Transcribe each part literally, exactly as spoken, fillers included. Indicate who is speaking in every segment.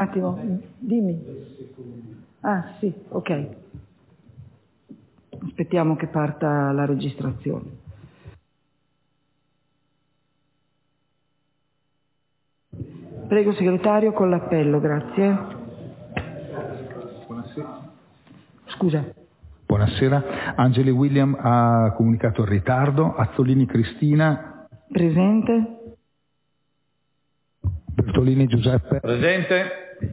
Speaker 1: attimo, dimmi. Ah, sì, ok. Aspettiamo che parta la registrazione. Prego, segretario, con l'appello, grazie.
Speaker 2: Buonasera.
Speaker 1: Scusa.
Speaker 2: Buonasera. Angeli William ha comunicato il ritardo. Azzolini Cristina.
Speaker 1: Presente.
Speaker 2: Bertolini Giuseppe.
Speaker 3: Presente.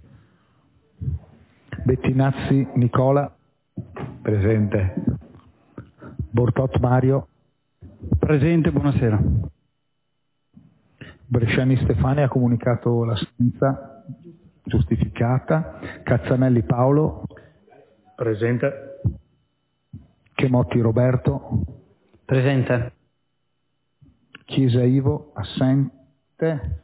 Speaker 2: Bettinazzi Nicola.
Speaker 4: Presente.
Speaker 2: Bortot Mario.
Speaker 4: Presente, buonasera.
Speaker 2: Bresciani Stefania ha comunicato l'assenza giustificata. Cazzanelli Paolo.
Speaker 4: Presente.
Speaker 2: Chemotti Roberto.
Speaker 4: Presente.
Speaker 2: Chiesa Ivo, assente.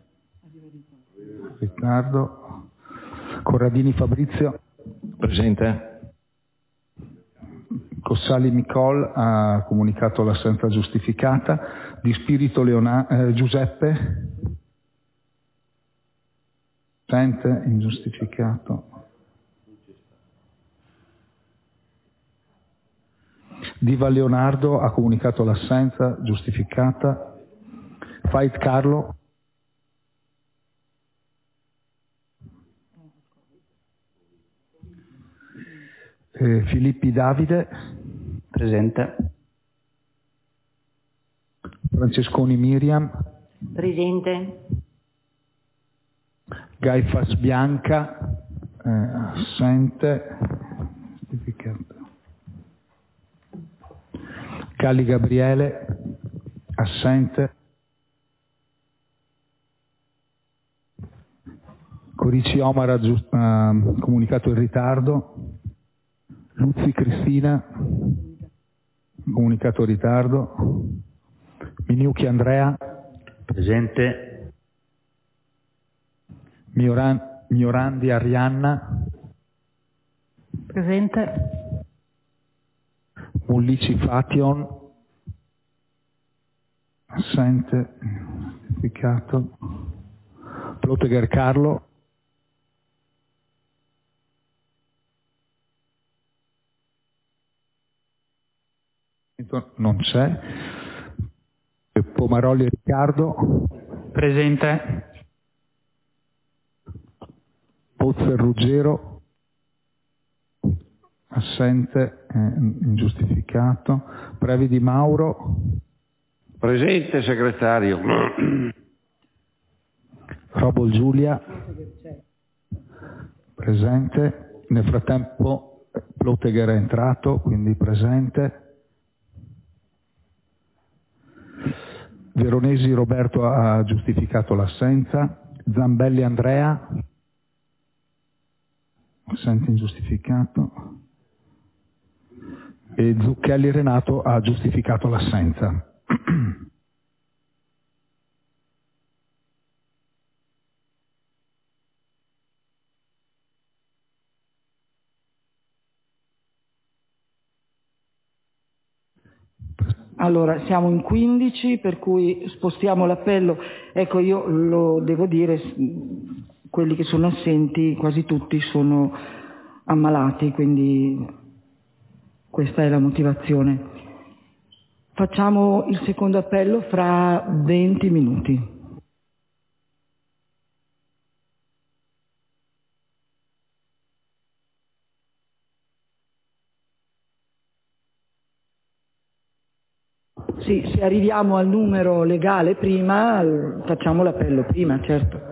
Speaker 2: Riccardo. Corradini Fabrizio.
Speaker 3: Presente.
Speaker 2: Cossali Micol ha comunicato l'assenza giustificata. Di Spirito Leona- eh, Giuseppe. Assente, ingiustificato. Diva Leonardo ha comunicato l'assenza giustificata. Fait Carlo. Eh, Filippi Davide.
Speaker 4: Presente.
Speaker 2: Francesconi Miriam.
Speaker 5: Presente.
Speaker 2: Gaifas Bianca. Eh, assente. Giustificato. Galli Gabriele. Assente. Corici Omar ha giust- uh, comunicato il ritardo. Luzzi Cristina, comunicato il ritardo. Miniucchi Andrea.
Speaker 4: Presente.
Speaker 2: Mioran- Miorandi Arianna.
Speaker 1: Presente.
Speaker 2: Mullici Fation. Assente, certificato. Plotegher Carlo. Non c'è. Pomaroli Riccardo.
Speaker 4: Presente.
Speaker 2: Pozzer Ruggero. Assente, eh, ingiustificato. Previ Di Mauro.
Speaker 3: Presente, segretario.
Speaker 2: Robol Giulia. Presente. Nel frattempo Plotegher è entrato, quindi presente. Veronesi Roberto ha giustificato l'assenza. Zambelli Andrea. Assente, ingiustificato. E Zucchelli Renato ha giustificato l'assenza.
Speaker 1: Allora, siamo in quindici, per cui spostiamo l'appello. Ecco, io lo devo dire, quelli che sono assenti, quasi tutti sono ammalati, quindi questa è la motivazione. Facciamo il secondo appello fra venti minuti. Sì, se arriviamo al numero legale prima, facciamo l'appello prima, certo.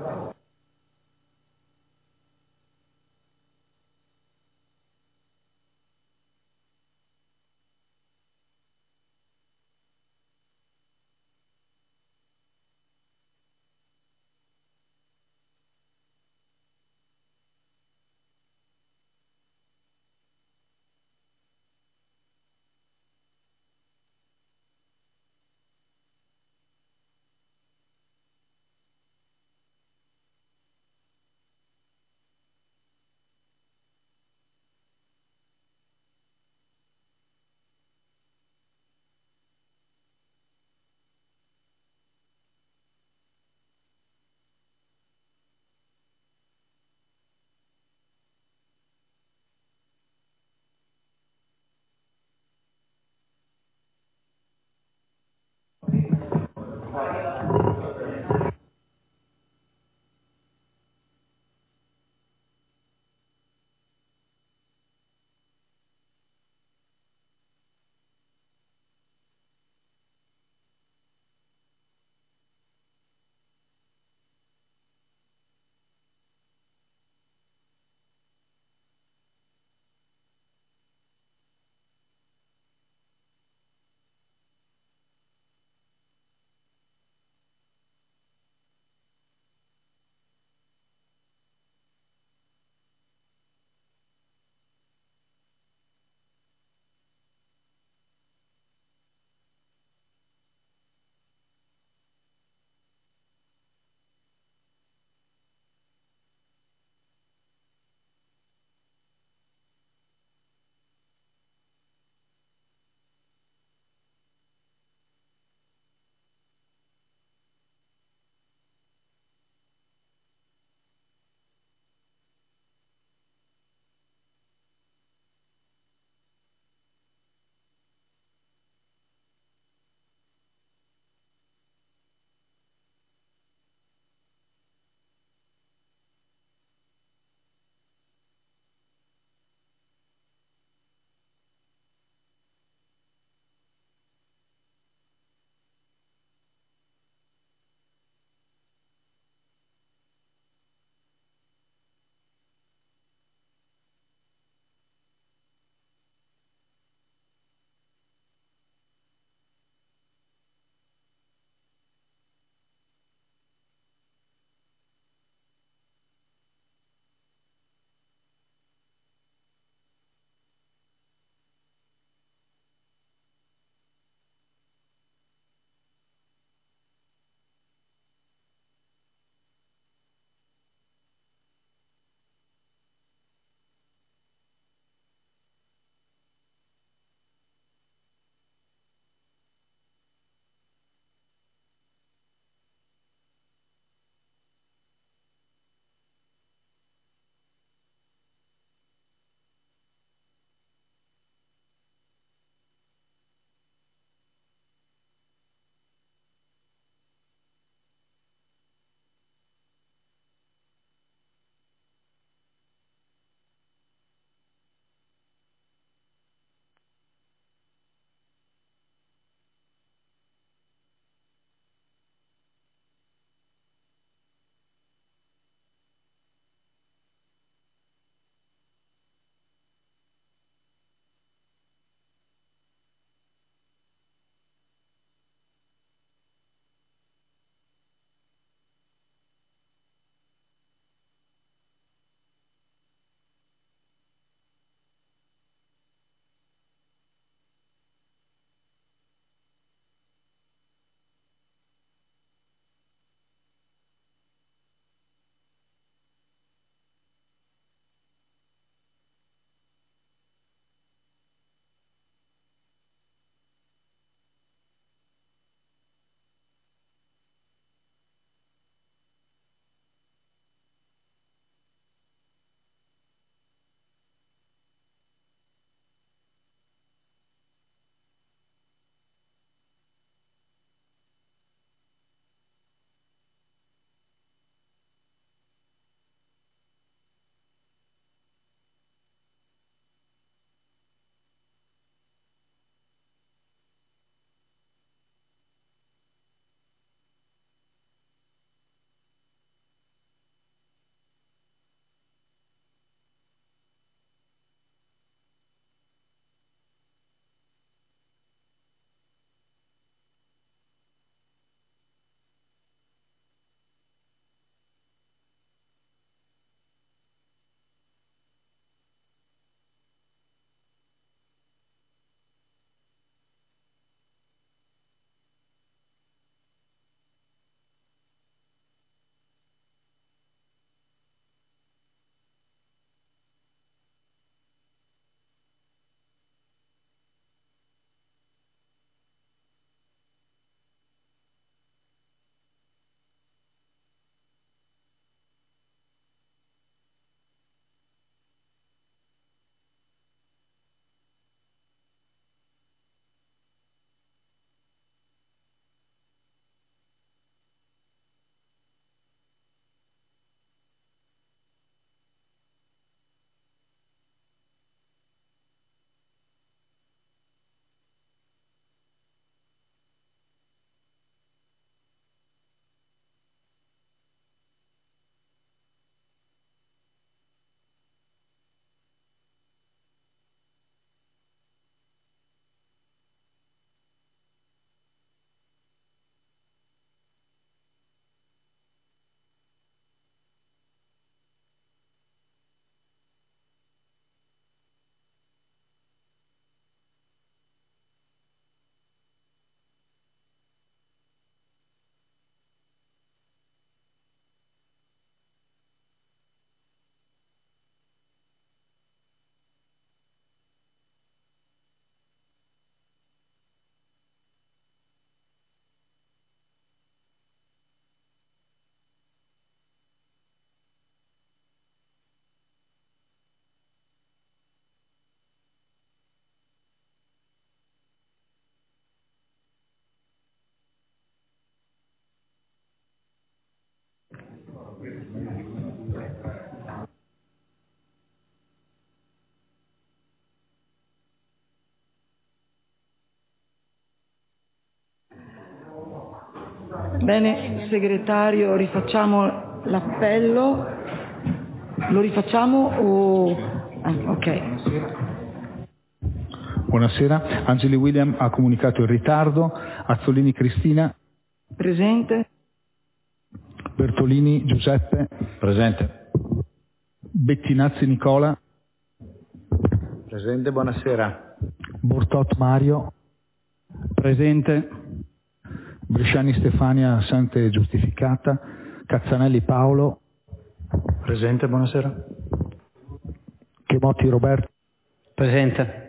Speaker 1: Bene, segretario, rifacciamo l'appello. Lo rifacciamo o... Ah, ok.
Speaker 2: Buonasera. Angeli William ha comunicato il ritardo. Azzolini Cristina.
Speaker 1: Presente.
Speaker 2: Bertolini Giuseppe.
Speaker 3: Presente.
Speaker 2: Bettinazzi Nicola.
Speaker 3: Presente, buonasera.
Speaker 2: Bortot Mario.
Speaker 4: Presente.
Speaker 2: Bresciani Stefania assente giustificata. Cazzanelli Paolo.
Speaker 4: Presente, buonasera.
Speaker 2: Chemotti Roberto.
Speaker 4: Presente.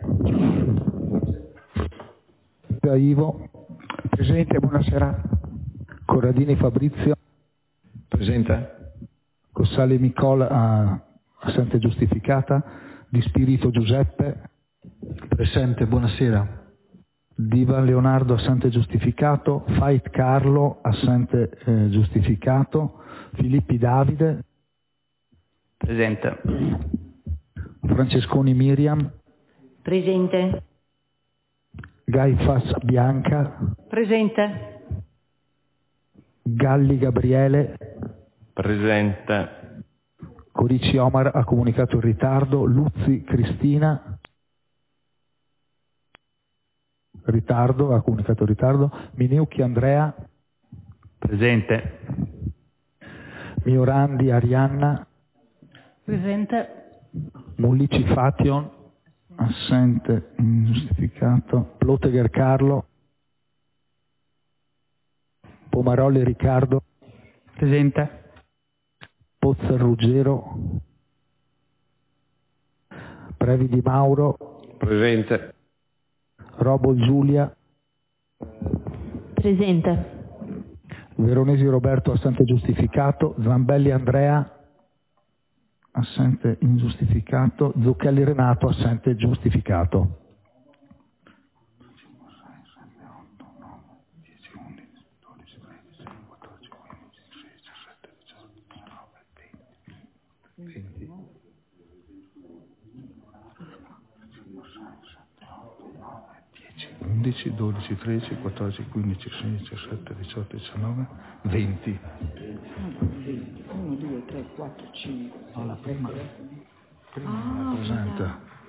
Speaker 2: Ivo.
Speaker 3: Presente, buonasera.
Speaker 2: Corradini Fabrizio.
Speaker 3: Presente.
Speaker 2: Cossali Nicola assente giustificata. Di Spirito Giuseppe.
Speaker 6: Presente, buonasera.
Speaker 2: Diva Leonardo assente giustificato. Fait Carlo assente eh, giustificato. Filippi Davide.
Speaker 4: Presente.
Speaker 2: Francesconi Miriam.
Speaker 5: Presente.
Speaker 2: Gaifas Bianca.
Speaker 5: Presente.
Speaker 2: Galli Gabriele.
Speaker 3: Presente.
Speaker 2: Corici Omar ha comunicato il ritardo. Luzzi Cristina. Ritardo, ha comunicato il ritardo. Miniucchi Andrea.
Speaker 4: Presente.
Speaker 2: Miorandi Arianna.
Speaker 5: Presente.
Speaker 2: Mullici Fation. Assente, ingiustificato. Plotegher Carlo. Pomarolli Riccardo.
Speaker 4: Presente.
Speaker 2: Pozzer Ruggero. Previdi Mauro.
Speaker 3: Presente.
Speaker 2: Robo Giulia.
Speaker 5: Presente.
Speaker 2: Veronesi Roberto assente giustificato. Zambelli Andrea assente ingiustificato. Zucchelli Renato assente giustificato. undici, dodici, tredici, quattordici, quindici, sedici, diciassette, diciotto, diciannove, venti.
Speaker 1: uno, due, tre, quattro, cinque.
Speaker 2: No, la prima, prima ah, presente.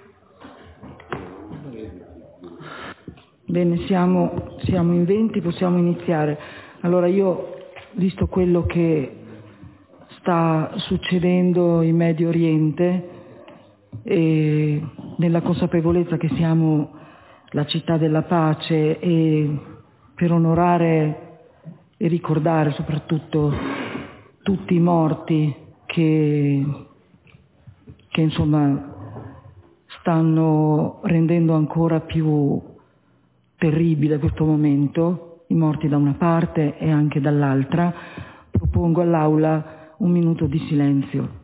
Speaker 1: Bene, siamo, siamo in venti, possiamo iniziare. Allora io, visto quello che sta succedendo in Medio Oriente e nella consapevolezza che siamo la città della pace e per onorare e ricordare soprattutto tutti i morti che, che insomma stanno rendendo ancora più terribile questo momento, i morti da una parte e anche dall'altra, propongo all'Aula un minuto di silenzio.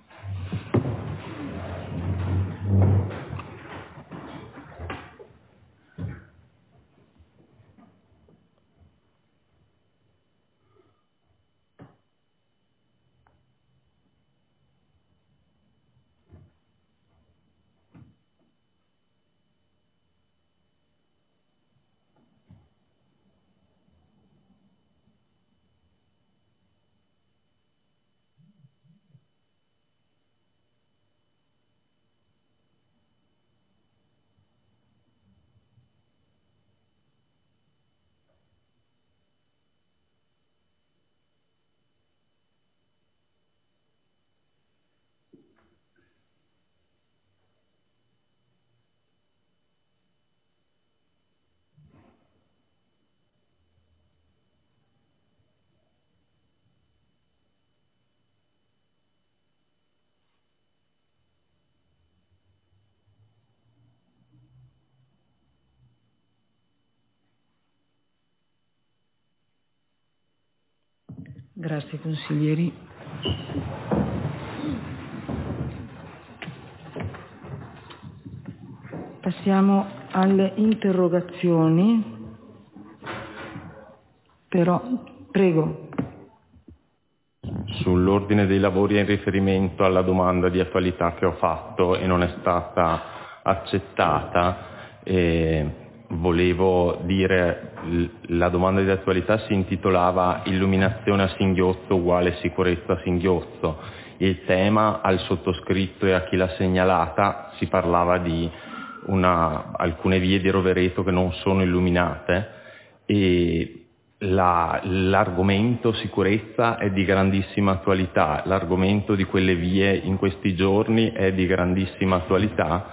Speaker 1: Grazie consiglieri. Passiamo alle interrogazioni. Però, prego.
Speaker 7: Sull'ordine dei lavori in riferimento alla domanda di attualità che ho fatto e non è stata accettata, eh, volevo dire, la domanda di attualità si intitolava illuminazione a singhiozzo uguale sicurezza a singhiozzo. Il tema al sottoscritto e a chi l'ha segnalata si parlava di una, alcune vie di Rovereto che non sono illuminate e la, l'argomento sicurezza è di grandissima attualità, l'argomento di quelle vie in questi giorni è di grandissima attualità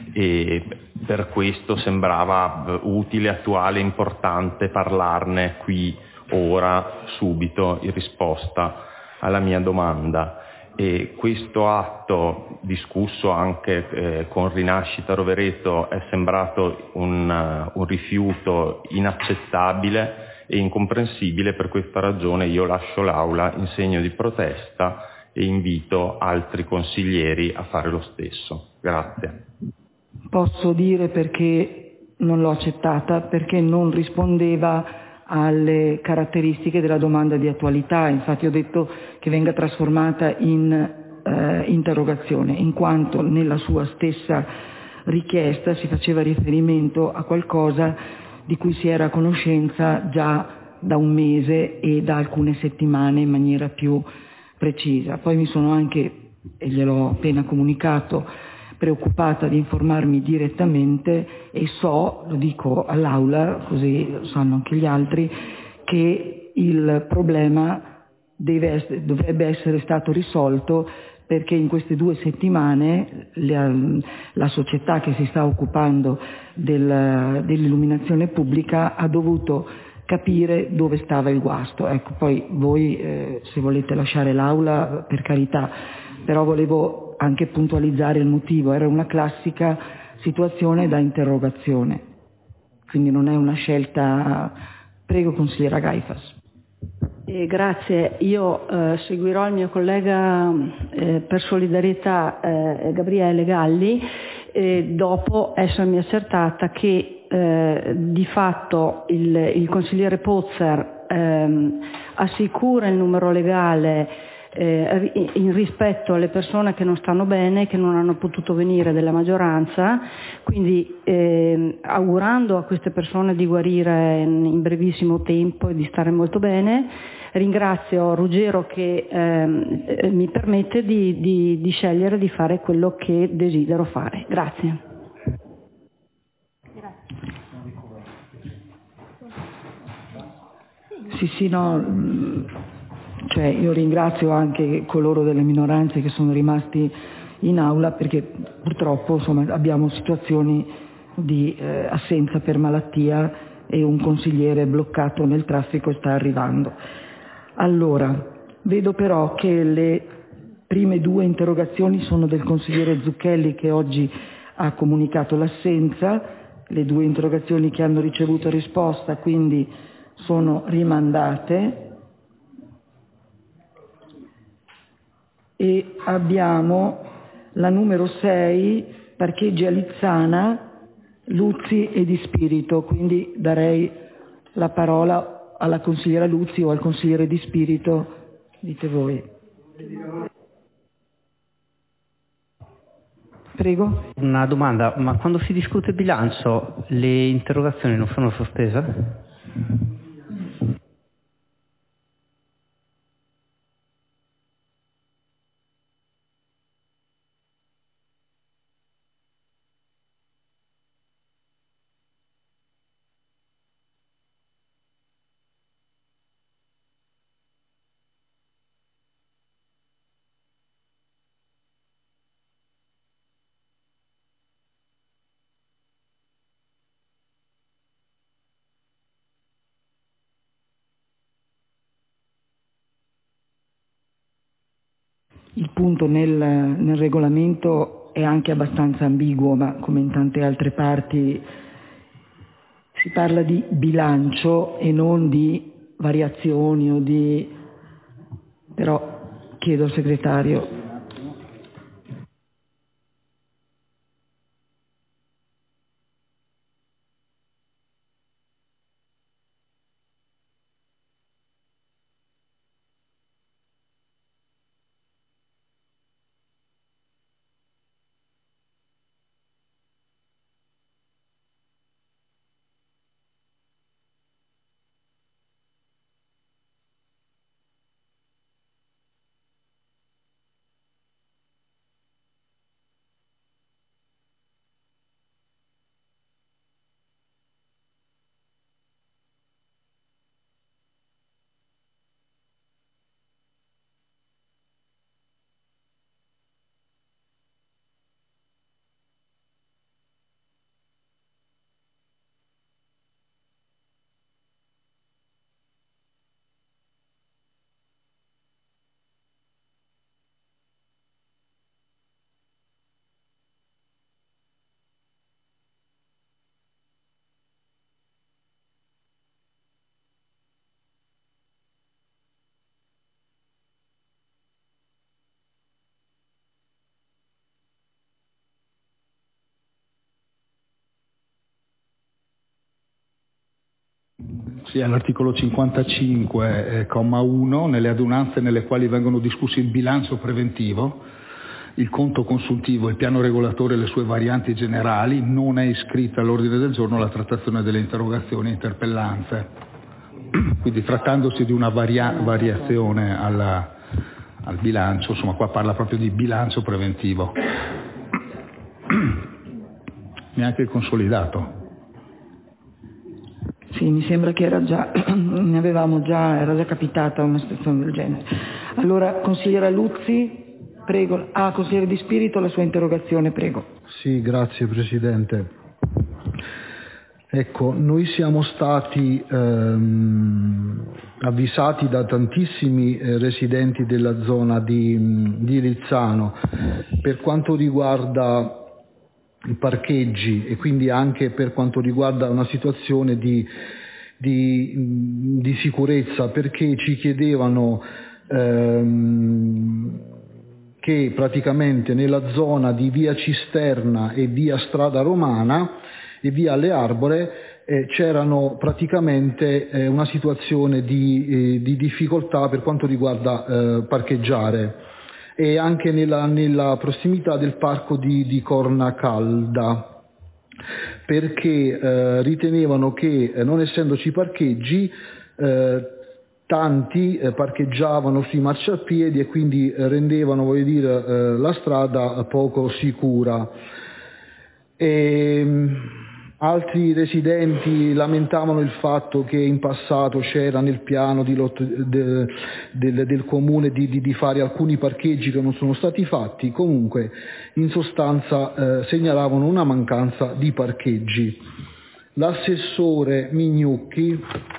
Speaker 7: e per questo sembrava utile, attuale, importante parlarne qui, ora, subito, in risposta alla mia domanda. E questo atto, discusso anche eh, con Rinascita Rovereto, è sembrato un, uh, un rifiuto inaccettabile e incomprensibile. Per questa ragione io lascio l'Aula in segno di protesta e invito altri consiglieri a fare lo stesso. Grazie.
Speaker 1: Posso dire perché non l'ho accettata, perché non rispondeva alle caratteristiche della domanda di attualità. Infatti ho detto che venga trasformata in eh, interrogazione, in quanto nella sua stessa richiesta si faceva riferimento a qualcosa di cui si era a conoscenza già da un mese e da alcune settimane in maniera più precisa. Poi mi sono anche, e gliel'ho appena comunicato, preoccupata di informarmi direttamente e so, lo dico all'Aula, così lo sanno anche gli altri, che il problema deve essere, dovrebbe essere stato risolto perché in queste due settimane la, la società che si sta occupando del, dell'illuminazione pubblica ha dovuto capire dove stava il guasto. Ecco, poi voi eh, se volete lasciare l'Aula, per carità, però volevo anche puntualizzare il motivo. Era una classica situazione da interrogazione, quindi non è una scelta. Prego, consigliera Gaifas.
Speaker 8: Eh, grazie, io eh, seguirò il mio collega eh, per solidarietà eh, Gabriele Galli eh, dopo essermi accertata che eh, di fatto il, il consigliere Pozzer ehm, assicura il numero legale Eh, in rispetto alle persone che non stanno bene, che non hanno potuto venire della maggioranza, quindi eh, augurando a queste persone di guarire in, in brevissimo tempo e di stare molto bene. Ringrazio Ruggero che eh, mi permette di, di, di scegliere di fare quello che desidero fare. Grazie.
Speaker 1: Sì, sì, no. Cioè, io ringrazio anche coloro delle minoranze che sono rimasti in aula perché purtroppo insomma, abbiamo situazioni di eh, assenza per malattia e un consigliere bloccato nel traffico sta arrivando. Allora, vedo però che le prime due interrogazioni sono del consigliere Zucchelli che oggi ha comunicato l'assenza, le due interrogazioni che hanno ricevuto risposta quindi sono rimandate. E abbiamo la numero sei, parcheggi a Lizzana, Luzzi e Di Spirito, quindi darei la parola alla consigliera Luzzi o al consigliere Di Spirito, dite voi. Prego.
Speaker 4: Una domanda, ma quando si discute bilancio le interrogazioni non sono sospese?
Speaker 1: Il punto nel, nel regolamento è anche abbastanza ambiguo, ma come in tante altre parti si parla di bilancio e non di variazioni o di... però chiedo al segretario.
Speaker 2: Sì, all'articolo cinquantacinque, eh, comma uno, nelle adunanze nelle quali vengono discussi il bilancio preventivo, il conto consuntivo, il piano regolatore e le sue varianti generali, non è iscritta all'ordine del giorno la trattazione delle interrogazioni e interpellanze. Quindi trattandosi di una varia- variazione alla, al bilancio, insomma qua parla proprio di bilancio preventivo. Neanche il consolidato.
Speaker 1: Sì, mi sembra che era già, ne avevamo già, era già capitata una situazione del genere. Allora, consigliera Luzzi, prego. Ah, consigliere Di Spirito, la sua interrogazione, prego.
Speaker 6: Sì, grazie Presidente. Ecco, noi siamo stati ehm, avvisati da tantissimi eh, residenti della zona di, di Lizzano per quanto riguarda i parcheggi e quindi anche per quanto riguarda una situazione di, di, di sicurezza, perché ci chiedevano ehm, che praticamente nella zona di via Cisterna e via Strada Romana e via alle Arbore eh, c'erano praticamente eh, una situazione di, eh, di difficoltà per quanto riguarda eh, parcheggiare, e anche nella, nella prossimità del parco di, di Cornacalda, perché eh, ritenevano che eh, non essendoci parcheggi eh, tanti eh, parcheggiavano sui marciapiedi e quindi eh, rendevano, voglio dire, eh, la strada poco sicura. E, altri residenti lamentavano il fatto che in passato c'era nel piano di lot- de- del, del comune di, di, di fare alcuni parcheggi che non sono stati fatti. Comunque, in sostanza, eh, segnalavano una mancanza di parcheggi. L'assessore Mignucchi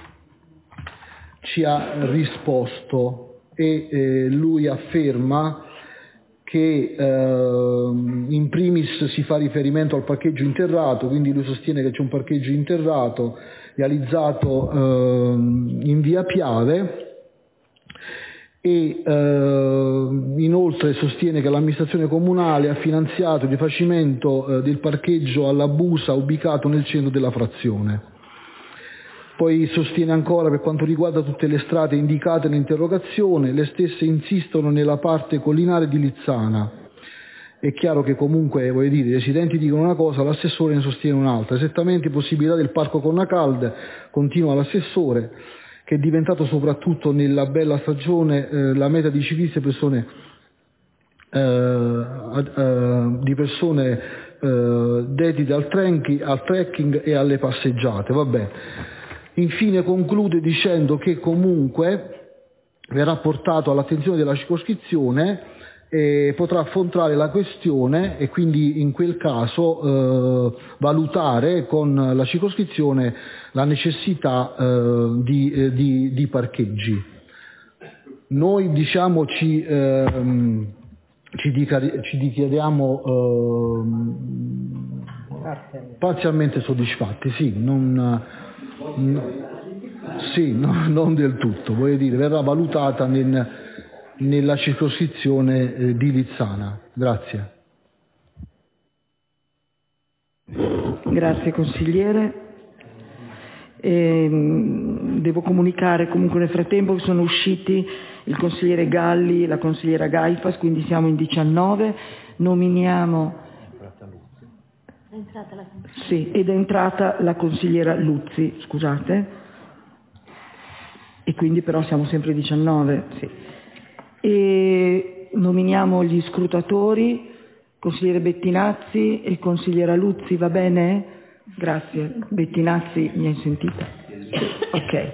Speaker 6: ci ha risposto e eh, lui afferma che eh, in primis si fa riferimento al parcheggio interrato, quindi lui sostiene che c'è un parcheggio interrato realizzato eh, in via Piave, e eh, inoltre sostiene che l'amministrazione comunale ha finanziato il rifacimento eh, del parcheggio alla Busa ubicato nel centro della frazione. Poi sostiene ancora, per quanto riguarda tutte le strade indicate nell'interrogazione, le stesse insistono nella parte collinare di Lizzana. È chiaro che comunque, voglio dire, i residenti dicono una cosa, l'assessore ne sostiene un'altra. Esattamente possibilità del parco Cornacalda, continua l'assessore, che è diventato soprattutto nella bella stagione eh, la meta di ciclisti e persone, eh, eh, di persone eh, dedite al, trenchi, al trekking e alle passeggiate. Vabbè. Infine conclude dicendo che comunque verrà portato all'attenzione della circoscrizione e potrà affrontare la questione e quindi in quel caso eh, valutare con la circoscrizione la necessità eh, di, eh, di, di parcheggi. Noi diciamo ci, ehm, ci, dica, ci dichiariamo eh, parzialmente soddisfatti, sì, non... No, sì, no, non del tutto, voglio dire, verrà valutata nel, nella circoscrizione eh, di Lizzana. Grazie.
Speaker 1: Grazie consigliere. E, devo comunicare comunque nel frattempo che sono usciti il consigliere Galli e la consigliera Gaifas, quindi siamo in diciannove. Nominiamo...
Speaker 5: È entrata la consigliera.
Speaker 1: Sì, ed è entrata la consigliera Luzzi, scusate, e quindi però siamo sempre diciannove. Sì. E nominiamo gli scrutatori, consigliere Bettinazzi e consigliera Luzzi, va bene? Grazie. Bettinazzi, mi hai sentita? Ok.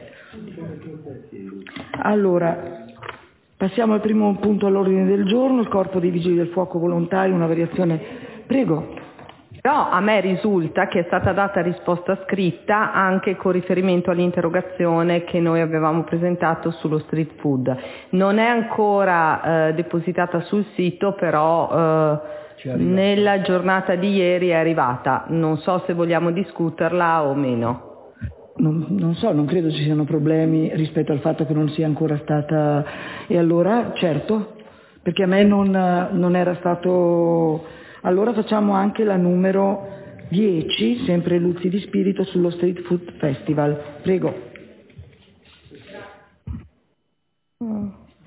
Speaker 1: Allora, passiamo al primo punto all'ordine del giorno, il Corpo dei Vigili del Fuoco Volontari, una variazione. Prego.
Speaker 9: Però a me risulta che è stata data risposta scritta anche con riferimento all'interrogazione che noi avevamo presentato sullo street food. Non è ancora eh, depositata sul sito, però eh, nella giornata di ieri è arrivata. Non so se vogliamo discuterla o meno.
Speaker 1: Non, non so, non credo ci siano problemi rispetto al fatto che non sia ancora stata. E allora, certo, perché a me non, non era stato... Allora facciamo anche la numero dieci, sempre Luzzi Di Spirito, sullo Street Food Festival. Prego.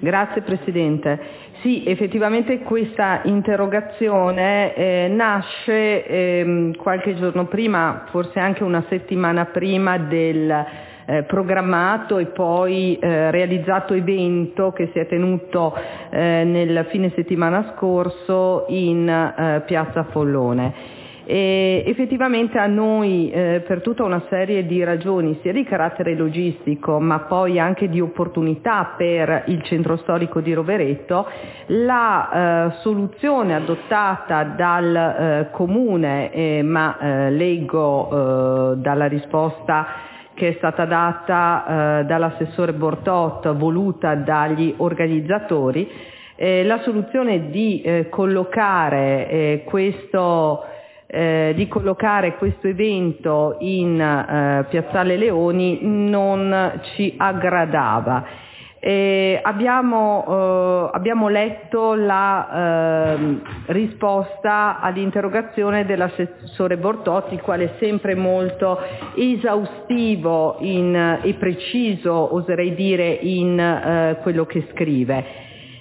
Speaker 9: Grazie Presidente. Sì, effettivamente questa interrogazione eh, nasce eh, qualche giorno prima, forse anche una settimana prima del eh, programmato e poi eh, realizzato evento che si è tenuto eh, nel fine settimana scorso in eh, Piazza Follone. E effettivamente a noi eh, per tutta una serie di ragioni sia di carattere logistico ma poi anche di opportunità per il centro storico di Rovereto la eh, soluzione adottata dal eh, comune eh, ma eh, leggo eh, dalla risposta che è stata data eh, dall'assessore Bortot voluta dagli organizzatori eh, la soluzione di eh, collocare eh, questo Eh, di collocare questo evento in eh, Piazzale Leoni non ci aggradava. Eh, abbiamo, eh, abbiamo letto la eh, risposta all'interrogazione dell'assessore Bortotti, il quale è sempre molto esaustivo in, e preciso, oserei dire, in eh, quello che scrive.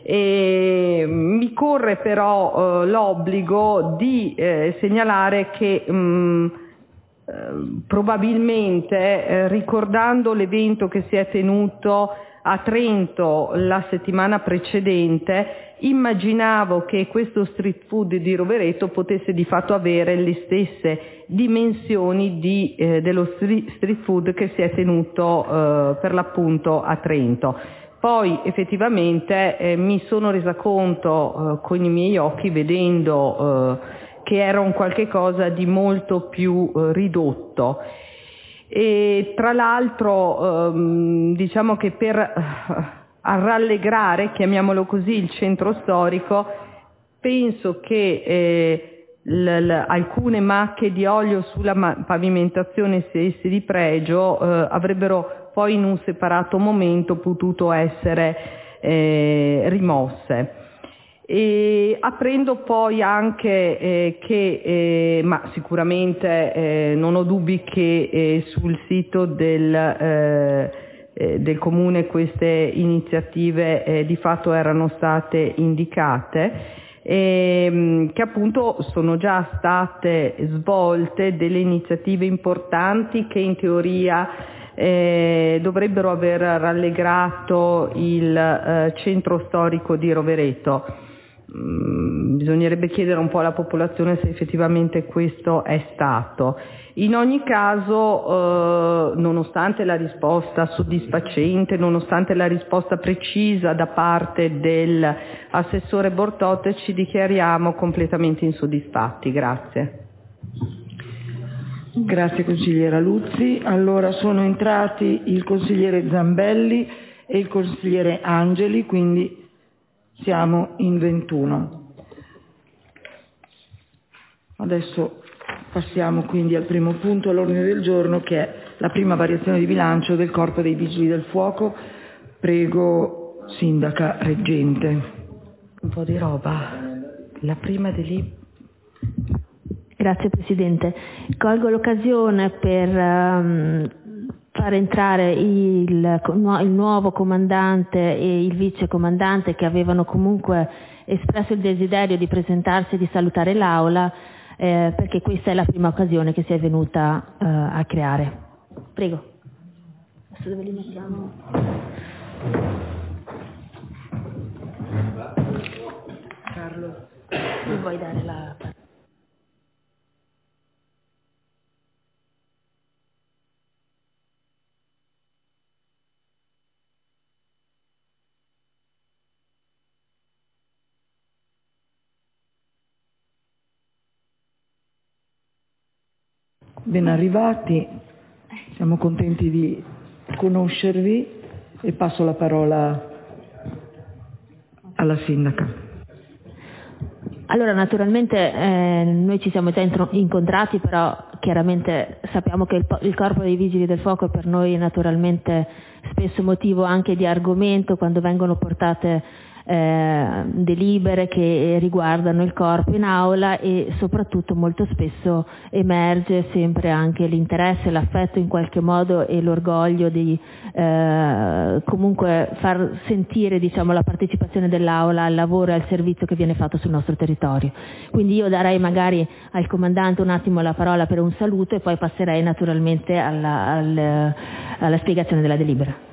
Speaker 9: E mi corre però eh, l'obbligo di eh, segnalare che mh, eh, probabilmente eh, ricordando l'evento che si è tenuto a Trento la settimana precedente immaginavo che questo street food di Rovereto potesse di fatto avere le stesse dimensioni di, eh, dello street food che si è tenuto eh, per l'appunto a Trento. Poi effettivamente eh, mi sono resa conto eh, con i miei occhi vedendo eh, che era un qualche cosa di molto più eh, ridotto e tra l'altro ehm, diciamo che per eh, rallegrare, chiamiamolo così, il centro storico penso che eh, l- l- alcune macchie di olio sulla ma- pavimentazione se esse di pregio eh, avrebbero poi in un separato momento potuto essere eh, rimosse. E apprendo poi anche eh, che, eh, ma sicuramente eh, non ho dubbi che eh, sul sito del, eh, eh, del Comune queste iniziative eh, di fatto erano state indicate, eh, che appunto sono già state svolte delle iniziative importanti che in teoria Eh, dovrebbero aver rallegrato il eh, centro storico di Rovereto. Mm, bisognerebbe chiedere un po' alla popolazione se effettivamente questo è stato. In ogni caso, eh, nonostante la risposta soddisfacente, nonostante la risposta precisa da parte dell'assessore Bortot, ci dichiariamo completamente insoddisfatti. Grazie.
Speaker 1: Grazie consigliera Luzzi. Allora sono entrati il consigliere Zambelli e il consigliere Angeli, quindi siamo in ventuno. Adesso passiamo quindi al primo punto all'ordine del giorno, che è la prima variazione di bilancio del Corpo dei Vigili del Fuoco. Prego, Sindaca Reggente.
Speaker 8: Un po' di roba. La prima di lì. Grazie Presidente. Colgo l'occasione per um, far entrare il, il nuovo comandante e il vice comandante che avevano comunque espresso il desiderio di presentarsi e di salutare l'Aula, eh, perché questa è la prima occasione che si è venuta uh, a creare. Prego. Adesso dove li mettiamo? Carlo, mi vuoi dare la...
Speaker 1: Ben arrivati, siamo contenti di conoscervi e passo la parola alla Sindaca.
Speaker 10: Allora, naturalmente eh, noi ci siamo già intro- incontrati, però chiaramente sappiamo che il, il Corpo dei Vigili del Fuoco per noi è naturalmente spesso motivo anche di argomento quando vengono portate eh, delibere che riguardano il corpo in aula, e soprattutto molto spesso emerge sempre anche l'interesse, l'affetto in qualche modo e l'orgoglio di eh, comunque far sentire, diciamo, la partecipazione dell'aula al lavoro e al servizio che viene fatto sul nostro territorio. Quindi io darei magari al comandante un attimo la parola per un saluto e poi passerei naturalmente alla, alla, alla spiegazione della delibera.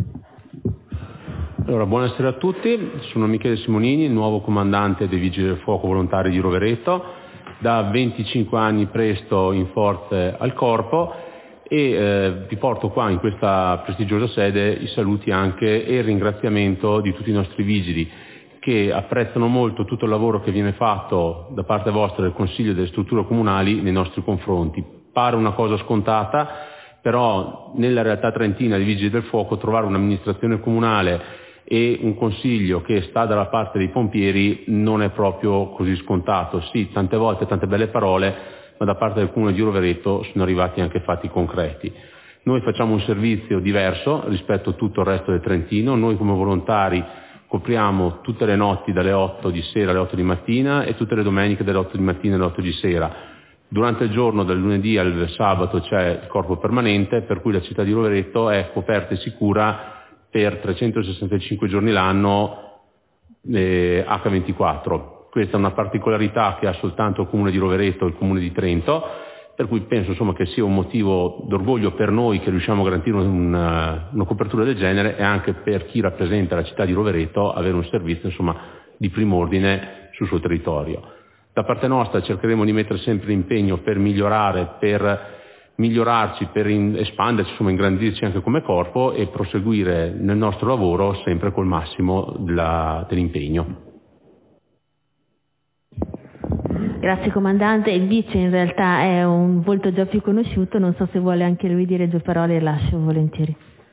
Speaker 11: Allora, buonasera a tutti, sono Michele Simonini, il nuovo comandante dei Vigili del Fuoco Volontari di Rovereto. Da venticinque anni presto in forze al corpo e eh, vi porto qua in questa prestigiosa sede i saluti anche e il ringraziamento di tutti i nostri vigili che apprezzano molto tutto il lavoro che viene fatto da parte vostra del Consiglio e delle strutture comunali nei nostri confronti. Pare una cosa scontata, però nella realtà trentina dei Vigili del Fuoco trovare un'amministrazione comunale e un consiglio che sta dalla parte dei pompieri non è proprio così scontato. Sì, tante volte tante belle parole, ma da parte del Comune di Rovereto sono arrivati anche fatti concreti. Noi facciamo un servizio diverso rispetto a tutto il resto del Trentino. Noi come volontari copriamo tutte le notti dalle otto di sera alle otto di mattina e tutte le domeniche dalle otto di mattina alle otto di sera. Durante il giorno, dal lunedì al sabato, c'è il corpo permanente, per cui la città di Rovereto è coperta e sicura per trecentosessantacinque giorni l'anno eh, acca ventiquattro. Questa è una particolarità che ha soltanto il Comune di Rovereto e il Comune di Trento, per cui penso insomma che sia un motivo d'orgoglio per noi che riusciamo a garantire una, una copertura del genere, e anche per chi rappresenta la città di Rovereto avere un servizio insomma di primo ordine sul suo territorio. Da parte nostra cercheremo di mettere sempre l'impegno per migliorare, per migliorarci, per in, espanderci, insomma ingrandirci anche come corpo e proseguire nel nostro lavoro sempre col massimo della, dell'impegno.
Speaker 10: Grazie comandante. Il vice in realtà è un volto già più conosciuto, non so se vuole anche lui dire due parole, lascio volentieri.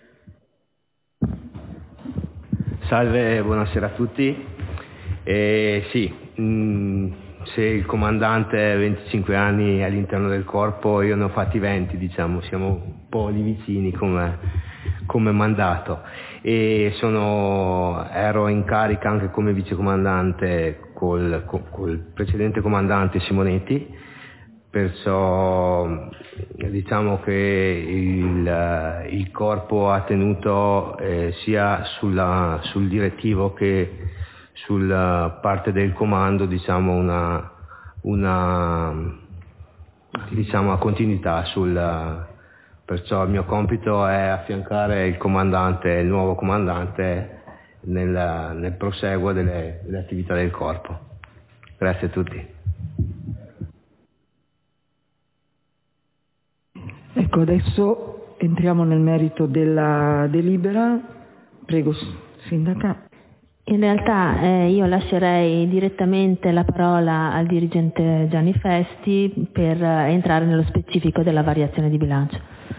Speaker 12: Salve, buonasera a tutti. Eh, sì, mh, se il comandante ha venticinque anni all'interno del corpo, io ne ho fatti venti, diciamo, siamo un po' lì vicini come, come mandato, e sono, ero in carica anche come vicecomandante col, col, col precedente comandante Simonetti, perciò diciamo che il, il corpo ha tenuto eh, sia sulla, sul direttivo che sulla parte del comando, diciamo una, una diciamo una continuità sul, perciò il mio compito è affiancare il comandante, il nuovo comandante nel, nel proseguo delle, delle attività del corpo. Grazie a tutti.
Speaker 1: Ecco, adesso entriamo nel merito della delibera. Prego, sindaca.
Speaker 10: In realtà eh, io lascerei direttamente la parola al dirigente Gianni Festi per eh, entrare nello specifico della variazione di bilancio.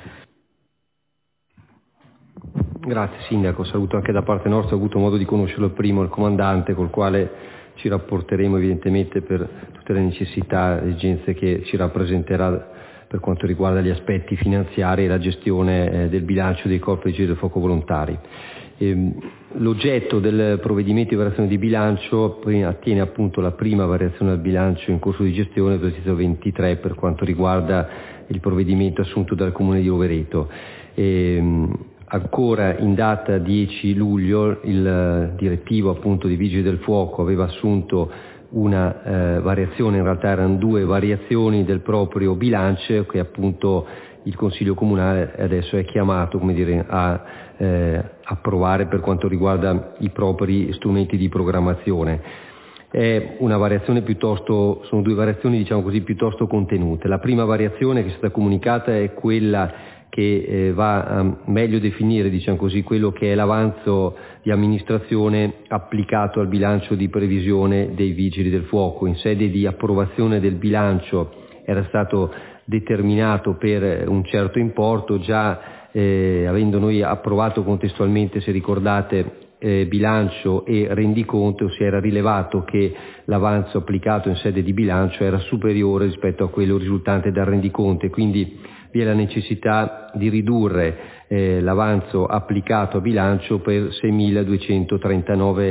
Speaker 13: Grazie Sindaco, saluto anche da parte nostra, ho avuto modo di conoscerlo primo, il comandante, col quale ci rapporteremo evidentemente per tutte le necessità e esigenze che ci rappresenterà per quanto riguarda gli aspetti finanziari e la gestione eh, del bilancio dei corpi vigili del fuoco volontari. L'oggetto del provvedimento di variazione di bilancio attiene appunto alla prima variazione al bilancio in corso di gestione dell'esercizio ventitré per quanto riguarda il provvedimento assunto dal Comune di Rovereto. E, ancora in data dieci luglio il direttivo appunto di Vigili del Fuoco aveva assunto una eh, variazione, in realtà erano due variazioni del proprio bilancio che appunto il Consiglio Comunale adesso è chiamato, come dire, a eh, approvare per quanto riguarda i propri strumenti di programmazione. È una variazione piuttosto, sono due variazioni diciamo così piuttosto contenute. La prima variazione che è stata comunicata è quella che eh, va a meglio definire diciamo così quello che è l'avanzo di amministrazione applicato al bilancio di previsione dei Vigili del Fuoco. In sede di approvazione del bilancio era stato determinato per un certo importo, già eh, avendo noi approvato contestualmente, se ricordate, eh, bilancio e rendiconto, si era rilevato che l'avanzo applicato in sede di bilancio era superiore rispetto a quello risultante dal rendiconto, e quindi vi è la necessità di ridurre eh, l'avanzo applicato a bilancio per seimiladuecentotrentanove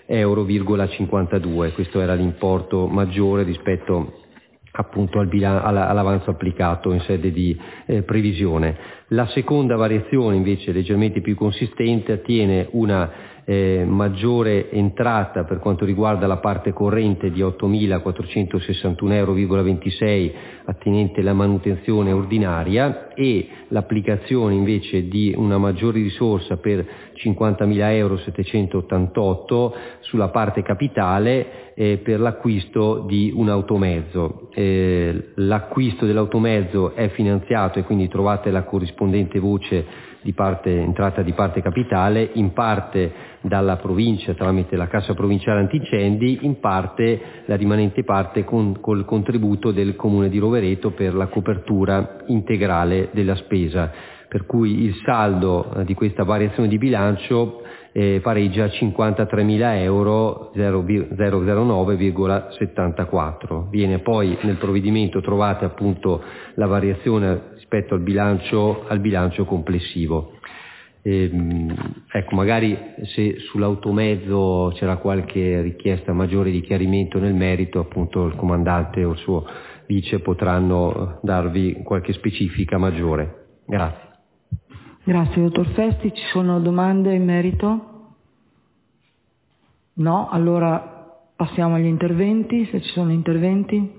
Speaker 13: euro virgola cinquantadue. Questo era l'importo maggiore rispetto appunto al bilan- all'avanzo applicato in sede di eh, previsione. La seconda variazione invece leggermente più consistente attiene una eh, maggiore entrata per quanto riguarda la parte corrente di ottomilaquattrocentosessantuno euro virgola ventisei attinente alla manutenzione ordinaria e l'applicazione invece di una maggiore risorsa per cinquantamila euro settecentottantotto sulla parte capitale eh, per l'acquisto di un automezzo. Eh, l'acquisto dell'automezzo è finanziato e quindi trovate la corrispondente voce di parte, entrata di parte capitale, in parte dalla provincia tramite la Cassa Provinciale Antincendi, in parte la rimanente parte con, col contributo del Comune di Rovereto per la copertura integrale della spesa, per cui il saldo eh, di questa variazione di bilancio eh, pareggia cinquantatremila euro zero zero nove virgola settantaquattro. Viene poi nel provvedimento trovate appunto la variazione rispetto al bilancio, al bilancio complessivo. Ehm, ecco, magari se sull'automezzo c'era qualche richiesta maggiore di chiarimento nel merito, appunto il comandante o il suo vice potranno darvi qualche specifica maggiore. Grazie.
Speaker 1: Grazie dottor Festi, ci sono domande in merito? No? Allora passiamo agli interventi, se ci sono interventi.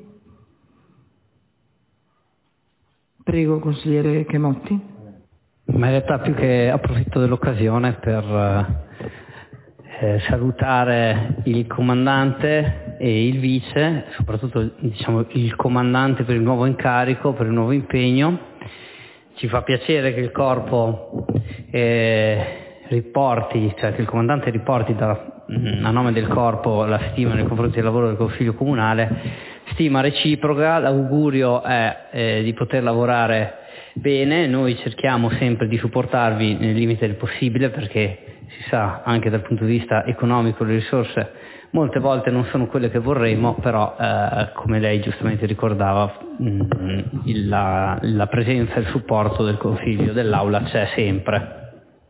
Speaker 1: Prego, consigliere Chemotti.
Speaker 4: Ma in realtà più che approfitto dell'occasione per eh, salutare il comandante e il vice, soprattutto diciamo, il comandante per il nuovo incarico, per il nuovo impegno. Ci fa piacere che il corpo eh, riporti, cioè che il comandante riporti da, a nome del corpo la stima nei confronti del lavoro del Consiglio Comunale, stima reciproca. L'augurio è eh, di poter lavorare bene, noi cerchiamo sempre di supportarvi nel limite del possibile, perché si sa anche dal punto di vista economico le risorse molte volte non sono quelle che vorremmo, però eh, come lei giustamente ricordava mh, la, la presenza e il supporto del Consiglio, dell'Aula c'è sempre.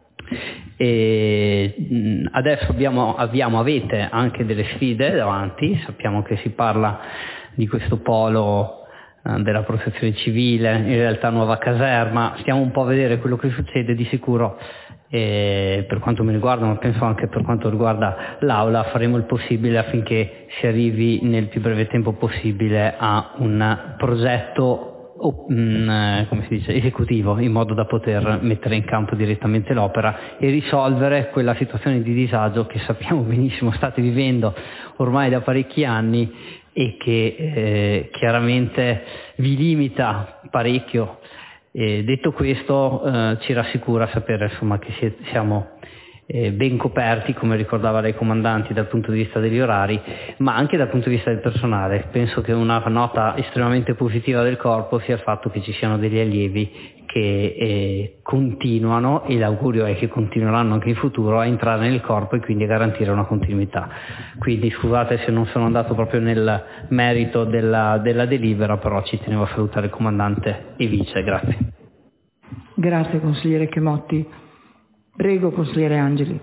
Speaker 4: E mh, adesso abbiamo, abbiamo, avete anche delle sfide davanti, sappiamo che si parla di questo polo eh, della protezione civile, in realtà nuova caserma, stiamo un po' a vedere quello che succede. Di sicuro e per quanto mi riguarda, ma penso anche per quanto riguarda l'Aula, faremo il possibile affinché si arrivi nel più breve tempo possibile a un progetto come si dice, esecutivo, in modo da poter mettere in campo direttamente l'opera e risolvere quella situazione di disagio che sappiamo benissimo state vivendo ormai da parecchi anni e che eh, chiaramente vi limita parecchio. E detto questo, eh, ci rassicura sapere insomma, che siete, siamo eh, ben coperti, come ricordava lei comandanti, dal punto di vista degli orari, ma anche dal punto di vista del personale. Penso che una nota estremamente positiva del corpo sia il fatto che ci siano degli allievi che eh, continuano, e l'augurio è che continueranno anche in futuro, a entrare nel corpo e quindi a garantire una continuità. Quindi scusate se non sono andato proprio nel merito della, della delibera, però ci tenevo a salutare il comandante e vice. Grazie.
Speaker 1: Grazie consigliere Chemotti. Prego consigliere Angeli.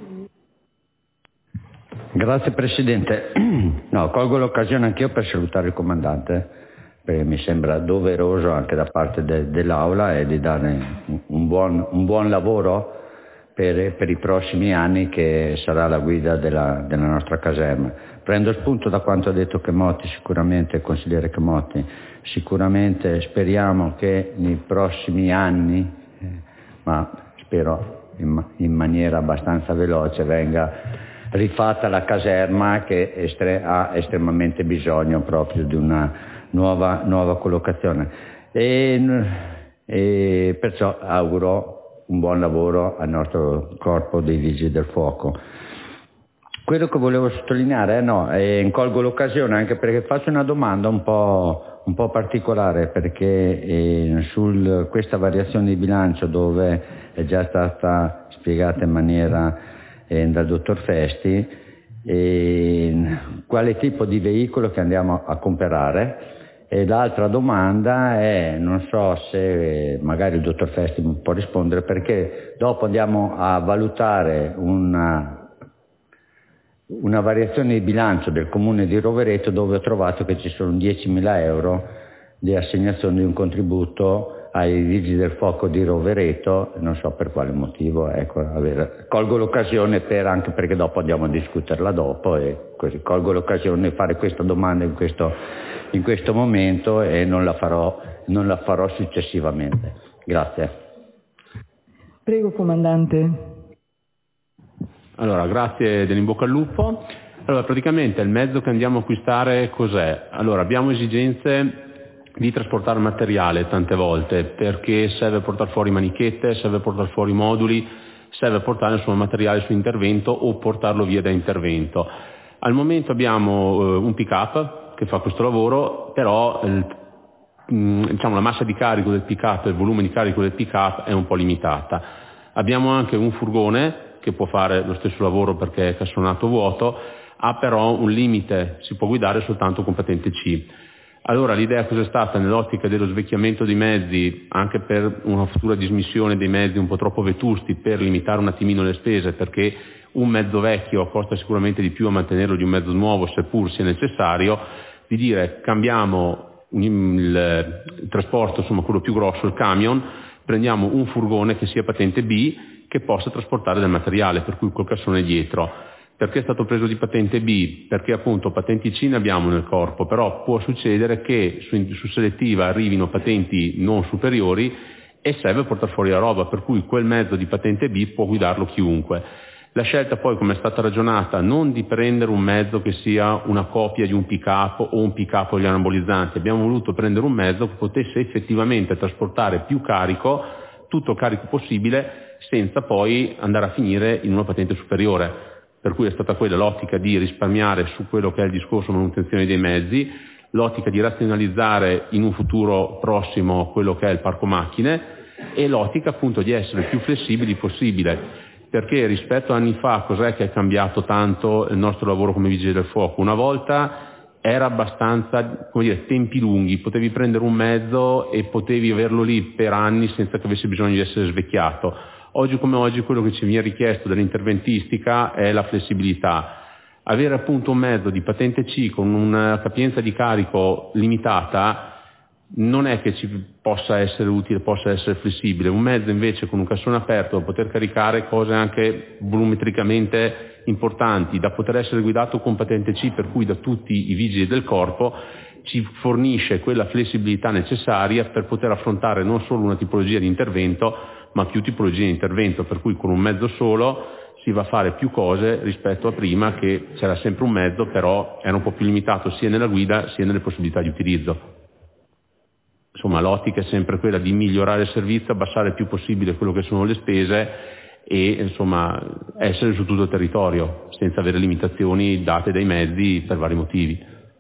Speaker 14: Grazie Presidente. No, colgo l'occasione anch'io per salutare il comandante, perché mi sembra doveroso anche da parte de, dell'Aula e di dare un buon, un buon lavoro per, per i prossimi anni, che sarà la guida della, della nostra caserma. Prendo spunto da quanto ha detto Chemotti, sicuramente, il consigliere Chemotti, sicuramente speriamo che nei prossimi anni, eh, ma spero in, in maniera abbastanza veloce, venga rifatta la caserma, che estre, ha estremamente bisogno proprio di una Nuova, nuova collocazione, e, e perciò auguro un buon lavoro al nostro corpo dei Vigili del Fuoco. Quello che volevo sottolineare, no, e colgo l'occasione anche perché faccio una domanda un po', un po' particolare, perché eh, su questa variazione di bilancio, dove è già stata spiegata in maniera eh, dal dottor Festi, eh, quale tipo di veicolo che andiamo a comprare. E l'altra domanda è, non so se magari il dottor Festi può rispondere, perché dopo andiamo a valutare una, una variazione di bilancio del comune di Rovereto dove ho trovato che ci sono diecimila euro di assegnazione di un contributo ai vigili del fuoco di Rovereto, non so per quale motivo, ecco, avere, colgo l'occasione per, anche perché dopo andiamo a discuterla dopo, e così colgo l'occasione di fare questa domanda in questo, in questo momento e non la farò, non la farò successivamente. Grazie.
Speaker 1: Prego, comandante.
Speaker 11: Allora, grazie dell'in bocca al lupo. Allora, praticamente il mezzo che andiamo a acquistare cos'è? Allora, abbiamo esigenze di trasportare materiale tante volte, perché serve portare fuori manichette, serve portare fuori moduli, serve portare insomma materiale su intervento o portarlo via da intervento. Al momento abbiamo eh, un pick-up che fa questo lavoro, però il, mh, diciamo, la massa di carico del pick-up, il volume di carico del pick-up è un po' limitata. Abbiamo anche un furgone che può fare lo stesso lavoro perché è cassonato vuoto, ha però un limite, si può guidare soltanto con patente C. Allora l'idea cos'è stata? Nell'ottica dello svecchiamento dei mezzi, anche per una futura dismissione dei mezzi un po' troppo vetusti, per limitare un attimino le spese, perché un mezzo vecchio costa sicuramente di più a mantenerlo di un mezzo nuovo, seppur sia necessario, di dire cambiamo il, il trasporto, insomma quello più grosso, il camion, prendiamo un furgone che sia patente B, che possa trasportare del materiale, per cui col cassone dietro. Perché è stato preso di patente B? Perché appunto patenti C ne abbiamo nel corpo, però può succedere che su, su selettiva arrivino patenti non superiori e serve portare fuori la roba, per cui quel mezzo di patente B può guidarlo chiunque. La scelta poi, come è stata ragionata, non di prendere un mezzo che sia una copia di un pick-up o un pick-up con gli anabolizzanti, abbiamo voluto prendere un mezzo che potesse effettivamente trasportare più carico, tutto il carico possibile, senza poi andare a finire in una patente superiore. Per cui è stata quella l'ottica di risparmiare su quello che è il discorso manutenzione dei mezzi, l'ottica di razionalizzare in un futuro prossimo quello che è il parco macchine e l'ottica appunto di essere più flessibili possibile, perché rispetto a anni fa cos'è che è cambiato tanto il nostro lavoro come vigile del fuoco? Una volta era abbastanza, come dire, tempi lunghi, potevi prendere un mezzo e potevi averlo lì per anni senza che avesse bisogno di essere svecchiato. Oggi come oggi quello che ci viene richiesto dall'interventistica è la flessibilità. Avere appunto un mezzo di patente C con una capienza di carico limitata non è che ci possa essere utile, possa essere flessibile. Un mezzo invece con un cassone aperto da poter caricare cose anche volumetricamente importanti, da poter essere guidato con patente C, per cui da tutti i vigili del corpo, ci fornisce quella flessibilità necessaria per poter affrontare non solo una tipologia di intervento, ma più tipologie di intervento, per cui con un mezzo solo si va a fare più cose rispetto a prima, che c'era sempre un mezzo, però era un po' più limitato sia nella guida sia nelle possibilità di utilizzo. Insomma, l'ottica è sempre quella di migliorare il servizio, abbassare il più possibile quello che sono le spese e insomma essere su tutto il territorio, senza avere limitazioni date dai mezzi per vari motivi.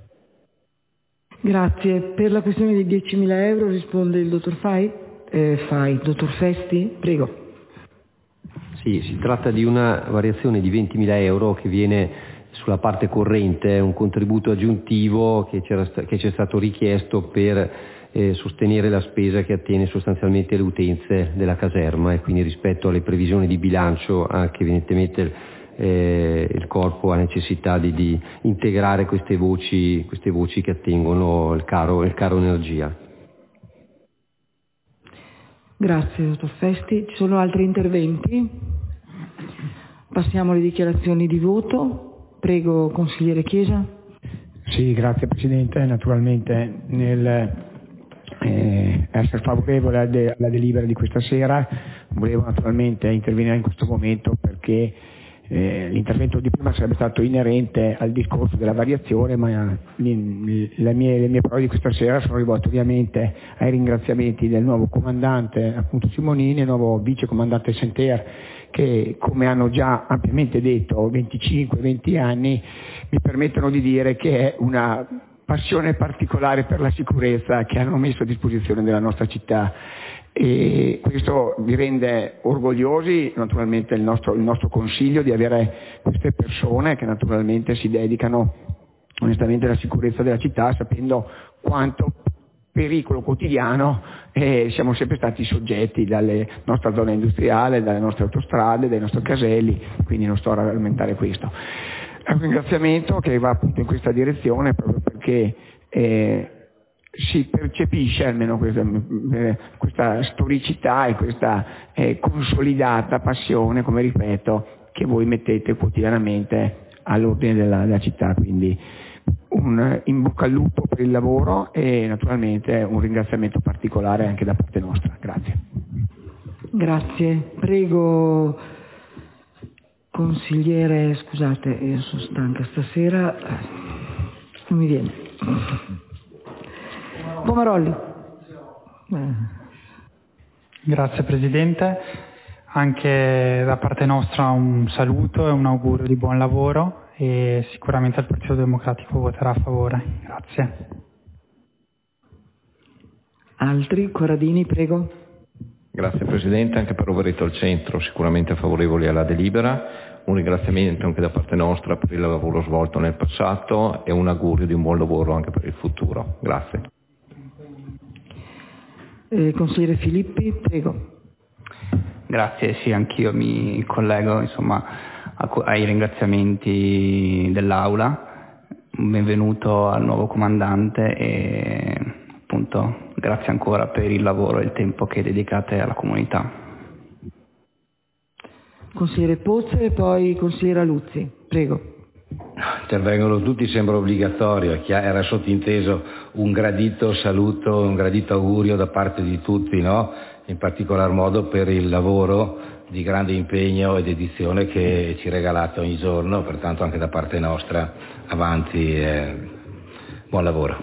Speaker 1: Grazie. Per la questione dei diecimila euro risponde il dottor Fai. Eh, Fai, dottor Festi, prego.
Speaker 13: Sì, si tratta di una variazione di ventimila euro che viene sulla parte corrente, un contributo aggiuntivo che, c'era, che ci è stato richiesto per eh, sostenere la spesa che attiene sostanzialmente alle utenze della caserma, e quindi rispetto alle previsioni di bilancio anche evidentemente eh, il corpo ha necessità di, di integrare queste voci, queste voci che attengono il caro, il caro energia.
Speaker 1: Grazie, dottor Festi. Ci sono altri interventi? Passiamo alle dichiarazioni di voto. Prego, consigliere Chiesa.
Speaker 15: Sì, grazie Presidente. Naturalmente nel eh, essere favorevole alla, de- alla delibera di questa sera, volevo naturalmente intervenire in questo momento perché Eh, l'intervento di prima sarebbe stato inerente al discorso della variazione, ma le, le, mie, le mie parole di questa sera sono rivolte ovviamente ai ringraziamenti del nuovo comandante appunto Simonini e il nuovo vice comandante Senter, che come hanno già ampiamente detto venticinque venti anni mi permettono di dire che è una passione particolare per la sicurezza che hanno messo a disposizione della nostra città. E questo vi rende orgogliosi, naturalmente il nostro, il nostro consiglio, di avere queste persone che naturalmente si dedicano onestamente alla sicurezza della città, sapendo quanto pericolo quotidiano eh, siamo sempre stati soggetti dalle nostra zona industriale, dalle nostre autostrade, dai nostri caselli, quindi non sto a rammentare questo. è un ringraziamento che va appunto in questa direzione proprio perché eh, si percepisce almeno questa, eh, questa storicità e questa eh, consolidata passione, come ripeto, che voi mettete quotidianamente all'ordine della, della città. Quindi un in bocca al lupo per il lavoro e naturalmente un ringraziamento particolare anche da parte nostra. Grazie.
Speaker 1: Grazie. Prego, consigliere, scusate, io sono stanca stasera, non mi viene. Pomarolli.
Speaker 16: Grazie Presidente, anche da parte nostra un saluto e un augurio di buon lavoro e sicuramente il Partito Democratico voterà a favore. Grazie.
Speaker 1: Altri? Corradini, prego.
Speaker 3: Grazie Presidente, anche per Rovereto al Centro sicuramente favorevoli alla delibera. Un ringraziamento anche da parte nostra per il lavoro svolto nel passato e un augurio di un buon lavoro anche per il futuro. Grazie.
Speaker 1: Eh, consigliere Filippi, prego.
Speaker 17: Grazie, sì, anch'io mi collego insomma, ai ringraziamenti dell'Aula. Benvenuto al nuovo comandante e appunto grazie ancora per il lavoro e il tempo che dedicate alla comunità.
Speaker 1: Consigliere Pozzo e poi consigliera Luzzi, prego.
Speaker 18: Intervengono tutti, sembra obbligatorio, era sottinteso un gradito saluto, un gradito augurio da parte di tutti, no? In particolar modo per il lavoro di grande impegno e dedizione che ci regalate ogni giorno, pertanto anche da parte nostra avanti e buon lavoro.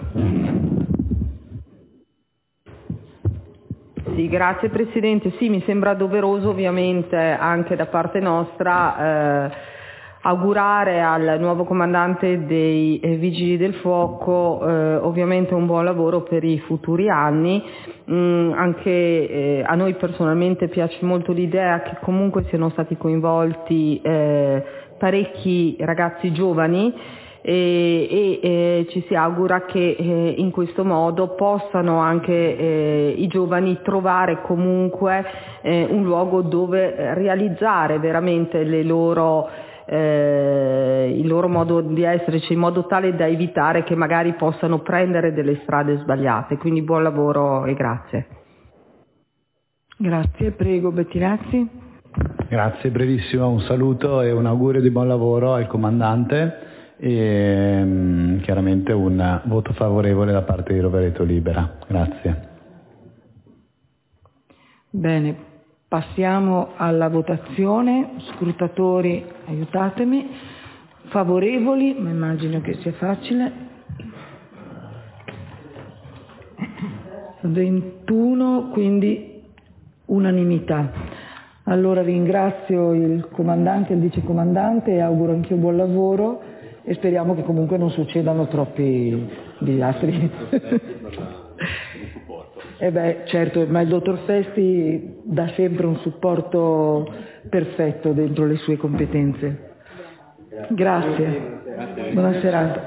Speaker 9: Sì, grazie Presidente. Sì, mi sembra doveroso ovviamente anche da parte nostra eh, augurare al nuovo comandante dei eh, Vigili del Fuoco eh, ovviamente un buon lavoro per i futuri anni. Mm, anche eh, a noi personalmente piace molto l'idea che comunque siano stati coinvolti eh, parecchi ragazzi giovani e, e eh, ci si augura che eh, in questo modo possano anche eh, i giovani trovare comunque eh, un luogo dove realizzare veramente le loro Eh, il loro modo di esserci in modo tale da evitare che magari possano prendere delle strade sbagliate. Quindi buon lavoro e grazie.
Speaker 1: Grazie, prego Bettinazzi.
Speaker 2: Grazie, brevissimo, un saluto e un augurio di buon lavoro al comandante e um, chiaramente un voto favorevole da parte di Rovereto Libera. Grazie.
Speaker 1: Bene. Passiamo alla votazione. Scrutatori, aiutatemi. Favorevoli, ma immagino che sia facile. ventuno, quindi unanimità. Allora ringrazio il comandante e il vicecomandante e auguro anch'io buon lavoro e speriamo che comunque non succedano troppi disastri. Eh beh, certo, ma il dottor Festi dà sempre un supporto perfetto dentro le sue competenze. Grazie. Buona serata.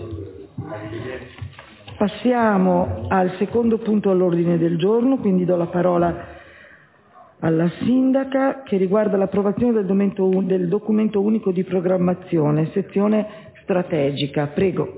Speaker 1: Passiamo al secondo punto all'ordine del giorno, quindi do la parola alla sindaca che riguarda l'approvazione del documento, del documento unico di programmazione, sezione strategica. Prego.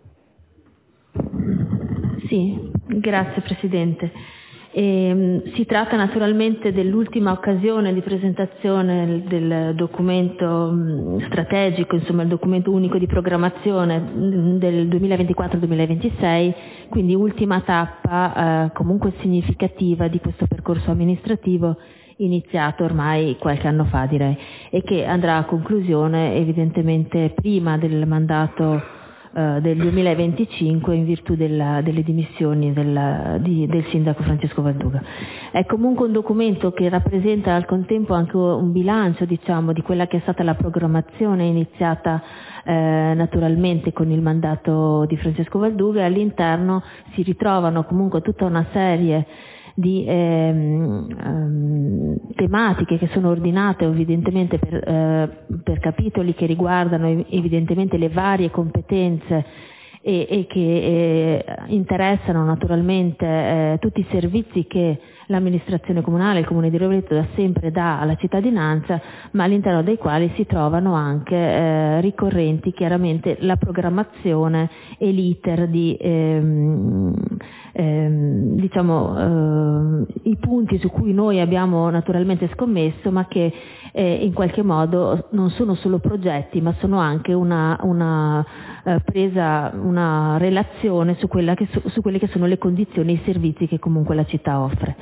Speaker 10: Sì, grazie Presidente. E, si tratta naturalmente dell'ultima occasione di presentazione del documento strategico, insomma il documento unico di programmazione del duemilaventiquattro duemilaventisei, quindi ultima tappa eh, comunque significativa di questo percorso amministrativo iniziato ormai qualche anno fa direi e che andrà a conclusione evidentemente prima del mandato del duemilaventicinque in virtù della, delle dimissioni della, di, del sindaco Francesco Valduga. È comunque un documento che rappresenta al contempo anche un bilancio diciamo, di quella che è stata la programmazione iniziata eh, naturalmente con il mandato di Francesco Valduga e all'interno si ritrovano comunque tutta una serie di ehm, ehm, tematiche che sono ordinate evidentemente per, eh, per capitoli che riguardano evidentemente le varie competenze e, e che eh, interessano naturalmente eh, tutti i servizi che l'amministrazione comunale, il Comune di Rovereto da sempre dà alla cittadinanza, ma all'interno dei quali si trovano anche eh, ricorrenti chiaramente la programmazione e l'iter di ehm, ehm, diciamo eh, i punti su cui noi abbiamo naturalmente scommesso, ma che eh, in qualche modo non sono solo progetti, ma sono anche una, una eh, presa, una relazione su, quella che su, su quelle che sono le condizioni e i servizi che comunque la città offre.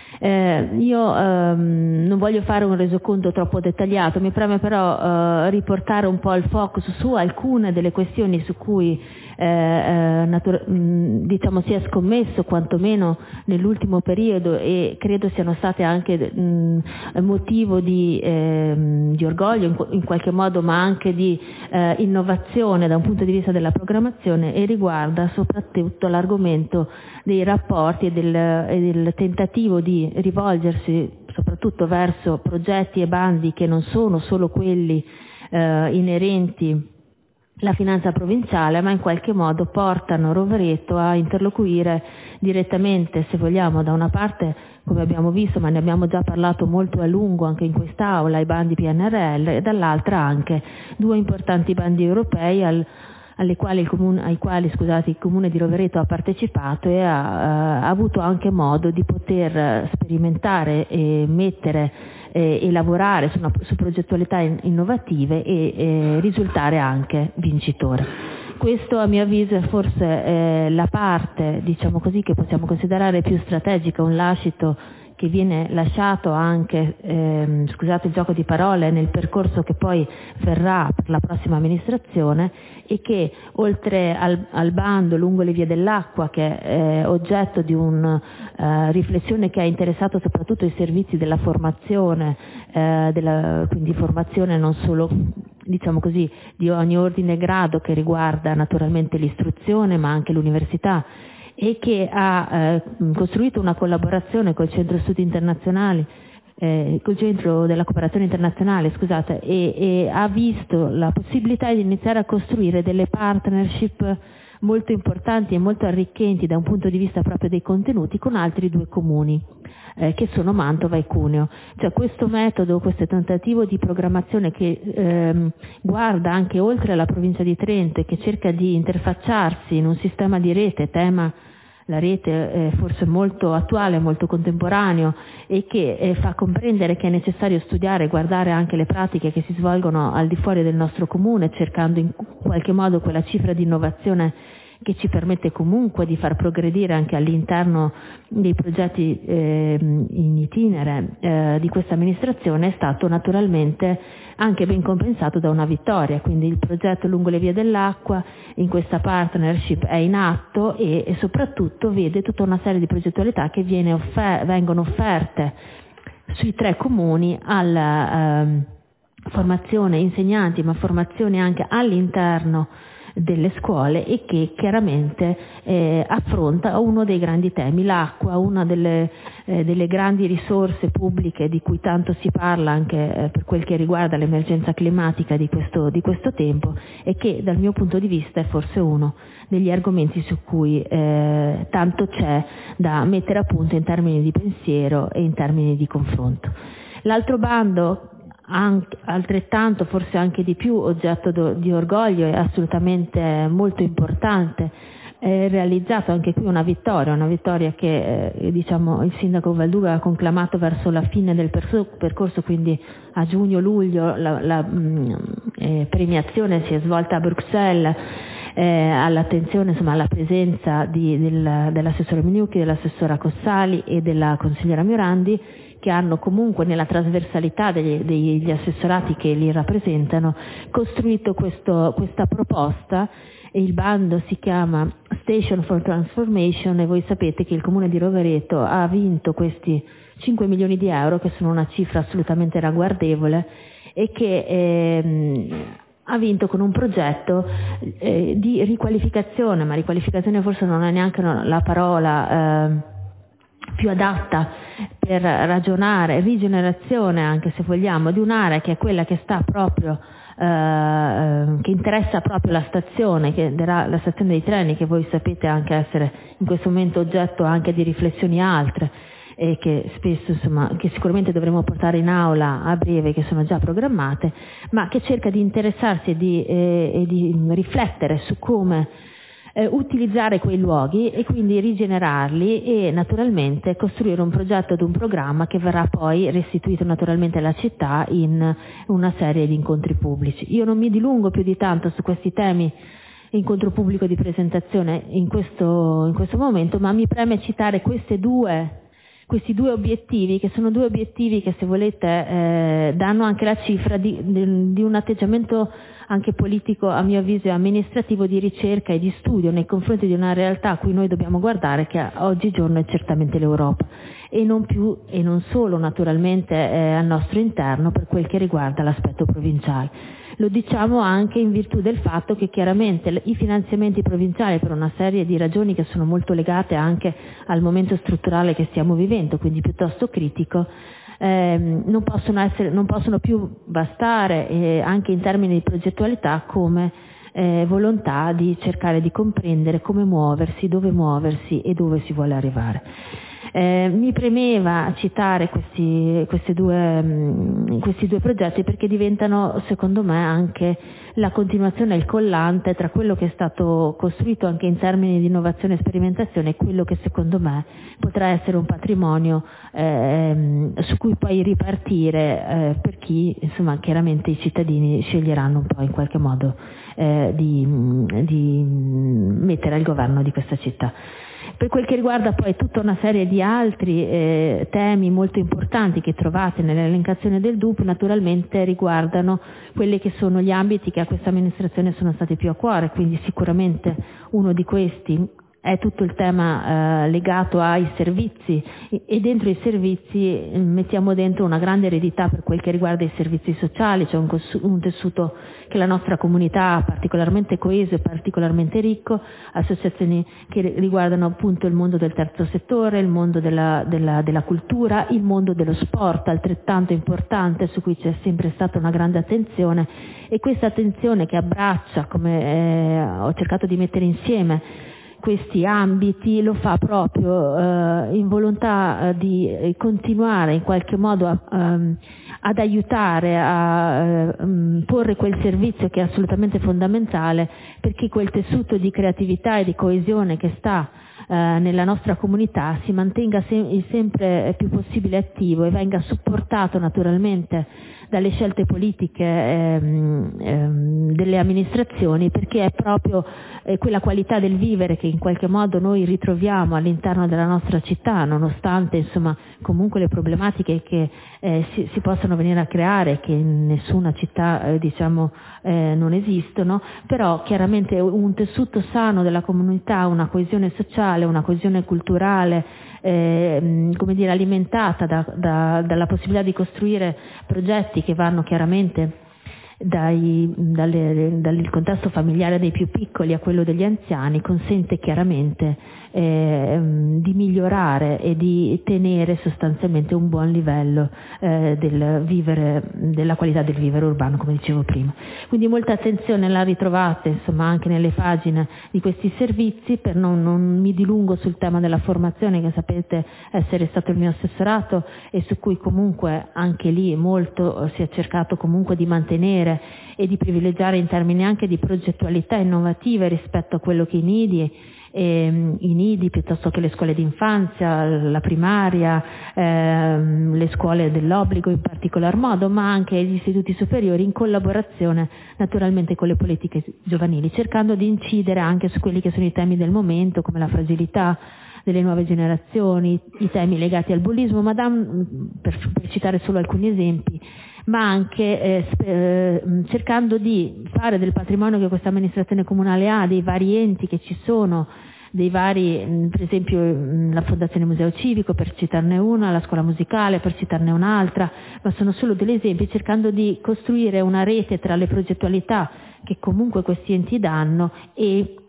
Speaker 10: Eh, io ehm, non voglio fare un resoconto troppo dettagliato, mi preme però eh, riportare un po' il focus su alcune delle questioni su cui eh, eh, natura- mh, diciamo si è scommesso quantomeno nell'ultimo periodo, e credo siano state anche mh, motivo di, eh, di orgoglio in, in qualche modo, ma anche di eh, innovazione da un punto di vista della programmazione, e riguarda soprattutto l'argomento dei rapporti e del, e del tentativo di rivolgersi soprattutto verso progetti e bandi che non sono solo quelli eh, inerenti alla finanza provinciale, ma in qualche modo portano Rovereto a interloquire direttamente, se vogliamo, da una parte, come abbiamo visto, ma ne abbiamo già parlato molto a lungo anche in quest'Aula, i bandi P N R L, e dall'altra anche due importanti bandi europei al alle quali il comune, ai quali scusate, il Comune di Rovereto ha partecipato e ha, uh, ha avuto anche modo di poter sperimentare e mettere eh, e lavorare su, una, su progettualità in, innovative e eh, risultare anche vincitore. Questo a mio avviso è forse eh, la parte, diciamo così, che possiamo considerare più strategica, un lascito che viene lasciato anche, ehm, scusate il gioco di parole, nel percorso che poi verrà per la prossima amministrazione, e che oltre al, al bando lungo le vie dell'acqua, che è oggetto di una eh, riflessione che ha interessato soprattutto i servizi della formazione, eh, della, quindi formazione non solo, diciamo così, di ogni ordine e grado, che riguarda naturalmente l'istruzione ma anche l'università, e che ha eh, costruito una collaborazione col Centro Studi Internazionali, eh, col Centro della Cooperazione Internazionale, scusate, e, e ha visto la possibilità di iniziare a costruire delle partnership molto importanti e molto arricchenti da un punto di vista proprio dei contenuti con altri due comuni, eh, che sono Mantova e Cuneo. Cioè questo metodo, questo tentativo di programmazione che ehm, guarda anche oltre alla provincia di Trento e che cerca di interfacciarsi in un sistema di rete, tema la rete è forse molto attuale, molto contemporaneo, e che eh, fa comprendere che è necessario studiare e guardare anche le pratiche che si svolgono al di fuori del nostro comune, cercando in qualche modo quella cifra di innovazione che ci permette comunque di far progredire anche all'interno dei progetti eh, in itinere eh, di questa amministrazione, è stato naturalmente anche ben compensato da una vittoria. Quindi il progetto lungo le vie dell'acqua in questa partnership è in atto e, e soprattutto vede tutta una serie di progettualità che viene offer- vengono offerte sui tre comuni alla eh, formazione insegnanti, ma formazione anche all'interno delle scuole, e che chiaramente eh, affronta uno dei grandi temi, l'acqua, una delle, eh, delle grandi risorse pubbliche di cui tanto si parla anche eh, per quel che riguarda l'emergenza climatica di questo, di questo tempo, e che dal mio punto di vista è forse uno degli argomenti su cui eh, tanto c'è da mettere a punto in termini di pensiero e in termini di confronto. L'altro bando, anche, altrettanto, forse anche di più, oggetto do, di orgoglio e assolutamente molto importante, è realizzato anche qui una vittoria, una vittoria che eh, diciamo il sindaco Valduga ha conclamato verso la fine del perso- percorso, quindi a giugno-luglio la, la mh, eh, premiazione si è svolta a Bruxelles, eh, all'attenzione, insomma, alla presenza di, del, dell'assessore Mignucchi, dell'assessora Cossali e della consigliera Miorandi, che hanno comunque nella trasversalità degli, degli assessorati che li rappresentano costruito questo, questa proposta. E il bando si chiama Station for Transformation, e voi sapete che il Comune di Rovereto ha vinto questi cinque milioni di euro, che sono una cifra assolutamente ragguardevole, e che ehm, ha vinto con un progetto eh, di riqualificazione, ma riqualificazione forse non è neanche la parola eh, più adatta per ragionare, rigenerazione anche se vogliamo, di un'area che è quella che sta proprio eh, che interessa proprio la stazione, che darà la stazione dei treni, che voi sapete anche essere in questo momento oggetto anche di riflessioni altre, e che spesso, insomma, che sicuramente dovremo portare in aula a breve, che sono già programmate, ma che cerca di interessarsi e di, eh, e di riflettere su come eh, utilizzare quei luoghi e quindi rigenerarli e naturalmente costruire un progetto ed un programma che verrà poi restituito naturalmente alla città in una serie di incontri pubblici. Io non mi dilungo più di tanto su questi temi incontro pubblico di presentazione in questo, in questo momento, ma mi preme citare queste due questi due obiettivi, che sono due obiettivi che, se volete, eh, danno anche la cifra di, di, di un atteggiamento anche politico, a mio avviso, e amministrativo, di ricerca e di studio nei confronti di una realtà a cui noi dobbiamo guardare, che oggigiorno è certamente l'Europa, e non più e non solo naturalmente eh, al nostro interno per quel che riguarda l'aspetto provinciale. Lo diciamo anche in virtù del fatto che chiaramente i finanziamenti provinciali, per una serie di ragioni che sono molto legate anche al momento strutturale che stiamo vivendo, quindi piuttosto critico, ehm, non possono essere, non possono più bastare eh, anche in termini di progettualità come eh, volontà di cercare di comprendere come muoversi, dove muoversi e dove si vuole arrivare. Eh, mi premeva citare questi, questi, due, mh, questi due progetti perché diventano, secondo me, anche la continuazione e il collante tra quello che è stato costruito anche in termini di innovazione e sperimentazione e quello che, secondo me, potrà essere un patrimonio eh, su cui poi ripartire eh, per chi, insomma, chiaramente i cittadini sceglieranno un po' in qualche modo eh, di, di mettere al governo di questa città. Per quel che riguarda poi tutta una serie di altri eh, temi molto importanti che trovate nell'elencazione del D U P, naturalmente riguardano quelli che sono gli ambiti che a questa amministrazione sono stati più a cuore, quindi sicuramente uno di questi è tutto il tema eh, legato ai servizi, e dentro i servizi eh, mettiamo dentro una grande eredità per quel che riguarda i servizi sociali, cioè un, un tessuto che la nostra comunità ha particolarmente coeso e particolarmente ricco, associazioni che riguardano appunto il mondo del terzo settore, il mondo della, della, della cultura, il mondo dello sport, altrettanto importante, su cui c'è sempre stata una grande attenzione, e questa attenzione che abbraccia, come eh, ho cercato di mettere insieme, questi ambiti, lo fa proprio eh, in volontà eh, di continuare in qualche modo a, um, ad aiutare a um, porre quel servizio che è assolutamente fondamentale, perché quel tessuto di creatività e di coesione che sta eh, nella nostra comunità si mantenga se- il sempre più possibile attivo e venga supportato naturalmente dalle scelte politiche ehm, ehm, delle amministrazioni, perché è proprio eh, quella qualità del vivere che in qualche modo noi ritroviamo all'interno della nostra città, nonostante insomma comunque le problematiche che eh, si, si possano venire a creare, che in nessuna città eh, diciamo eh, non esistono, però chiaramente un tessuto sano della comunità, una coesione sociale, una coesione culturale, Eh, come dire, alimentata da, da, dalla possibilità di costruire progetti che vanno chiaramente dai, dalle, dal contesto familiare dei più piccoli a quello degli anziani, consente chiaramente eh, di migliorare e di tenere sostanzialmente un buon livello eh, del vivere, della qualità del vivere urbano, come dicevo prima. Quindi molta attenzione la ritrovate insomma anche nelle pagine di questi servizi. Per non, non mi dilungo sul tema della formazione, che sapete essere stato il mio assessorato e su cui comunque anche lì molto si è cercato comunque di mantenere e di privilegiare in termini anche di progettualità innovative rispetto a quello che i nidi e, i nidi piuttosto che le scuole d'infanzia, la primaria, ehm, le scuole dell'obbligo in particolar modo, ma anche gli istituti superiori, in collaborazione naturalmente con le politiche giovanili, cercando di incidere anche su quelli che sono i temi del momento, come la fragilità delle nuove generazioni, i temi legati al bullismo, ma da, per, per citare solo alcuni esempi, ma anche eh, eh, cercando di fare del patrimonio che questa amministrazione comunale ha, dei vari enti che ci sono, dei vari, per esempio la Fondazione Museo Civico, per citarne una, la scuola musicale, per citarne un'altra, ma sono solo degli esempi, cercando di costruire una rete tra le progettualità che comunque questi enti danno e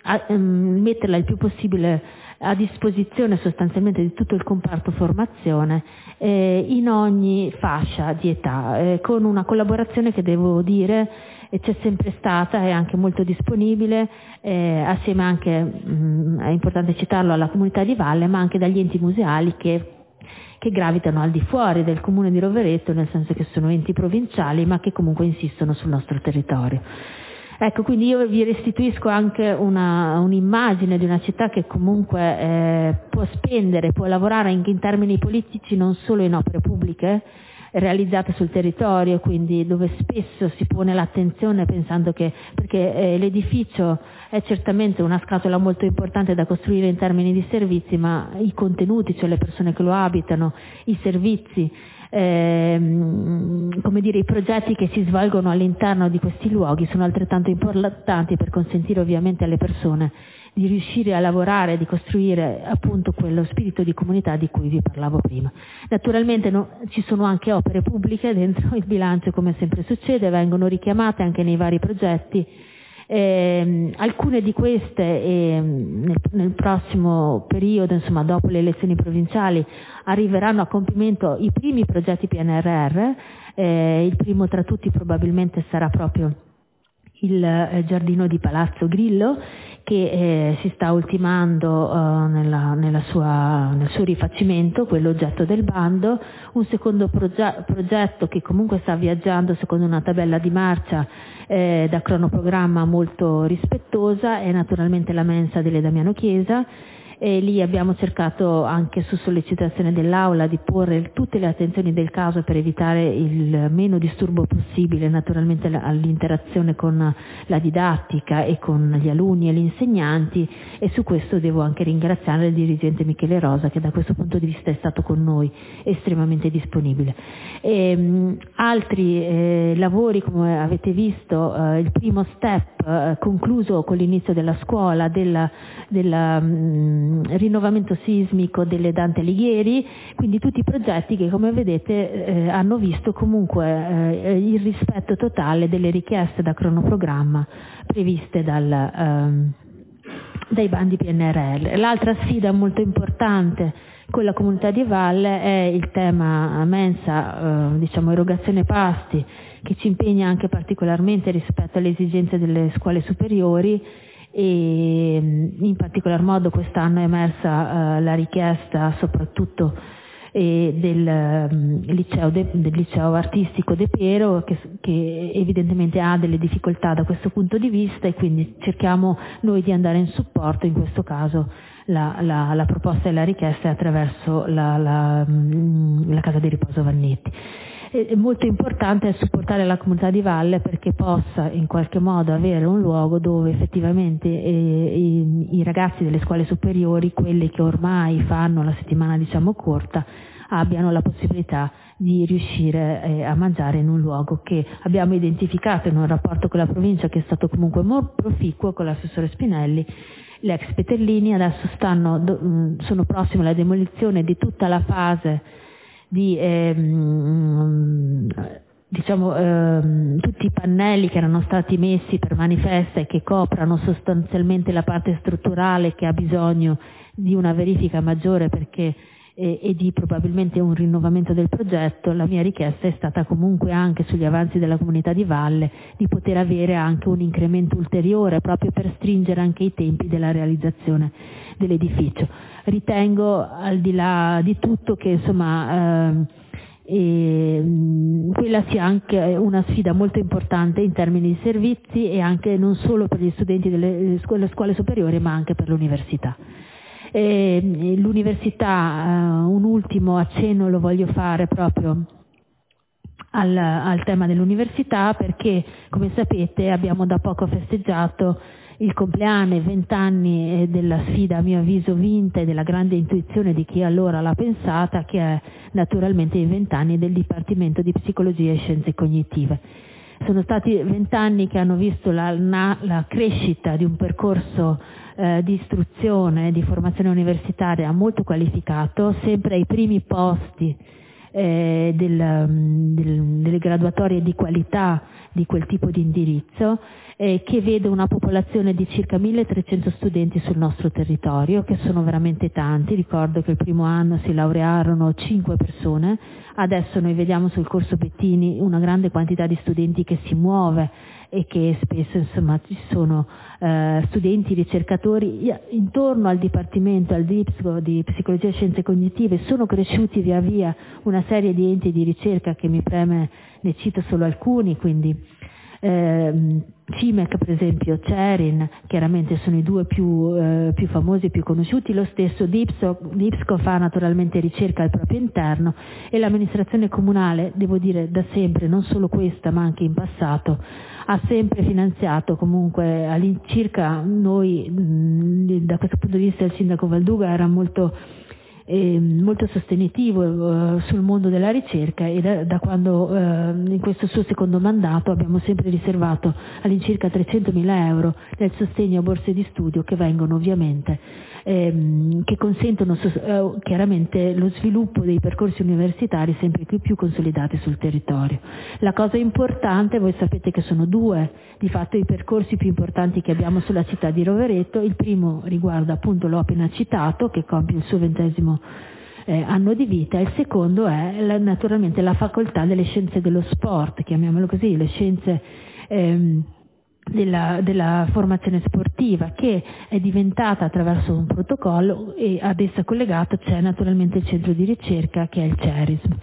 Speaker 10: a, um, metterla il più possibile a disposizione sostanzialmente di tutto il comparto formazione eh, in ogni fascia di età, eh, con una collaborazione che devo dire e c'è sempre stata, è anche molto disponibile, eh, assieme anche, mh, è importante citarlo, alla comunità di valle, ma anche dagli enti museali che, che gravitano al di fuori del comune di Rovereto, nel senso che sono enti provinciali, ma che comunque insistono sul nostro territorio. Ecco, quindi io vi restituisco anche una, un'immagine di una città che comunque eh, può spendere, può lavorare anche in termini politici, non solo in opere pubbliche, realizzate sul territorio, quindi dove spesso si pone l'attenzione pensando che, perché eh, l'edificio è certamente una scatola molto importante da costruire in termini di servizi, ma i contenuti, cioè le persone che lo abitano, i servizi, ehm, come dire, i progetti che si svolgono all'interno di questi luoghi sono altrettanto importanti per consentire ovviamente alle persone di riuscire a lavorare, di costruire appunto quello spirito di comunità di cui vi parlavo prima. Naturalmente no, ci sono anche opere pubbliche dentro il bilancio, come sempre succede, vengono richiamate anche nei vari progetti. Eh, alcune di queste eh, nel, nel prossimo periodo, insomma dopo le elezioni provinciali, arriveranno a compimento i primi progetti P N R R, eh, il primo tra tutti probabilmente sarà proprio il eh, giardino di Palazzo Grillo, che eh, si sta ultimando uh, nella, nella sua, nel suo rifacimento, quello oggetto del bando. Un secondo proge- progetto che comunque sta viaggiando secondo una tabella di marcia eh, da cronoprogramma molto rispettosa è naturalmente la mensa delle Damiano Chiesa, e lì abbiamo cercato anche su sollecitazione dell'Aula di porre tutte le attenzioni del caso per evitare il meno disturbo possibile naturalmente all'interazione con la didattica e con gli alunni e gli insegnanti, e su questo devo anche ringraziare il dirigente Michele Rosa che da questo punto di vista è stato con noi estremamente disponibile. E, mh, altri eh, lavori, come avete visto, eh, il primo step eh, concluso con l'inizio della scuola della, della mh, rinnovamento sismico delle Dante Alighieri, quindi tutti i progetti che come vedete eh, hanno visto comunque eh, il rispetto totale delle richieste da cronoprogramma previste dal, ehm, dai bandi P N R R. L'altra sfida molto importante con la comunità di valle è il tema mensa, eh, diciamo erogazione pasti, che ci impegna anche particolarmente rispetto alle esigenze delle scuole superiori, e in particolar modo quest'anno è emersa uh, la richiesta soprattutto eh, del, um, liceo de, del liceo artistico De Piero che, che evidentemente ha delle difficoltà da questo punto di vista, e quindi cerchiamo noi di andare in supporto. In questo caso la, la, la proposta e la richiesta è attraverso la, la, la Casa di Riposo Vannetti. È molto importante supportare la comunità di valle perché possa in qualche modo avere un luogo dove effettivamente eh, i, i ragazzi delle scuole superiori, quelli che ormai fanno la settimana diciamo corta, abbiano la possibilità di riuscire eh, a mangiare in un luogo che abbiamo identificato in un rapporto con la provincia che è stato comunque molto proficuo con l'assessore Spinelli. L'ex Peterlini adesso stanno, do, sono prossimi alla demolizione di tutta la fase di ehm, diciamo ehm, tutti i pannelli che erano stati messi per manifesta e che coprano sostanzialmente la parte strutturale, che ha bisogno di una verifica maggiore perché e, e di probabilmente un rinnovamento del progetto. La mia richiesta è stata comunque anche sugli avanzi della comunità di valle di poter avere anche un incremento ulteriore proprio per stringere anche i tempi della realizzazione dell'edificio. Ritengo al di là di tutto che insomma ehm, e quella sia anche una sfida molto importante in termini di servizi e anche non solo per gli studenti delle scuole, scuole superiori ma anche per l'università. E l'università, un ultimo accenno lo voglio fare proprio al, al tema dell'università perché come sapete abbiamo da poco festeggiato il compleanno, i vent'anni della sfida a mio avviso vinta e della grande intuizione di chi allora l'ha pensata, che è naturalmente i vent'anni del Dipartimento di Psicologia e Scienze Cognitive. Sono stati vent'anni che hanno visto la, la crescita di un percorso eh, di istruzione, di formazione universitaria molto qualificato, sempre ai primi posti eh, del, del, delle graduatorie di qualità di quel tipo di indirizzo, eh, che vede una popolazione di circa milletrecento studenti sul nostro territorio, che sono veramente tanti. Ricordo che il primo anno si laurearono cinque persone, adesso noi vediamo sul corso Bettini una grande quantità di studenti che si muove e che spesso insomma ci sono eh, studenti, ricercatori intorno al Dipartimento, al DIPSCO di Psicologia e Scienze Cognitive. Sono cresciuti via via una serie di enti di ricerca che mi preme, ne cito solo alcuni, quindi eh, C I M E C per esempio, CERIN, chiaramente sono i due più, eh, più famosi e più conosciuti, lo stesso DIPSCO, DIPSCO fa naturalmente ricerca al proprio interno, e l'amministrazione comunale, devo dire da sempre, non solo questa ma anche in passato, ha sempre finanziato comunque all'incirca. Noi mh, da questo punto di vista il sindaco Valduga era molto eh, molto sostenitivo eh, sul mondo della ricerca, e da, da quando eh, in questo suo secondo mandato abbiamo sempre riservato all'incirca trecentomila euro nel sostegno a borse di studio che vengono ovviamente ehm, che consentono eh, chiaramente lo sviluppo dei percorsi universitari sempre più, più consolidati sul territorio. La cosa importante, voi sapete che sono due di fatto i percorsi più importanti che abbiamo sulla città di Rovereto. Il primo riguarda appunto, l'ho appena citato, che compie il suo ventesimo Eh, anno di vita. Il secondo è la, naturalmente la facoltà delle scienze dello sport, chiamiamolo così, le scienze ehm, della, della formazione sportiva, che è diventata attraverso un protocollo, e ad essa collegato c'è naturalmente il centro di ricerca che è il CERISM.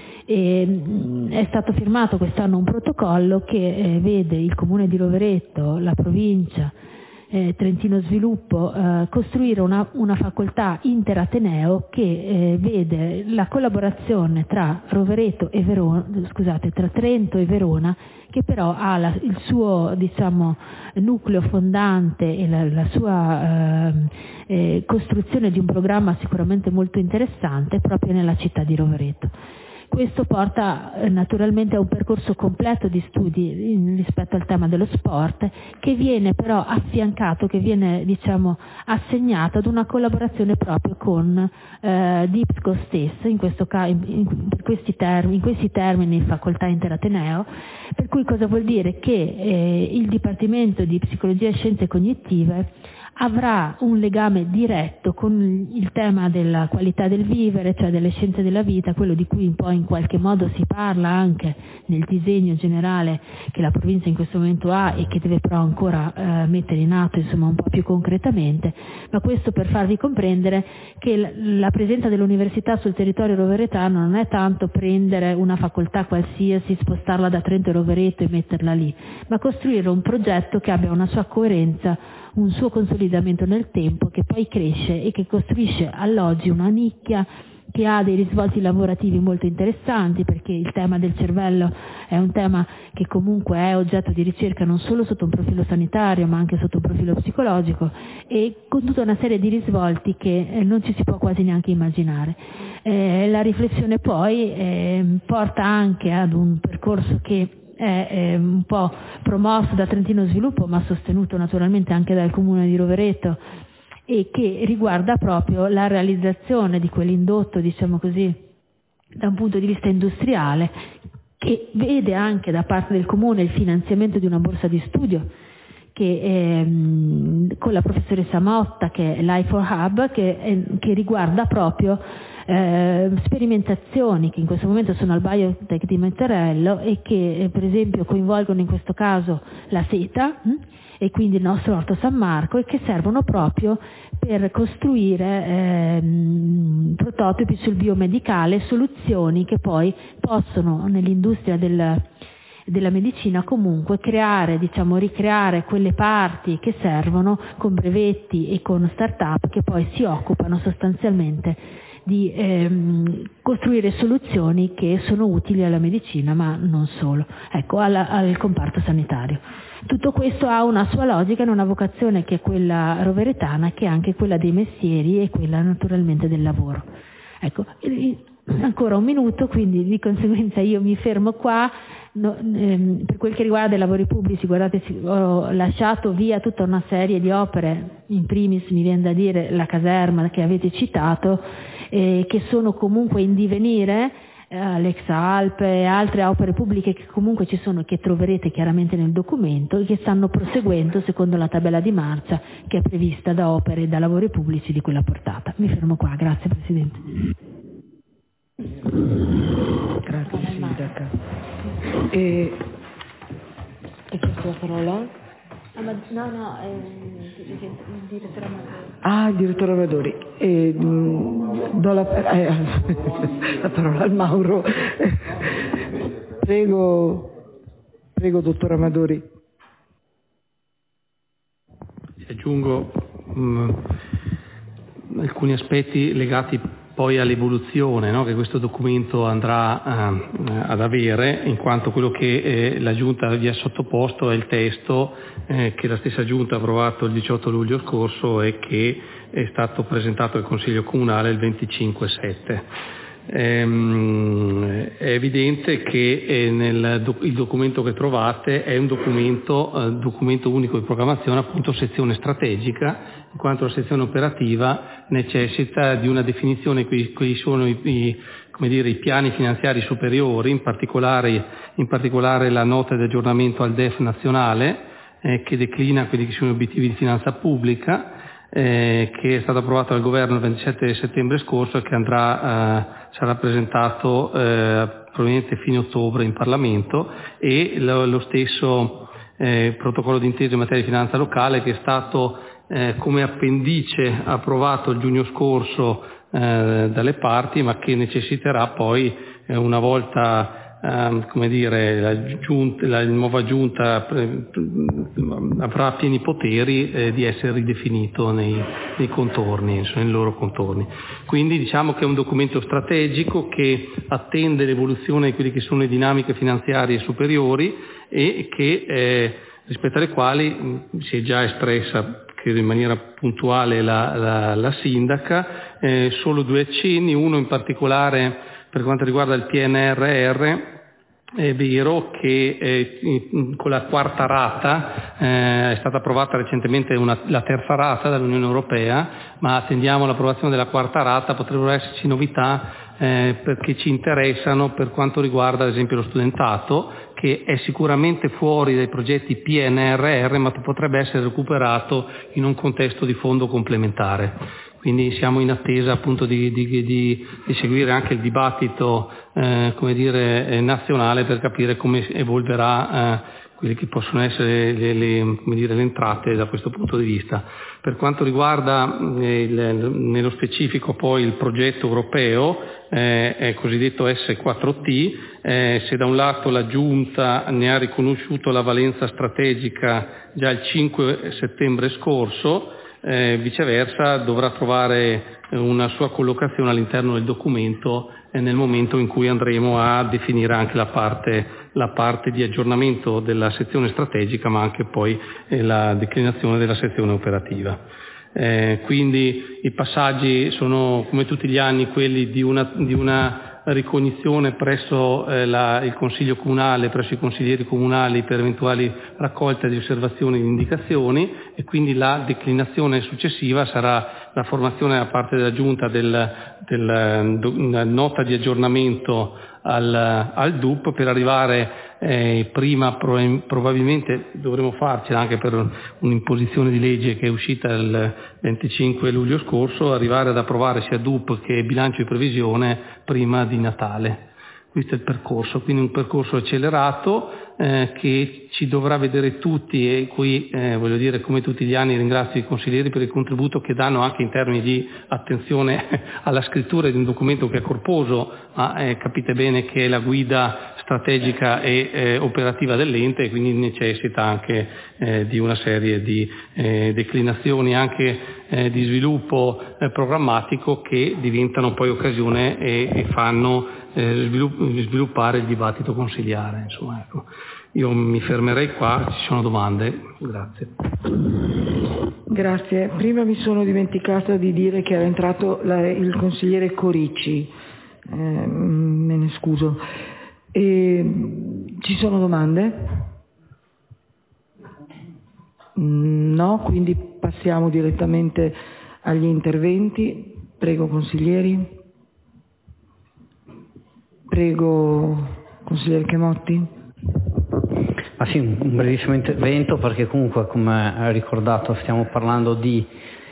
Speaker 10: E, mh, è stato firmato quest'anno un protocollo che eh, vede il Comune di Rovereto, la provincia, Eh, Trentino Sviluppo eh, costruire una, una facoltà interateneo che eh, vede la collaborazione tra Rovereto e Verona, scusate, tra Trento e Verona, che però ha la, il suo diciamo nucleo fondante e la, la sua eh, eh, costruzione di un programma sicuramente molto interessante proprio nella città di Rovereto. Questo porta eh, naturalmente a un percorso completo di studi in, rispetto al tema dello sport, che viene però affiancato, che viene diciamo assegnato ad una collaborazione proprio con eh, DIPSCO stesso, in, questo ca- in, in, per questi termini, in questi termini facoltà interateneo, per cui cosa vuol dire? Che eh, il Dipartimento di Psicologia e Scienze Cognitive avrà un legame diretto con il tema della qualità del vivere, cioè delle scienze della vita, quello di cui poi in qualche modo si parla anche nel disegno generale che la provincia in questo momento ha e che deve però ancora eh, mettere in atto insomma un po' più concretamente, ma questo per farvi comprendere che la presenza dell'università sul territorio roveretano non è tanto prendere una facoltà qualsiasi, spostarla da Trento e Rovereto e metterla lì, ma costruire un progetto che abbia una sua coerenza, un suo consolidamento nel tempo, che poi cresce e che costruisce all'oggi una nicchia che ha dei risvolti lavorativi molto interessanti, perché il tema del cervello è un tema che comunque è oggetto di ricerca non solo sotto un profilo sanitario ma anche sotto un profilo psicologico, e con tutta una serie di risvolti che eh, non ci si può quasi neanche immaginare. Eh, la riflessione poi eh, porta anche ad un percorso che è eh, un po' promosso da Trentino Sviluppo ma sostenuto naturalmente anche dal Comune di Rovereto, e che riguarda proprio la realizzazione di quell'indotto, diciamo così, da un punto di vista industriale, che vede anche da parte del Comune il finanziamento di una borsa di studio che ehm, con la professoressa Motta, che è l'I quattro Hub, che, eh, che riguarda proprio eh, sperimentazioni che in questo momento sono al Biotech di Mattarello e che eh, per esempio coinvolgono in questo caso la seta hm? e quindi il nostro Orto San Marco, e che servono proprio per costruire ehm, prototipi sul biomedicale, soluzioni che poi possono nell'industria del della medicina comunque creare, diciamo, ricreare quelle parti che servono con brevetti e con start-up che poi si occupano sostanzialmente di ehm, costruire soluzioni che sono utili alla medicina, ma non solo, ecco, alla, al comparto sanitario. Tutto questo ha una sua logica e una vocazione che è quella roveretana, che è anche quella dei mestieri e quella naturalmente del lavoro. Ecco, ancora un minuto, quindi di conseguenza io mi fermo qua. No, ehm, per quel che riguarda i lavori pubblici, guardate, ho lasciato via tutta una serie di opere, in primis mi viene da dire la caserma che avete citato, eh, che sono comunque in divenire, eh, l'ex Alpe e altre opere pubbliche che comunque ci sono, che troverete chiaramente nel documento, e che stanno proseguendo secondo la tabella di marcia che è prevista da opere e da lavori pubblici di quella portata. Mi fermo qua, grazie Presidente.
Speaker 1: Grazie Sindaca. E, e chiesto la parola?
Speaker 10: Ah, ma, no, no, è il direttore Amadori.
Speaker 1: Ah, il direttore Amadori. E, mh, do la, eh, la parola al Mauro. Prego, prego dottor Amadori.
Speaker 19: Aggiungo mh, alcuni aspetti legati poi all'evoluzione, no, che questo documento andrà eh, ad avere, in quanto quello che eh, la Giunta vi ha sottoposto è il testo eh, che la stessa Giunta ha approvato il diciotto luglio scorso e che è stato presentato al Consiglio Comunale il venticinque sette. Ehm, è evidente che eh, nel doc- il documento che trovate è un documento, eh, documento unico di programmazione, appunto sezione strategica, in quanto la sezione operativa necessita di una definizione di quali sono i, i, come dire, i piani finanziari superiori, in particolare, in particolare la nota di aggiornamento al D E F nazionale, eh, che declina quelli che sono gli obiettivi di finanza pubblica, eh, che è stato approvato dal governo il ventisette settembre scorso e che andrà, eh, sarà presentato eh, probabilmente fine ottobre in Parlamento, e lo, lo stesso eh, protocollo d'intesa in materia di finanza locale, che è stato eh, come appendice approvato il giugno scorso eh, dalle parti, ma che necessiterà poi eh, una volta Um, come dire, la, giunta, la nuova giunta pre, avrà pieni poteri eh, di essere ridefinito nei, nei contorni, nei loro contorni. Quindi diciamo che è un documento strategico che attende l'evoluzione di quelle che sono le dinamiche finanziarie superiori e che eh, rispetto alle quali mh, si è già espressa, credo in maniera puntuale, la, la, la sindaca. Eh, solo due accenni, uno in particolare per quanto riguarda il P N R R. È vero che eh, con la quarta rata eh, è stata approvata recentemente una, la terza rata dall'Unione Europea, ma attendiamo l'approvazione della quarta rata. Potrebbero esserci novità eh, perché ci interessano per quanto riguarda ad esempio lo studentato, che è sicuramente fuori dai progetti P N R R, ma potrebbe essere recuperato in un contesto di fondo complementare. Quindi siamo in attesa appunto di, di, di, di seguire anche il dibattito eh, come dire, eh, nazionale, per capire come evolverà eh, quelle che possono essere le, le, come dire, le entrate da questo punto di vista. Per quanto riguarda eh, il, nello specifico poi il progetto europeo, eh, è cosiddetto S quattro T, eh, se da un lato la Giunta ne ha riconosciuto la valenza strategica già il cinque settembre scorso, Eh, viceversa dovrà trovare una sua collocazione all'interno del documento eh, nel momento in cui andremo a definire anche la parte, la parte di aggiornamento della sezione strategica, ma anche poi eh, la declinazione della sezione operativa. Eh, quindi i passaggi sono come tutti gli anni quelli di una, di una ricognizione presso eh, la, il Consiglio Comunale, presso i consiglieri comunali per eventuali raccolte di osservazioni e di indicazioni, e quindi la declinazione successiva sarà la formazione da parte della Giunta del, del, del nota di aggiornamento al, al D U P per arrivare eh, prima, probabilmente dovremo farcela anche per un'imposizione di legge che è uscita il venticinque luglio scorso, arrivare ad approvare sia D U P che bilancio di previsione prima di Natale. Questo è il percorso, quindi un percorso accelerato eh, che ci dovrà vedere tutti, e qui eh, voglio dire, come tutti gli anni ringrazio i consiglieri per il contributo che danno anche in termini di attenzione alla scrittura di un documento che è corposo, ma eh, capite bene che è la guida strategica e eh, operativa dell'ente, e quindi necessita anche eh, di una serie di eh, declinazioni anche eh, di sviluppo eh, programmatico che diventano poi occasione e, e fanno eh, svilupp- sviluppare il dibattito consiliare. Insomma, ecco. Io mi fermerei qua, ci sono domande? Grazie.
Speaker 1: Grazie. Prima mi sono dimenticata di dire che era entrato la, il consigliere Coricci, eh, me ne scuso. E, ci sono domande? No, quindi passiamo direttamente agli interventi. Prego, consiglieri. Prego. Prego, consigliere Chemotti.
Speaker 4: Ah sì, un brevissimo intervento, perché comunque, come ha ricordato, stiamo parlando di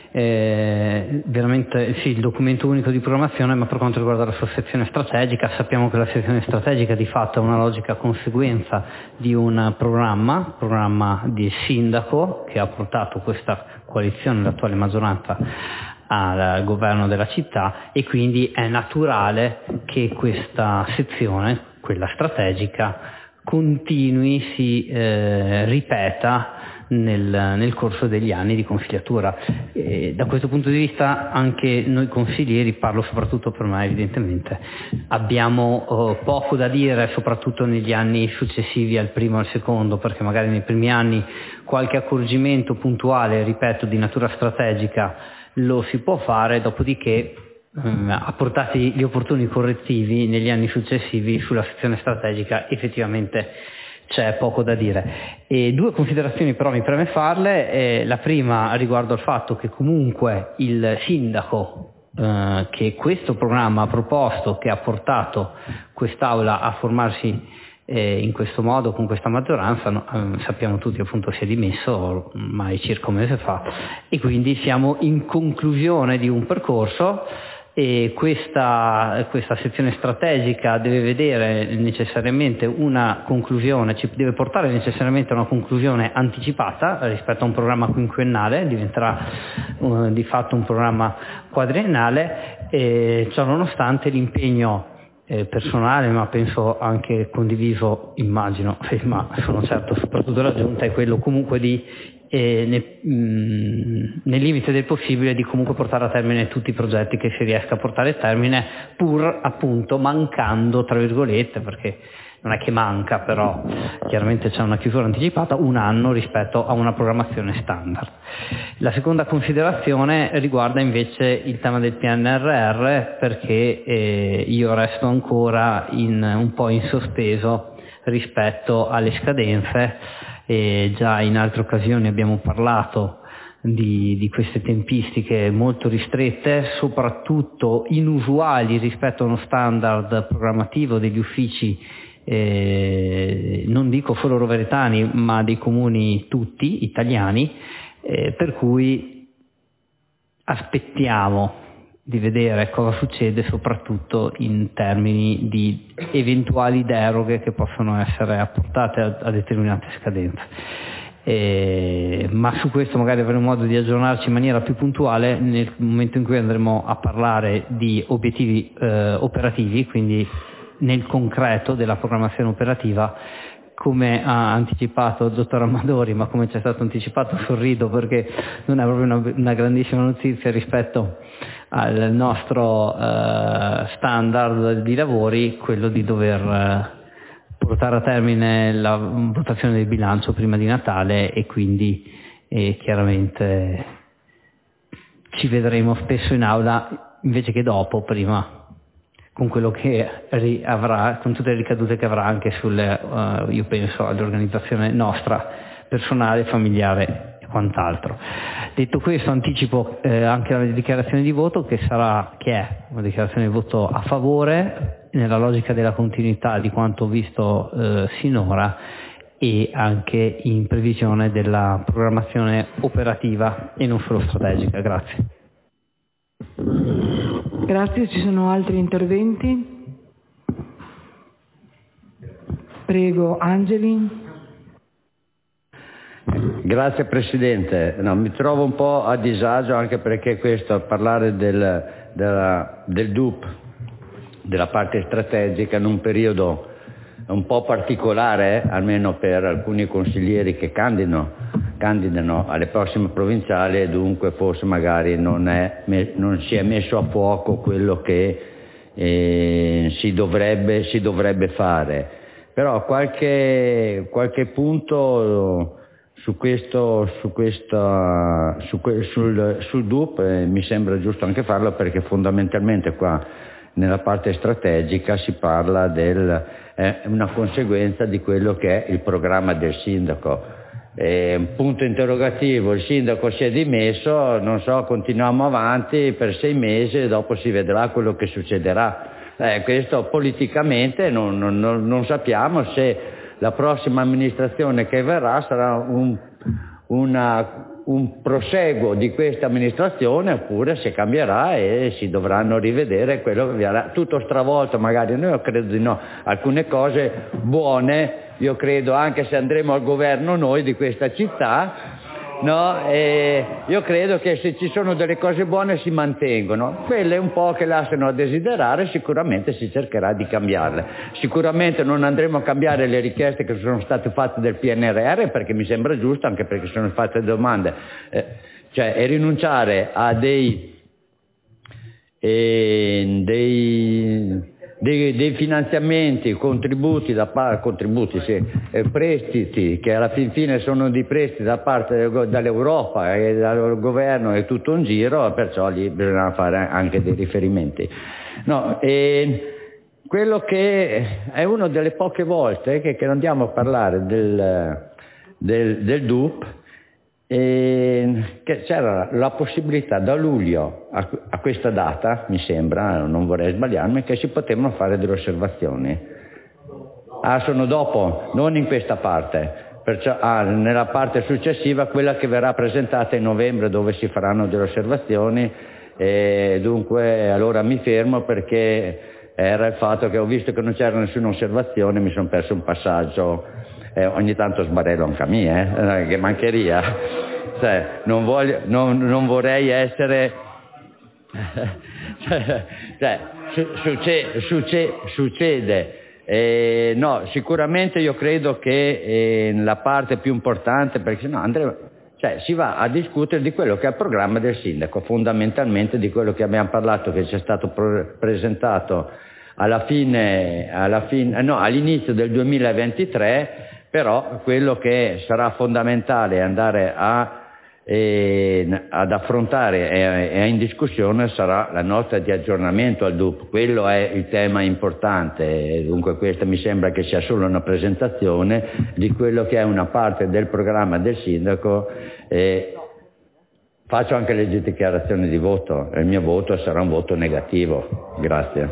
Speaker 4: eh, veramente sì, il documento unico di programmazione, ma per quanto riguarda la sua sezione strategica, sappiamo che la sezione strategica di fatto è una logica conseguenza di un programma, programma di sindaco, che ha portato questa coalizione, l'attuale maggioranza, al governo della città, e quindi è naturale che questa sezione, quella strategica, continui, si eh, ripeta nel, nel corso degli anni di consigliatura. E da questo punto di vista anche noi consiglieri, parlo soprattutto per me evidentemente, abbiamo eh, poco da dire, soprattutto negli anni successivi al primo e al secondo, perché magari nei primi anni qualche accorgimento puntuale, ripeto, di natura strategica lo si può fare, dopodiché apportati gli opportuni correttivi negli anni successivi sulla sezione strategica effettivamente c'è poco da dire. E due considerazioni però mi preme farle. Eh, la prima riguardo al fatto che comunque il sindaco eh, che questo programma ha proposto, che ha portato quest'Aula a formarsi eh, in questo modo, con questa maggioranza, no, eh, sappiamo tutti appunto si è dimesso ormai circa un mese fa, e quindi siamo in conclusione di un percorso. E questa, questa sezione strategica deve vedere necessariamente una conclusione, ci deve portare necessariamente a una conclusione anticipata rispetto a un programma quinquennale, diventerà uh, di fatto un programma quadriennale, e ciò nonostante l'impegno eh, personale, ma penso anche condiviso, immagino, ma sono certo soprattutto della Giunta, è quello comunque di E ne, mh, nel limite del possibile di comunque portare a termine tutti i progetti che si riesca a portare a termine, pur appunto mancando, tra virgolette, perché non è che manca, però chiaramente c'è una chiusura anticipata, un anno rispetto a una programmazione standard. La seconda considerazione riguarda invece il tema del P N R R, perché eh, io resto ancora in, un po' in sospeso rispetto alle scadenze. E già in altre occasioni abbiamo parlato di, di queste tempistiche molto ristrette, soprattutto inusuali rispetto a uno standard programmativo degli uffici, eh, non dico solo roveretani, ma dei comuni tutti italiani, eh, per cui aspettiamo di vedere cosa succede, soprattutto in termini di eventuali deroghe che possono essere apportate a, a determinate scadenze. Eh, ma su questo magari avremo modo di aggiornarci in maniera più puntuale nel momento in cui andremo a parlare di obiettivi eh, operativi, quindi nel concreto della programmazione operativa. Come ha anticipato il dottor Amadori, ma come ci è stato anticipato, sorrido perché non è proprio una, una grandissima notizia rispetto al nostro eh, standard di lavori, quello di dover eh, portare a termine la votazione del bilancio prima di Natale, e quindi eh, chiaramente ci vedremo spesso in aula invece che dopo, prima, con quello che avrà, con tutte le ricadute che avrà anche sulle, uh, io penso, all'organizzazione nostra personale, familiare e quant'altro. Detto questo, anticipo eh, anche la dichiarazione di voto, che sarà, che è una dichiarazione di voto a favore, nella logica della continuità di quanto visto eh, sinora, e anche in previsione della programmazione operativa e non solo strategica. Grazie.
Speaker 1: Grazie, ci sono altri interventi? Prego, Angeli.
Speaker 14: Grazie Presidente, no, mi trovo un po' a disagio anche perché questo, a parlare del, della, del D U P, della parte strategica, in un periodo un po' particolare, almeno per alcuni consiglieri che candidano, candidano alle prossime provinciali, e dunque forse magari non, è, non si è messo a fuoco quello che eh, si, dovrebbe, si dovrebbe fare. Però qualche, qualche punto su questo, su questa, su, sul, sul D U P eh, mi sembra giusto anche farlo, perché fondamentalmente qua nella parte strategica si parla del, è una conseguenza di quello che è il programma del sindaco. Eh, un punto interrogativo, il sindaco si è dimesso, non so, continuiamo avanti per sei mesi e dopo si vedrà quello che succederà. Eh, questo politicamente non, non, non sappiamo se la prossima amministrazione che verrà sarà un, una, un proseguo di questa amministrazione oppure se cambierà e si dovranno rivedere quello che verrà. Tutto stravolto magari, noi io credo di no, alcune cose buone, io credo anche se andremo al governo noi di questa città, no, e io credo che se ci sono delle cose buone si mantengono, quelle un po' che lasciano a desiderare sicuramente si cercherà di cambiarle. Sicuramente non andremo a cambiare le richieste che sono state fatte del P N R R perché mi sembra giusto, anche perché sono fatte domande, eh, cioè e rinunciare a dei, eh, dei Dei, dei finanziamenti, contributi, da par- contributi sì, eh, prestiti che alla fin fine sono di prestiti da parte del, dall'Europa e dal governo, è tutto un giro, perciò lì bisogna fare anche dei riferimenti. No, e quello che è una delle poche volte che, che andiamo a parlare del, del, del D U P, e che c'era la possibilità da luglio a, a questa data, mi sembra, non vorrei sbagliarmi, che si potevano fare delle osservazioni. Ah, sono dopo, non in questa parte, perciò ah, nella parte successiva, quella che verrà presentata in novembre dove si faranno delle osservazioni, e dunque allora mi fermo perché era il fatto che ho visto che non c'era nessuna osservazione, mi sono perso un passaggio. Eh, ogni tanto sbarello anche a me, eh, che mancheria, cioè, non, voglio, non, non vorrei essere, cioè, su, succede, succede, succede. Eh, no, sicuramente io credo che eh, la parte più importante, perché sennò andremo, cioè, si va a discutere di quello che è il programma del sindaco, fondamentalmente di quello che abbiamo parlato, che ci è stato pro- presentato alla fine, alla fine, no, all'inizio del duemilaventitré. Però quello che sarà fondamentale è andare a, eh, ad affrontare e, e in discussione sarà la nota di aggiornamento al D U P, quello è il tema importante, dunque questa mi sembra che sia solo una presentazione di quello che è una parte del programma del sindaco. Eh, faccio anche le dichiarazioni di voto, il mio voto sarà un voto negativo. Grazie.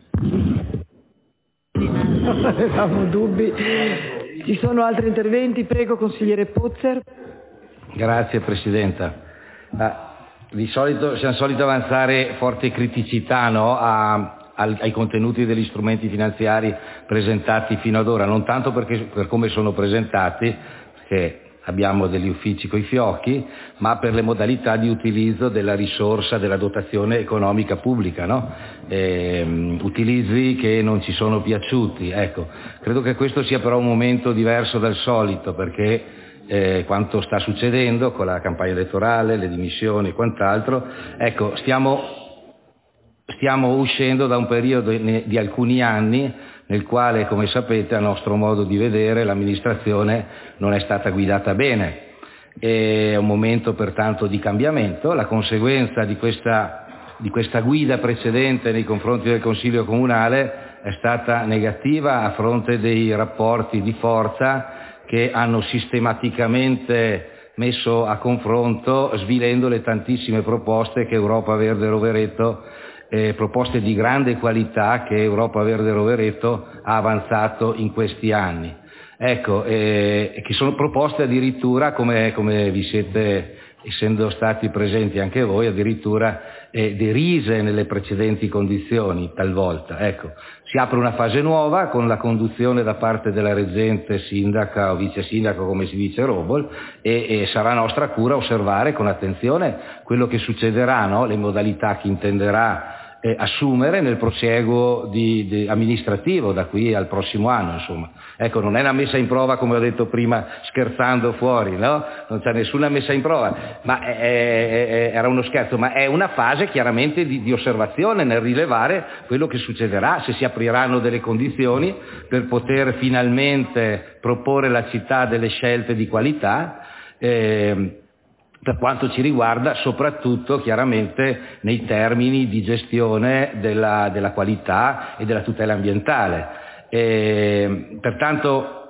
Speaker 1: Non avevamo dubbi. Ci sono altri interventi? Prego, consigliere Pozzer.
Speaker 18: Grazie Presidenta. Ah, di solito siamo soliti avanzare forti criticità, no, a, al, ai contenuti degli strumenti finanziari presentati fino ad ora, non tanto perché, per come sono presentati, perché abbiamo degli uffici coi fiocchi, ma per le modalità di utilizzo della risorsa della dotazione economica pubblica, no? E, utilizzi che non ci sono piaciuti. Ecco, credo che questo sia però un momento diverso dal solito, perché eh, quanto sta succedendo con la campagna elettorale, le dimissioni e quant'altro, ecco, stiamo, stiamo uscendo da un periodo di alcuni anni nel quale, come sapete, a nostro modo di vedere, l'amministrazione non è stata guidata bene. È un momento pertanto di cambiamento. La conseguenza di questa, di questa guida precedente nei confronti del Consiglio Comunale è stata negativa a fronte dei rapporti di forza che hanno sistematicamente messo a confronto, svilendo le tantissime proposte che Europa Verde Rovereto Eh, proposte di grande qualità che Europa Verde Rovereto ha avanzato in questi anni. Ecco, eh, che sono proposte addirittura, come, come vi siete, essendo stati presenti anche voi, addirittura eh, derise nelle precedenti condizioni talvolta. Ecco, si apre una fase nuova con la conduzione da parte della reggente sindaca o vice sindaco, come si dice, Robol, e, e sarà nostra cura osservare con attenzione quello che succederà, no? Le modalità che intenderà Eh, assumere nel prosieguo di, di amministrativo da qui al prossimo anno, insomma. Ecco, non è una messa in prova, come ho detto prima scherzando fuori, no? Non c'è nessuna messa in prova, ma è, è, è, era uno scherzo, ma è una fase chiaramente di, di osservazione nel rilevare quello che succederà, se si apriranno delle condizioni per poter finalmente proporre alla città delle scelte di qualità, eh, per quanto ci riguarda, soprattutto chiaramente nei termini di gestione della, della qualità e della tutela ambientale. E, pertanto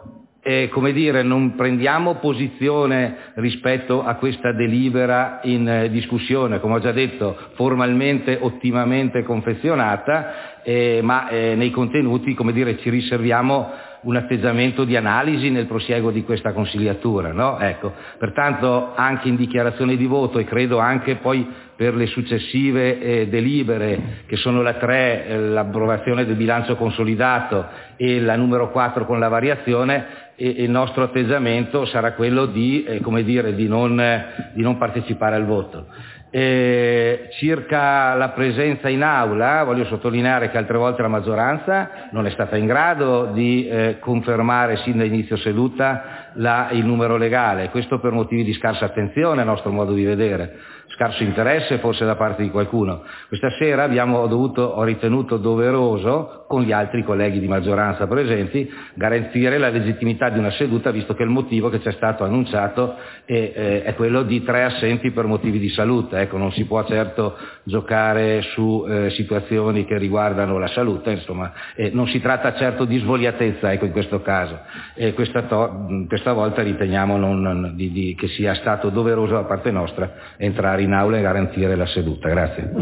Speaker 18: eh, come dire, non prendiamo posizione rispetto a questa delibera in eh, discussione, come ho già detto, formalmente ottimamente confezionata, eh, ma eh, nei contenuti, come dire, ci riserviamo un atteggiamento di analisi nel prosieguo di questa consigliatura, no? Ecco, pertanto anche in dichiarazione di voto, e credo anche poi per le successive eh, delibere, che sono la tre, eh, l'approvazione del bilancio consolidato e la numero quattro con la variazione, e, e il nostro atteggiamento sarà quello di, eh, come dire, di non, eh, di non partecipare al voto. Eh, circa la presenza in aula, voglio sottolineare che altre volte la maggioranza non è stata in grado di eh, confermare sin da inizio seduta la, il numero legale, questo per motivi di scarsa attenzione a nostro modo di vedere, scarso interesse forse da parte di qualcuno. Questa sera abbiamo dovuto, ho ritenuto doveroso, con gli altri colleghi di maggioranza presenti, garantire la legittimità di una seduta, visto che il motivo che ci è stato annunciato è, eh, è quello di tre assenti per motivi di salute. Ecco, non si può certo giocare su eh, situazioni che riguardano la salute, insomma, eh, non si tratta certo di svogliatezza, ecco, in questo caso. E questa, to- questa volta riteniamo non, non, di, di, che sia stato doveroso da parte nostra entrare in aula e garantire la seduta. Grazie.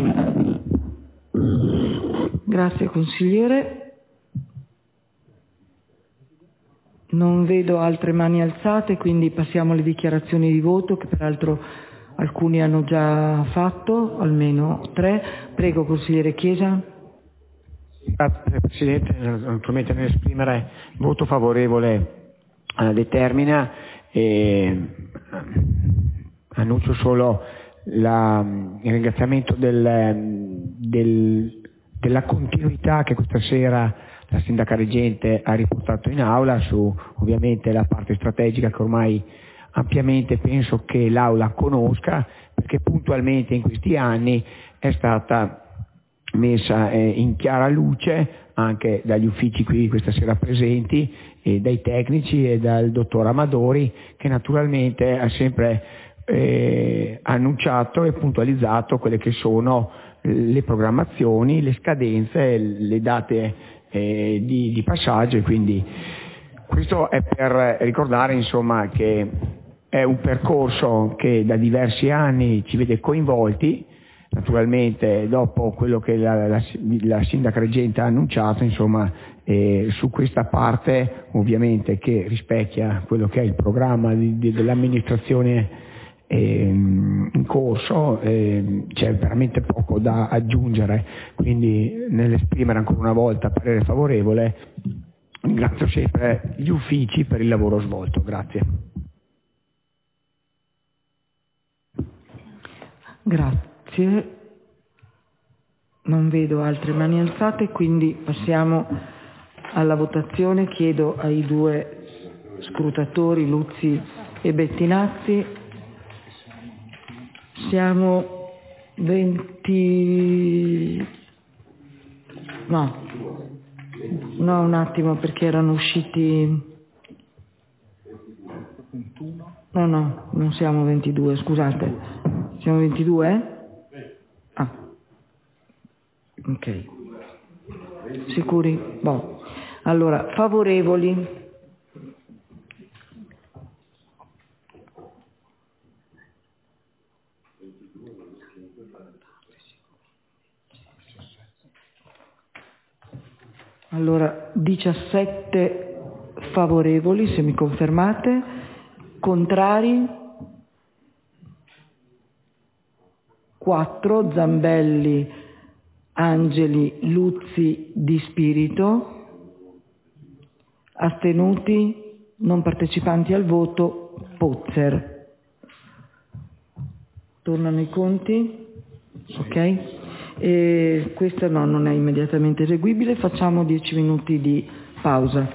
Speaker 1: Grazie consigliere. Non vedo altre mani alzate, quindi passiamo alle dichiarazioni di voto, che peraltro alcuni hanno già fatto, almeno tre. Prego, consigliere Chiesa.
Speaker 15: Grazie Presidente, naturalmente nell'esprimere voto favorevole alla determina e annuncio solo la, il ringraziamento del, del, della continuità che questa sera la sindaca reggente ha riportato in aula su ovviamente la parte strategica che ormai ampiamente penso che l'aula conosca, perché puntualmente in questi anni è stata messa eh, in chiara luce anche dagli uffici qui questa sera presenti, e dai tecnici e dal dottor Amadori, che naturalmente ha sempre eh, annunciato e puntualizzato quelle che sono le programmazioni, le scadenze, le date eh, di, di passaggio, e quindi questo è per ricordare insomma che è un percorso che da diversi anni ci vede coinvolti. Naturalmente dopo quello che la, la, la sindaca reggente ha annunciato, insomma, eh, su questa parte ovviamente che rispecchia quello che è il programma di, di, dell'amministrazione eh, in corso, eh, c'è veramente poco da aggiungere, quindi nell'esprimere ancora una volta parere favorevole ringrazio sempre gli uffici per il lavoro svolto. Grazie.
Speaker 1: Grazie. Non vedo altre mani alzate, quindi passiamo alla votazione. Chiedo ai due scrutatori, Luzzi e Bettinazzi. Siamo venti... No, no, un attimo, perché erano usciti... No, no, non siamo ventidue, scusate. Siamo ventidue? Ah. Ok. Sicuri? Boh. Allora, favorevoli? Allora, diciassette favorevoli, se mi confermate. Contrari? quattro, Zambelli, Angeli, Luzzi, Di Spirito. Astenuti? Non partecipanti al voto, Pozzer. Tornano i conti? Ok? E questo no, non è immediatamente eseguibile, facciamo dieci minuti di pausa.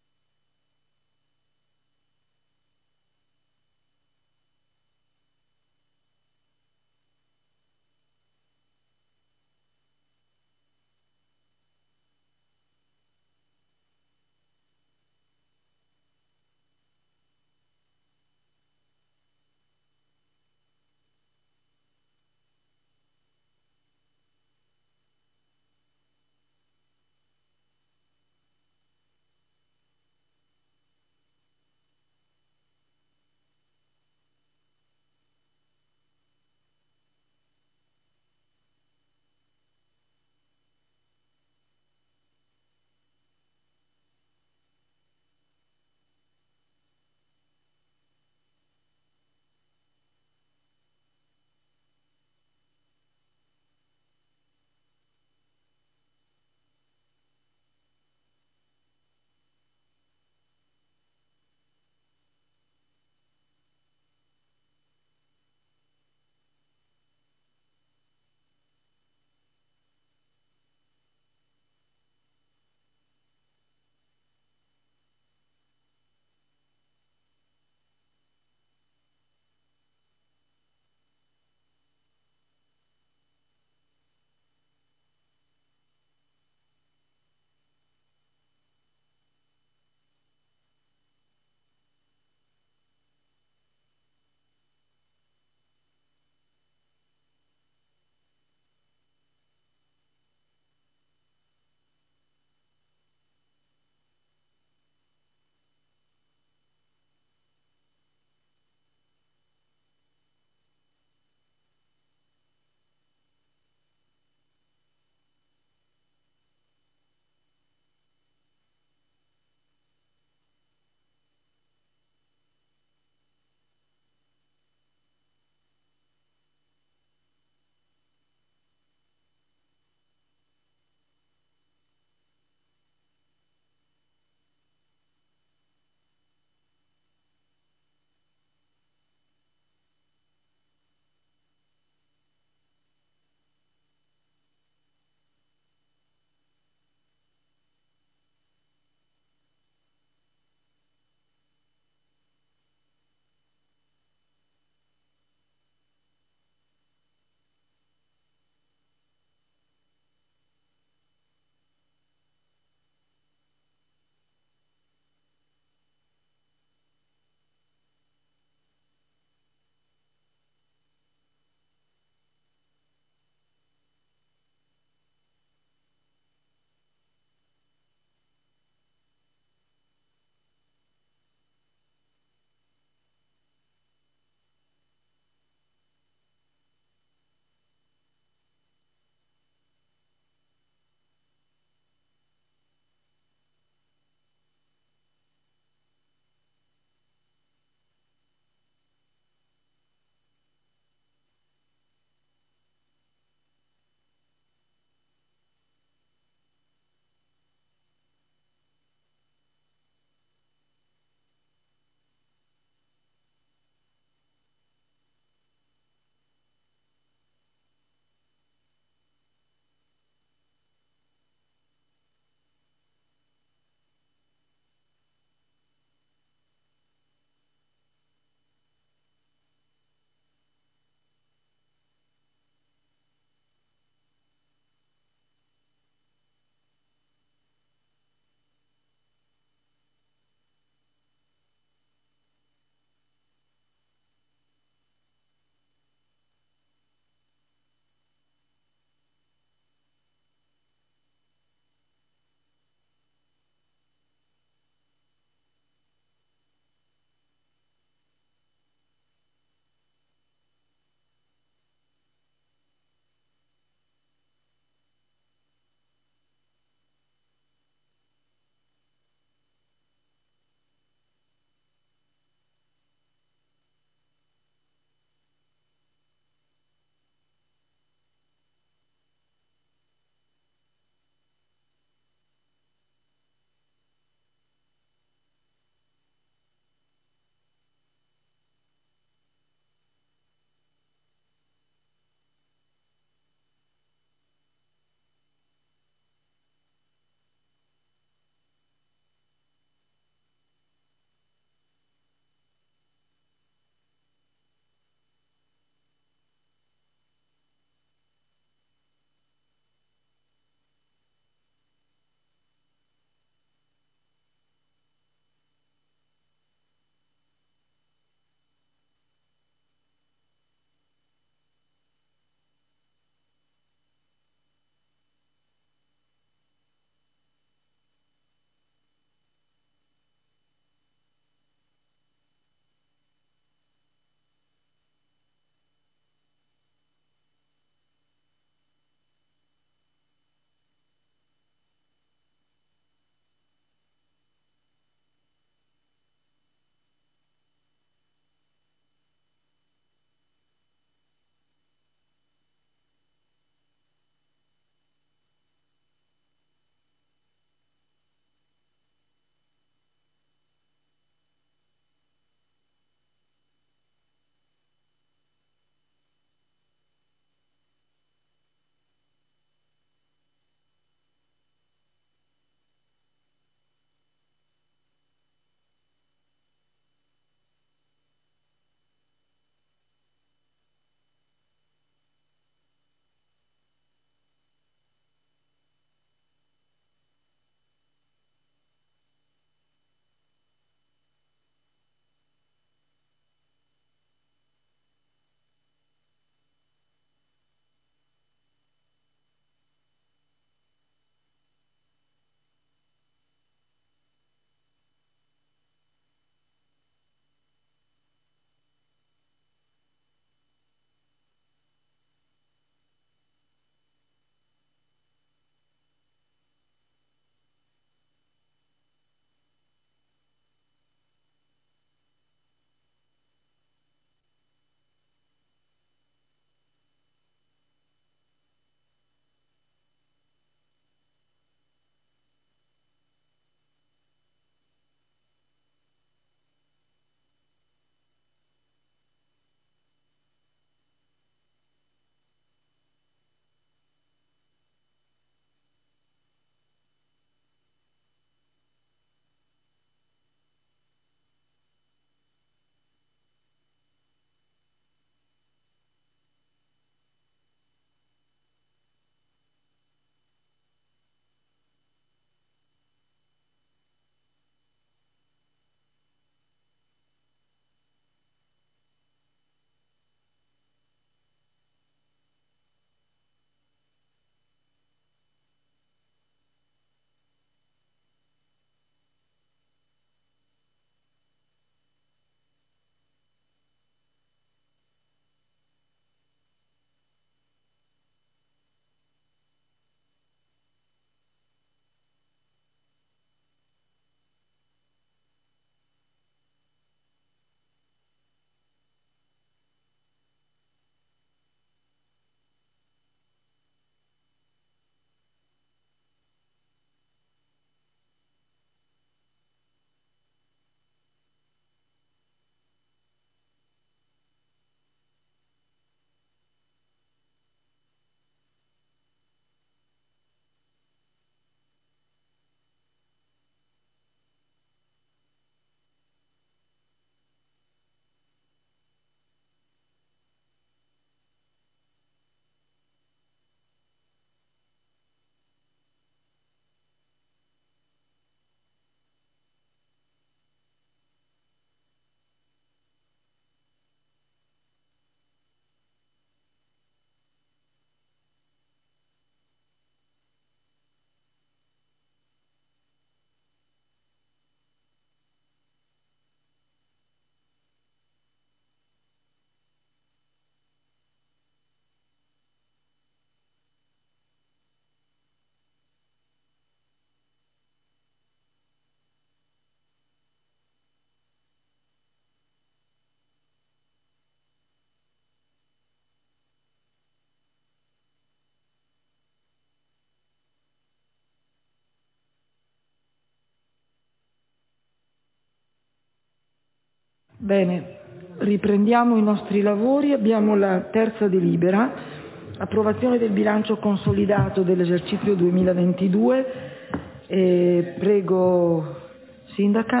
Speaker 1: Bene, riprendiamo i nostri lavori. Abbiamo la terza delibera, approvazione del bilancio consolidato dell'esercizio duemilaventidue. E prego, Sindaca.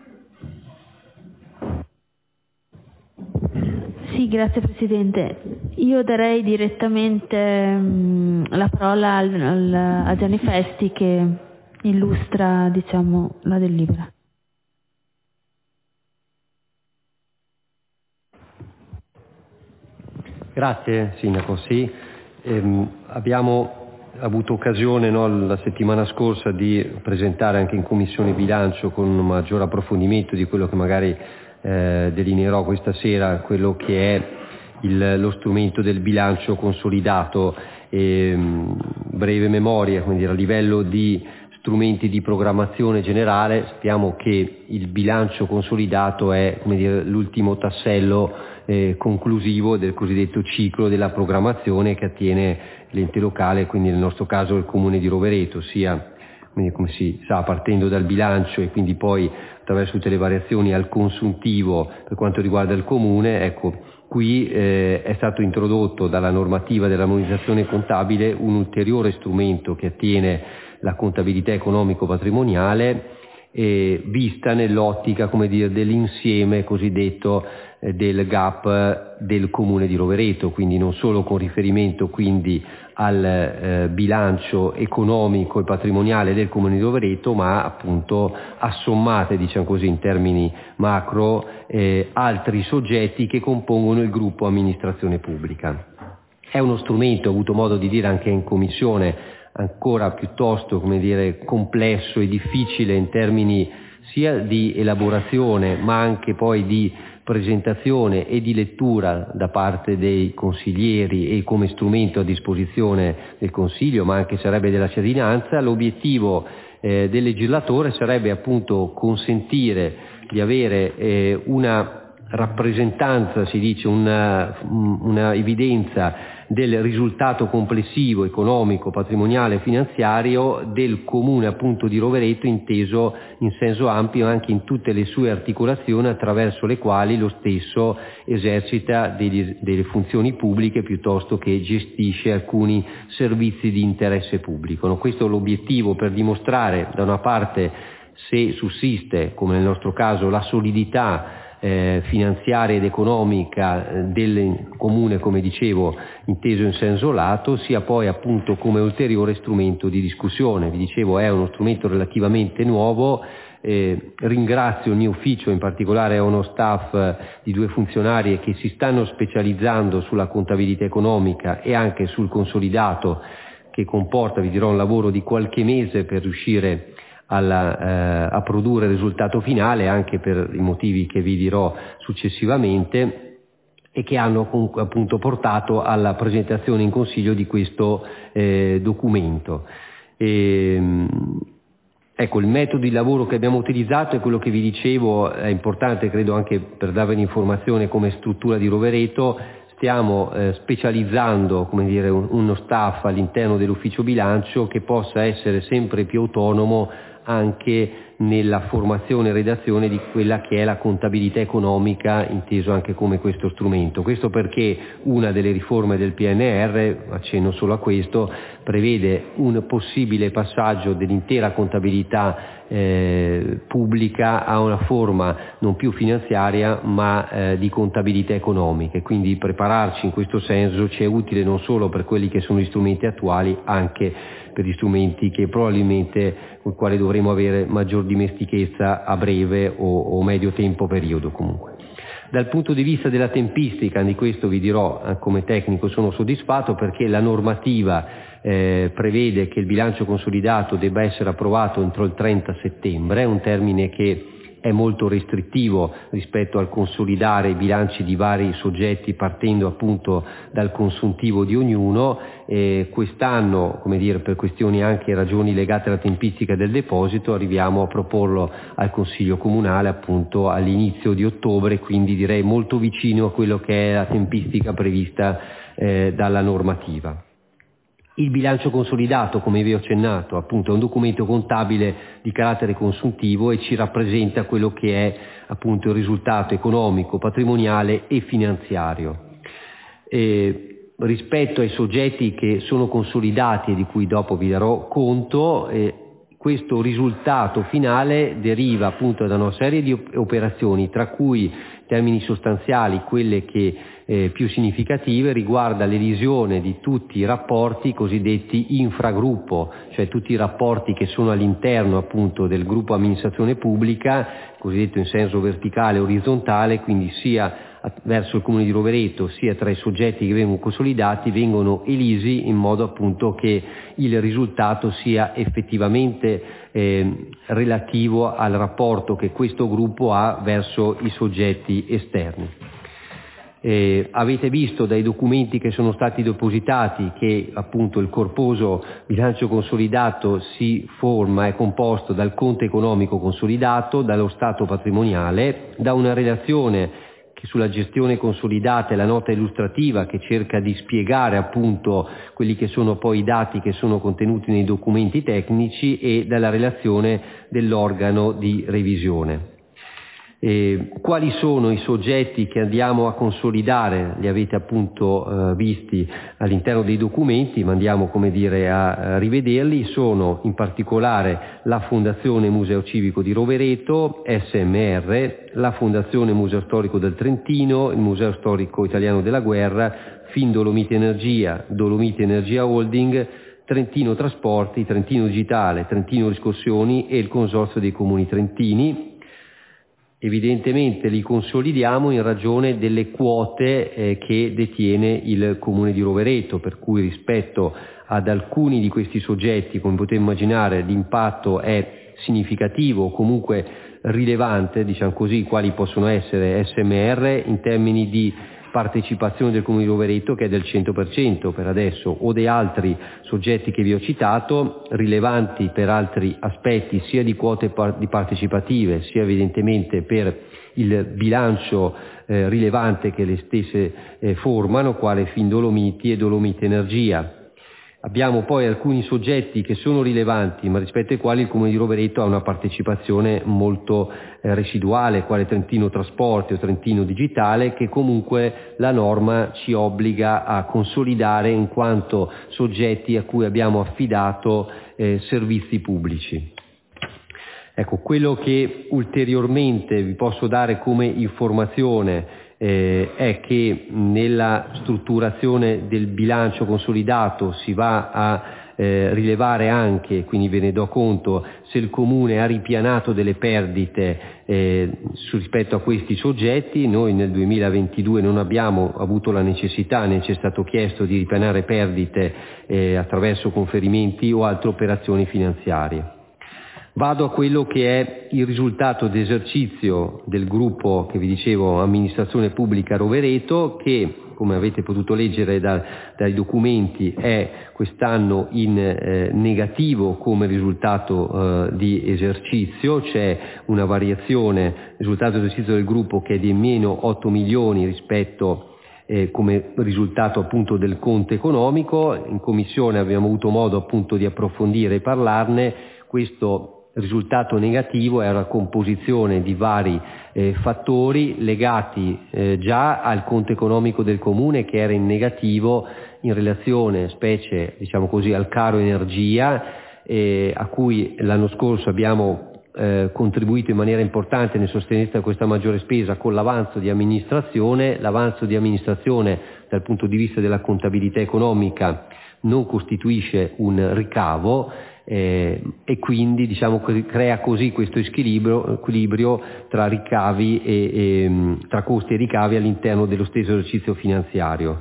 Speaker 10: Sì, grazie Presidente. Io darei direttamente mh, la parola al, al, a Gianni Festi che illustra, diciamo, la delibera.
Speaker 13: Grazie Sindaco, sì, ehm, abbiamo avuto occasione, no, la settimana scorsa di presentare anche in Commissione Bilancio con un maggior approfondimento di quello che magari eh, delineerò questa sera, quello che è il, lo strumento del bilancio consolidato. E, breve memoria, quindi a livello di strumenti di programmazione generale sappiamo che il bilancio consolidato è, come dire, l'ultimo tassello eh, conclusivo del cosiddetto ciclo della programmazione che attiene l'ente locale, quindi nel nostro caso il Comune di Rovereto, sia quindi, come si sa, partendo dal bilancio e quindi poi attraverso tutte le variazioni al consuntivo per quanto riguarda il Comune. Ecco, qui eh, è stato introdotto dalla normativa dell'armonizzazione contabile un ulteriore strumento che attiene la contabilità economico-patrimoniale eh, vista nell'ottica, come dire, dell'insieme cosiddetto eh, del gap del Comune di Rovereto, quindi non solo con riferimento quindi al eh, bilancio economico e patrimoniale del Comune di Rovereto, ma appunto assommate, diciamo così, in termini macro, eh, altri soggetti che compongono il gruppo amministrazione pubblica. È uno strumento, ho avuto modo di dire anche in Commissione, ancora piuttosto, come dire, complesso e difficile in termini sia di elaborazione ma anche poi di presentazione e di lettura da parte dei consiglieri e come strumento a disposizione del Consiglio, ma anche sarebbe della cittadinanza. L'obiettivo eh, del legislatore sarebbe appunto consentire di avere eh, una rappresentanza, si dice, una, una evidenza del risultato complessivo economico, patrimoniale e finanziario del Comune appunto di Rovereto, inteso in senso ampio anche in tutte le sue articolazioni attraverso le quali lo stesso esercita degli, delle funzioni pubbliche piuttosto che gestisce alcuni servizi di interesse pubblico. No? Questo è l'obiettivo, per dimostrare da una parte se sussiste, come nel nostro caso, la solidità Eh, finanziaria ed economica del Comune, come dicevo, inteso in senso lato, sia poi appunto come ulteriore strumento di discussione. Vi dicevo, è uno strumento relativamente nuovo. Eh, ringrazio il mio ufficio, in particolare a uno staff di due funzionari che si stanno specializzando sulla contabilità economica e anche sul consolidato, che comporta, vi dirò, un lavoro di qualche mese per riuscire Alla, eh, a produrre il risultato finale, anche per i motivi che vi dirò successivamente, e che hanno comunque appunto portato alla presentazione in Consiglio di questo eh, documento. E, ecco, il metodo di lavoro che abbiamo utilizzato è quello che vi dicevo, è importante credo anche per darvi un'informazione come struttura di Rovereto. Stiamo eh, specializzando, come dire, un, uno staff all'interno dell'ufficio bilancio che possa essere sempre più autonomo anche nella formazione e redazione di quella che è la contabilità economica, inteso anche come questo strumento. Questo perché una delle riforme del P N R, accenno solo a questo, prevede un possibile passaggio dell'intera contabilità eh, pubblica a una forma non più finanziaria ma eh, di contabilità economica, e quindi prepararci in questo senso ci è utile non solo per quelli che sono gli strumenti attuali, anche per gli strumenti che probabilmente con i quali dovremo avere maggior dimestichezza a breve o, o medio tempo periodo comunque. Dal punto di vista della tempistica, di questo vi dirò, eh, come tecnico sono soddisfatto perché la normativa eh, prevede che il bilancio consolidato debba essere approvato entro il trenta settembre, è un termine che è molto restrittivo rispetto al consolidare i bilanci di vari soggetti partendo appunto dal consuntivo di ognuno. E quest'anno, come dire, per questioni anche ragioni legate alla tempistica del deposito, arriviamo a proporlo al Consiglio Comunale appunto all'inizio di ottobre, quindi direi molto vicino a quello che è la tempistica prevista eh, dalla normativa. Il bilancio consolidato, come vi ho accennato, appunto è un documento contabile di carattere consuntivo e ci rappresenta quello che è appunto il risultato economico, patrimoniale e finanziario. E rispetto ai soggetti che sono consolidati e di cui dopo vi darò conto, eh, questo risultato finale deriva appunto da una serie di operazioni, tra cui in termini sostanziali quelle che eh, più significative riguarda l'elisione di tutti i rapporti cosiddetti infragruppo, cioè tutti i rapporti che sono all'interno appunto del gruppo amministrazione pubblica, cosiddetto in senso verticale e orizzontale, quindi sia verso il Comune di Rovereto sia tra i soggetti che vengono consolidati, vengono elisi in modo appunto che il risultato sia effettivamente eh, relativo al rapporto che questo gruppo ha verso i soggetti esterni. Eh, avete visto dai documenti che sono stati depositati che appunto il corposo bilancio consolidato si forma, è composto dal conto economico consolidato, dallo stato patrimoniale, da una relazione che sulla gestione consolidata è la nota illustrativa che cerca di spiegare appunto quelli che sono poi i dati che sono contenuti nei documenti tecnici, e dalla relazione dell'organo di revisione. E quali sono i soggetti che andiamo a consolidare? Li avete appunto eh, visti all'interno dei documenti, ma andiamo come dire a, a rivederli. Sono in particolare la Fondazione Museo Civico di Rovereto, S M R, la Fondazione Museo Storico del Trentino, il Museo Storico Italiano della Guerra, Fin Dolomiti Energia, Dolomiti Energia Holding, Trentino Trasporti, Trentino Digitale, Trentino Riscossioni e il Consorzio dei Comuni Trentini. Evidentemente li consolidiamo in ragione delle quote eh, che detiene il Comune di Rovereto, per cui rispetto ad alcuni di questi soggetti, come potete immaginare, l'impatto è significativo o comunque rilevante, diciamo così, quali possono essere S M R in termini di partecipazione del Comune di Rovereto, che è del cento per cento per adesso, o dei altri soggetti che vi ho citato, rilevanti per altri aspetti sia di quote par- di partecipative sia evidentemente per il bilancio eh, rilevante che le stesse eh, formano, quale Fin Dolomiti e Dolomiti Energia. Abbiamo poi alcuni soggetti che sono rilevanti, ma rispetto ai quali il Comune di Rovereto ha una partecipazione molto eh, residuale, quale Trentino Trasporti o Trentino Digitale, che comunque la norma ci obbliga a consolidare in quanto soggetti a cui abbiamo affidato eh, servizi pubblici. Ecco, quello che ulteriormente vi posso dare come informazione Eh, è che nella strutturazione del bilancio consolidato si va a eh, rilevare anche, quindi ve ne do conto, se il Comune ha ripianato delle perdite eh, su, rispetto a questi soggetti. Noi nel duemilaventidue non abbiamo avuto la necessità, né ci è stato chiesto di ripianare perdite eh, attraverso conferimenti o altre operazioni finanziarie. Vado a quello che è il risultato d'esercizio del gruppo che vi dicevo Amministrazione Pubblica Rovereto, che come avete potuto leggere da, dai documenti è quest'anno in eh, negativo come risultato eh, di esercizio. C'è una variazione, risultato d'esercizio del gruppo che è di meno otto milioni rispetto Eh, come risultato appunto del conto economico. In commissione abbiamo avuto modo appunto di approfondire e parlarne. Questo risultato negativo è una composizione di vari eh, fattori legati eh, già al conto economico del Comune, che era in negativo in relazione specie diciamo così al caro energia, eh, a cui l'anno scorso abbiamo Eh, contribuito in maniera importante nel sostenere questa maggiore spesa con l'avanzo di amministrazione. L'avanzo di amministrazione dal punto di vista della contabilità economica non costituisce un ricavo eh, e quindi diciamo crea così questo equilibrio, equilibrio tra ricavi e, e tra costi e ricavi all'interno dello stesso esercizio finanziario.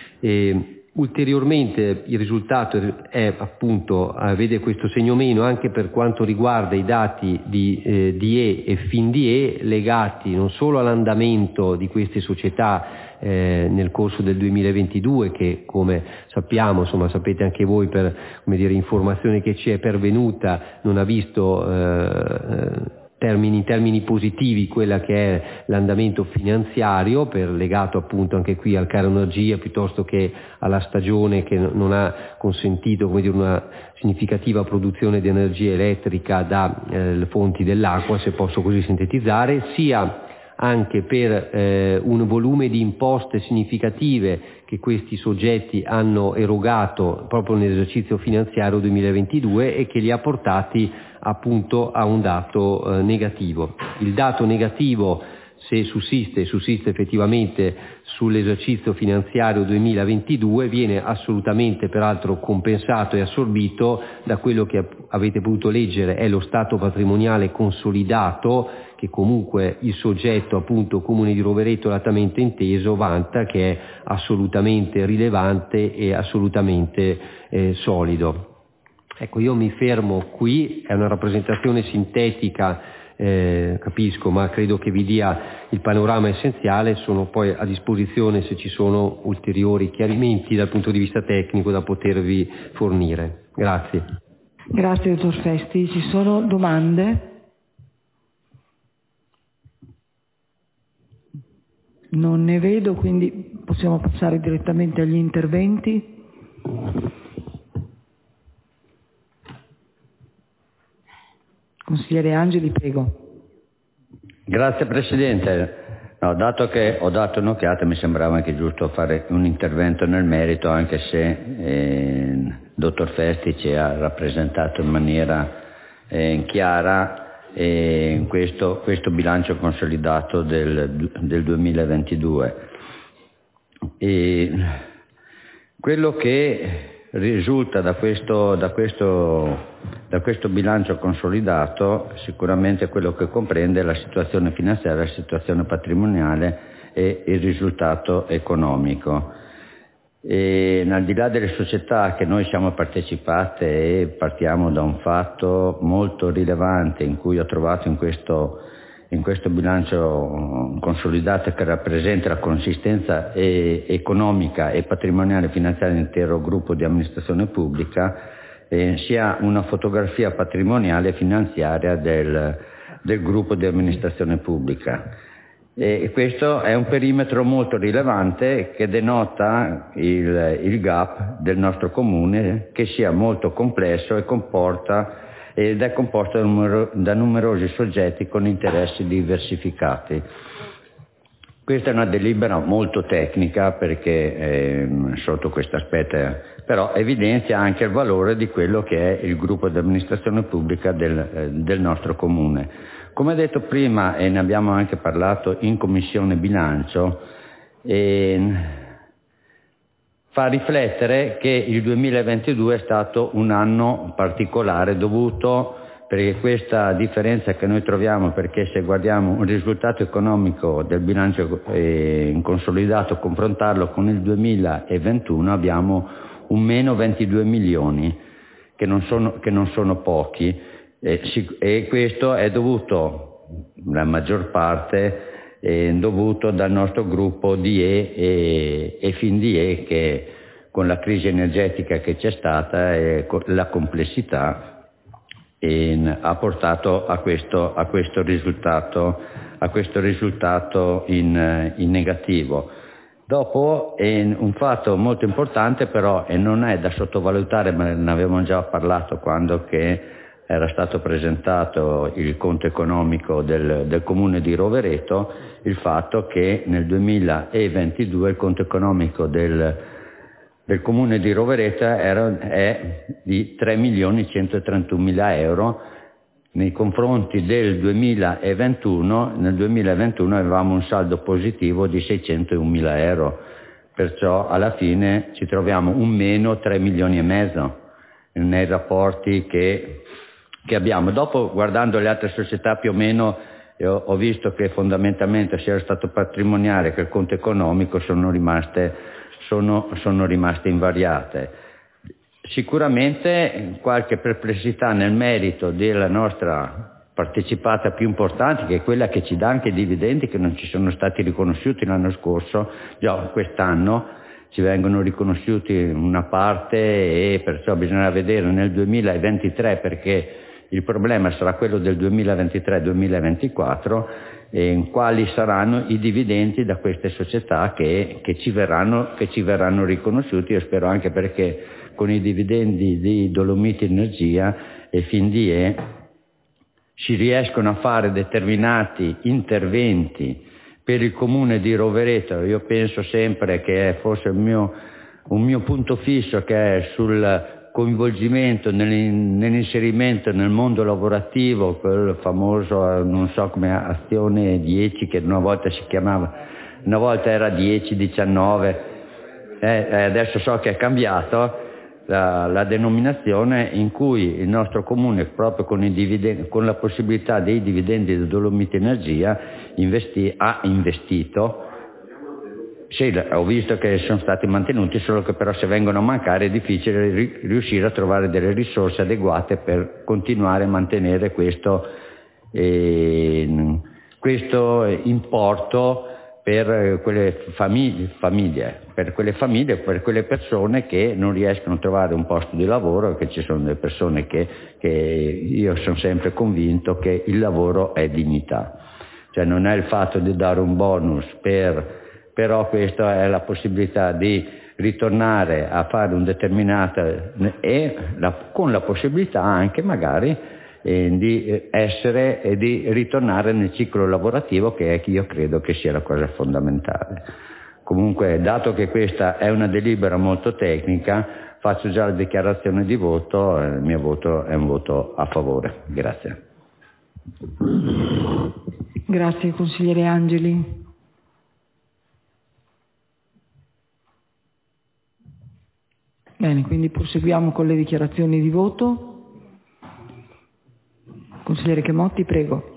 Speaker 13: E, ulteriormente il risultato è appunto eh, vede questo segno meno anche per quanto riguarda i dati di eh, D E e FinDE legati non solo all'andamento di queste società eh, nel corso del duemilaventidue, che come sappiamo, insomma sapete anche voi per come dire informazione che ci è pervenuta, non ha visto eh, termini, in termini positivi quella che è l'andamento finanziario, per, legato appunto anche qui al caro energia piuttosto che alla stagione che non ha consentito, come dire, una significativa produzione di energia elettrica da eh, fonti dell'acqua, se posso così sintetizzare, sia anche per eh, un volume di imposte significative che questi soggetti hanno erogato proprio nell'esercizio finanziario duemilaventidue e che li ha portati appunto a un dato eh, negativo. Il dato negativo, se sussiste, sussiste effettivamente sull'esercizio finanziario duemilaventidue, viene assolutamente peraltro compensato e assorbito da quello che avete potuto leggere, è lo stato patrimoniale consolidato che comunque il soggetto, appunto Comune di Rovereto lattamente inteso, vanta, che è assolutamente rilevante e assolutamente eh, solido. Ecco, io mi fermo qui, è una rappresentazione sintetica, eh, capisco, ma credo che vi dia il panorama essenziale. Sono poi a disposizione se ci sono ulteriori chiarimenti dal punto di vista tecnico da potervi fornire. Grazie.
Speaker 1: Grazie, dottor Festi. Ci sono domande? Non ne vedo, quindi possiamo passare direttamente agli interventi. Consigliere Angeli, prego.
Speaker 14: Grazie Presidente. No, dato che ho dato un'occhiata, mi sembrava anche giusto fare un intervento nel merito, anche se eh, il dottor Festi ci ha rappresentato in maniera eh, chiara e questo, questo bilancio consolidato del, del duemilaventidue. E quello che risulta da questo, da, questo, da questo bilancio consolidato sicuramente quello che comprende la situazione finanziaria, la situazione patrimoniale e il risultato economico. E al di là delle società che noi siamo partecipate, e partiamo da un fatto molto rilevante in cui ho trovato in questo, in questo bilancio consolidato, che rappresenta la consistenza e, economica e patrimoniale finanziaria dell'intero gruppo di amministrazione pubblica, eh, sia una fotografia patrimoniale e finanziaria del, del gruppo di amministrazione pubblica. E questo è un perimetro molto rilevante che denota il, il gap del nostro comune, che sia molto complesso e comporta, ed è composto da, numero, da numerosi soggetti con interessi diversificati. Questa è una delibera molto tecnica perché eh, sotto questo aspetto però evidenzia anche il valore di quello che è il gruppo di amministrazione pubblica del, eh, del nostro comune. Come detto prima, e ne abbiamo anche parlato in Commissione Bilancio, eh, fa riflettere che il duemilaventidue è stato un anno particolare dovuto, perché questa differenza che noi troviamo, perché se guardiamo un risultato economico del bilancio eh, consolidato, confrontarlo con il duemilaventuno, abbiamo un meno ventidue milioni, che non sono, che non sono pochi. E questo è dovuto, la maggior parte, è dovuto dal nostro gruppo D E e, e FinDE, che con la crisi energetica che c'è stata e la complessità e, ha portato a questo, a questo risultato, a questo risultato in, in negativo. Dopo è un fatto molto importante però, e non è da sottovalutare, ma ne avevamo già parlato quando che era stato presentato il conto economico del, del Comune di Rovereto, il fatto che nel duemilaventidue il conto economico del, del Comune di Rovereto era, è di tre milioni centotrentunomila euro, nei confronti del duemilaventuno, nel duemilaventuno avevamo un saldo positivo di seicentounmila euro, perciò alla fine ci troviamo un meno tre milioni e mezzo nei rapporti che che abbiamo. Dopo, guardando le altre società, più o meno eh, ho visto che fondamentalmente sia il stato patrimoniale che il conto economico sono rimaste, sono, sono rimaste invariate. Sicuramente qualche perplessità nel merito della nostra partecipata più importante, che è quella che ci dà anche dividendi che non ci sono stati riconosciuti l'anno scorso, già quest'anno ci vengono riconosciuti una parte e perciò bisognerà vedere nel duemilaventitré, perché il problema sarà quello del duemilaventitré duemilaventiquattro, e quali saranno i dividendi da queste società che, che, ci verranno, che ci verranno riconosciuti. Io spero anche perché con i dividendi di Dolomiti Energia e Findie si riescono a fare determinati interventi per il comune di Rovereto. Io penso sempre che è forse un mio, un mio punto fisso, che è sul coinvolgimento nell'inserimento nel mondo lavorativo, quel famoso, non so come, azione dieci, che una volta si chiamava, una volta era dieci diciannove, eh, adesso so che è cambiato la, la denominazione, in cui il nostro comune, proprio con, i dividendi, con la possibilità dei dividendi del Dolomiti Energia, investi, ha investito. Sì, ho visto che sono stati mantenuti, solo che però se vengono a mancare è difficile ri- riuscire a trovare delle risorse adeguate per continuare a mantenere questo, eh, questo importo per quelle famiglie, famiglie, per quelle famiglie, per quelle persone che non riescono a trovare un posto di lavoro, che ci sono delle persone che, che io sono sempre convinto che il lavoro è dignità. Cioè non è il fatto di dare un bonus per... però questa è la possibilità di ritornare a fare un determinato, e la, con la possibilità anche magari eh, di essere e di ritornare nel ciclo lavorativo, che è che io credo che sia la cosa fondamentale. Comunque, dato che questa è una delibera molto tecnica, faccio già la dichiarazione di voto, il mio voto è un voto a favore. Grazie.
Speaker 1: Grazie consigliere Angeli. Bene, quindi proseguiamo con le dichiarazioni di voto. Consigliere Chemotti, prego.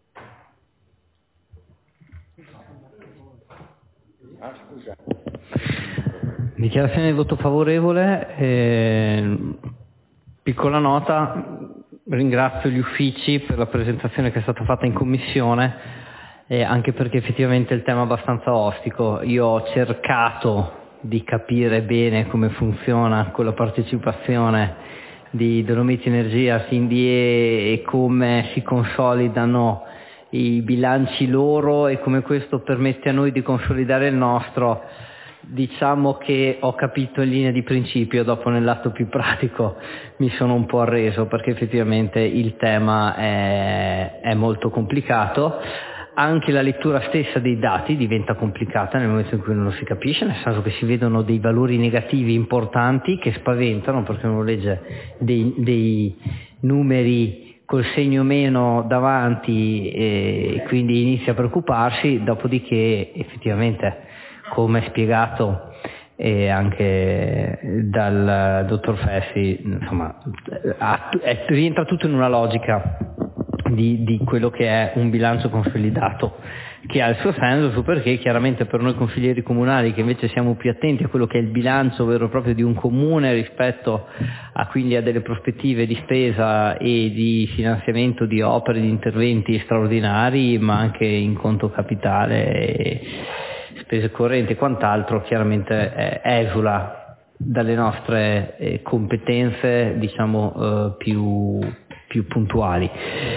Speaker 4: Ah, scusa. Dichiarazione di voto favorevole. Eh, piccola nota, ringrazio gli uffici per la presentazione che è stata fatta in commissione, eh, anche perché effettivamente il tema è abbastanza ostico. Io ho cercato di capire bene come funziona con la partecipazione di Dolomiti Energia, Findie, e come si consolidano i bilanci loro e come questo permette a noi di consolidare il nostro. Diciamo che ho capito in linea di principio, dopo nell'atto più pratico mi sono un po' arreso, perché effettivamente il tema è, è molto complicato. Anche la lettura stessa dei dati diventa complicata nel momento in cui non lo si capisce, nel senso che si vedono dei valori negativi importanti che spaventano, perché uno legge dei, dei numeri col segno meno davanti e quindi inizia a preoccuparsi. Dopodiché effettivamente, come spiegato e anche dal dottor Fessi, insomma, è, rientra tutto in una logica Di, di quello che è un bilancio consolidato, che ha il suo senso, su perché chiaramente per noi consiglieri comunali, che invece siamo più attenti a quello che è il bilancio vero e proprio di un comune rispetto a quindi a delle prospettive di spesa e di finanziamento di opere, di interventi straordinari, ma anche in conto capitale e spese correnti e quant'altro, chiaramente eh, esula dalle nostre eh, competenze, diciamo eh, più più puntuali.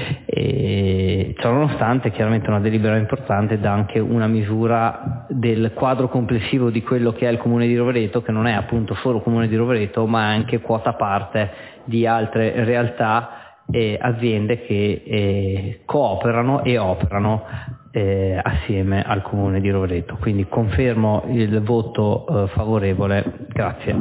Speaker 4: E, ciononostante, chiaramente una delibera importante dà anche una misura del quadro complessivo di quello che è il Comune di Rovereto, che non è appunto solo Comune di Rovereto, ma anche quota parte di altre realtà e aziende che eh, cooperano e operano eh, assieme al Comune di Rovereto. Quindi confermo il voto eh, favorevole. Grazie.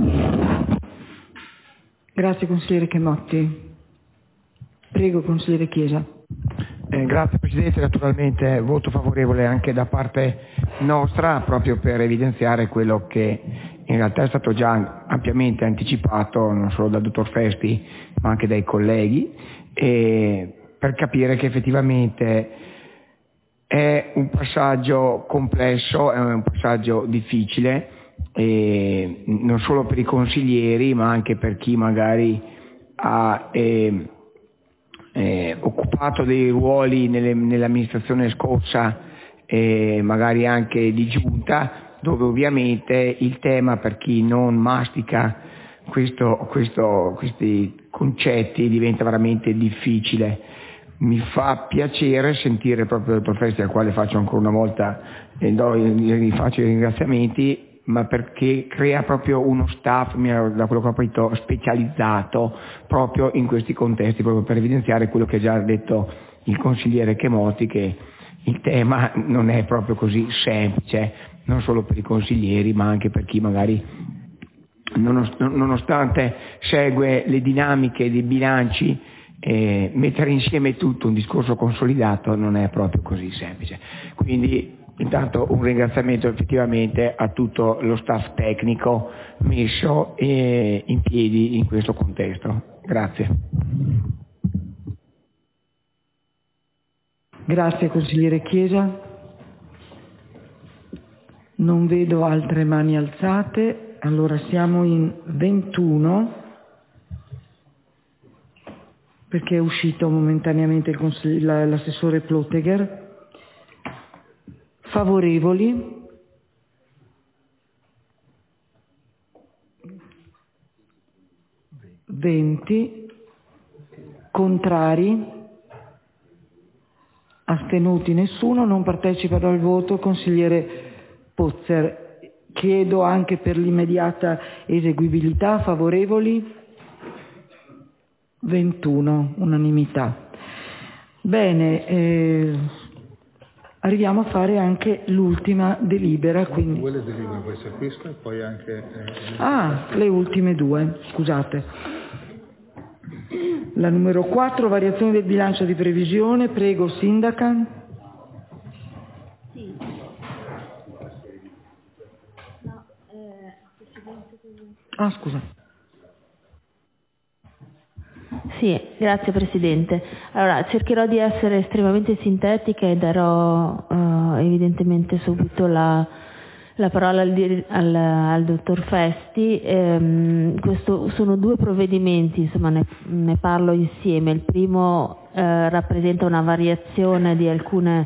Speaker 1: Grazie consigliere Chemotti. Prego, consigliere Chiesa.
Speaker 15: Eh, grazie Presidente, naturalmente voto favorevole anche da parte nostra, proprio per evidenziare quello che in realtà è stato già ampiamente anticipato non solo dal dottor Festi ma anche dai colleghi, e per capire che effettivamente è un passaggio complesso, è un passaggio difficile, e non solo per i consiglieri ma anche per chi magari ha eh, Eh, occupato dei ruoli nelle, nell'amministrazione scorsa, eh, magari anche di giunta, dove ovviamente il tema, per chi non mastica questo, questo, questi concetti diventa veramente difficile. Mi fa piacere sentire proprio il dottor Festi, al quale faccio ancora una volta e do, gli faccio i ringraziamenti, ma perché crea proprio uno staff, da quello che ho capito, specializzato proprio in questi contesti, proprio per evidenziare quello che ha già detto il consigliere Chemoti, che il tema non è proprio così semplice, non solo per i consiglieri, ma anche per chi magari, nonostante segue le dinamiche dei bilanci, eh, mettere insieme tutto un discorso consolidato non è proprio così semplice. Quindi intanto un ringraziamento effettivamente a tutto lo staff tecnico messo eh, in piedi in questo contesto. Grazie.
Speaker 1: Grazie consigliere Chiesa. Non vedo altre mani alzate, allora siamo in ventuno, perché è uscito momentaneamente il consig- l'assessore Plottegher. Favorevoli? venti. Contrari? Astenuti nessuno, non partecipano al voto consigliere Pozzer. Chiedo anche per l'immediata eseguibilità, favorevoli? ventuno, unanimità. Bene, eh, arriviamo a fare anche l'ultima delibera. Quindi...
Speaker 2: Due le delibere, questa e questa, e poi anche... Eh,
Speaker 1: ah, le ultime due, scusate. La numero quattro, variazione del bilancio di previsione, prego Sindaca.
Speaker 10: Sì. No, eh,
Speaker 1: ah, scusa.
Speaker 10: Sì, grazie Presidente. Allora, cercherò di essere estremamente sintetica e darò uh, evidentemente subito la, la parola al, al, al Dottor Festi. Ehm, questo, sono due provvedimenti, insomma ne, ne parlo insieme. Il primo eh, rappresenta una variazione di alcune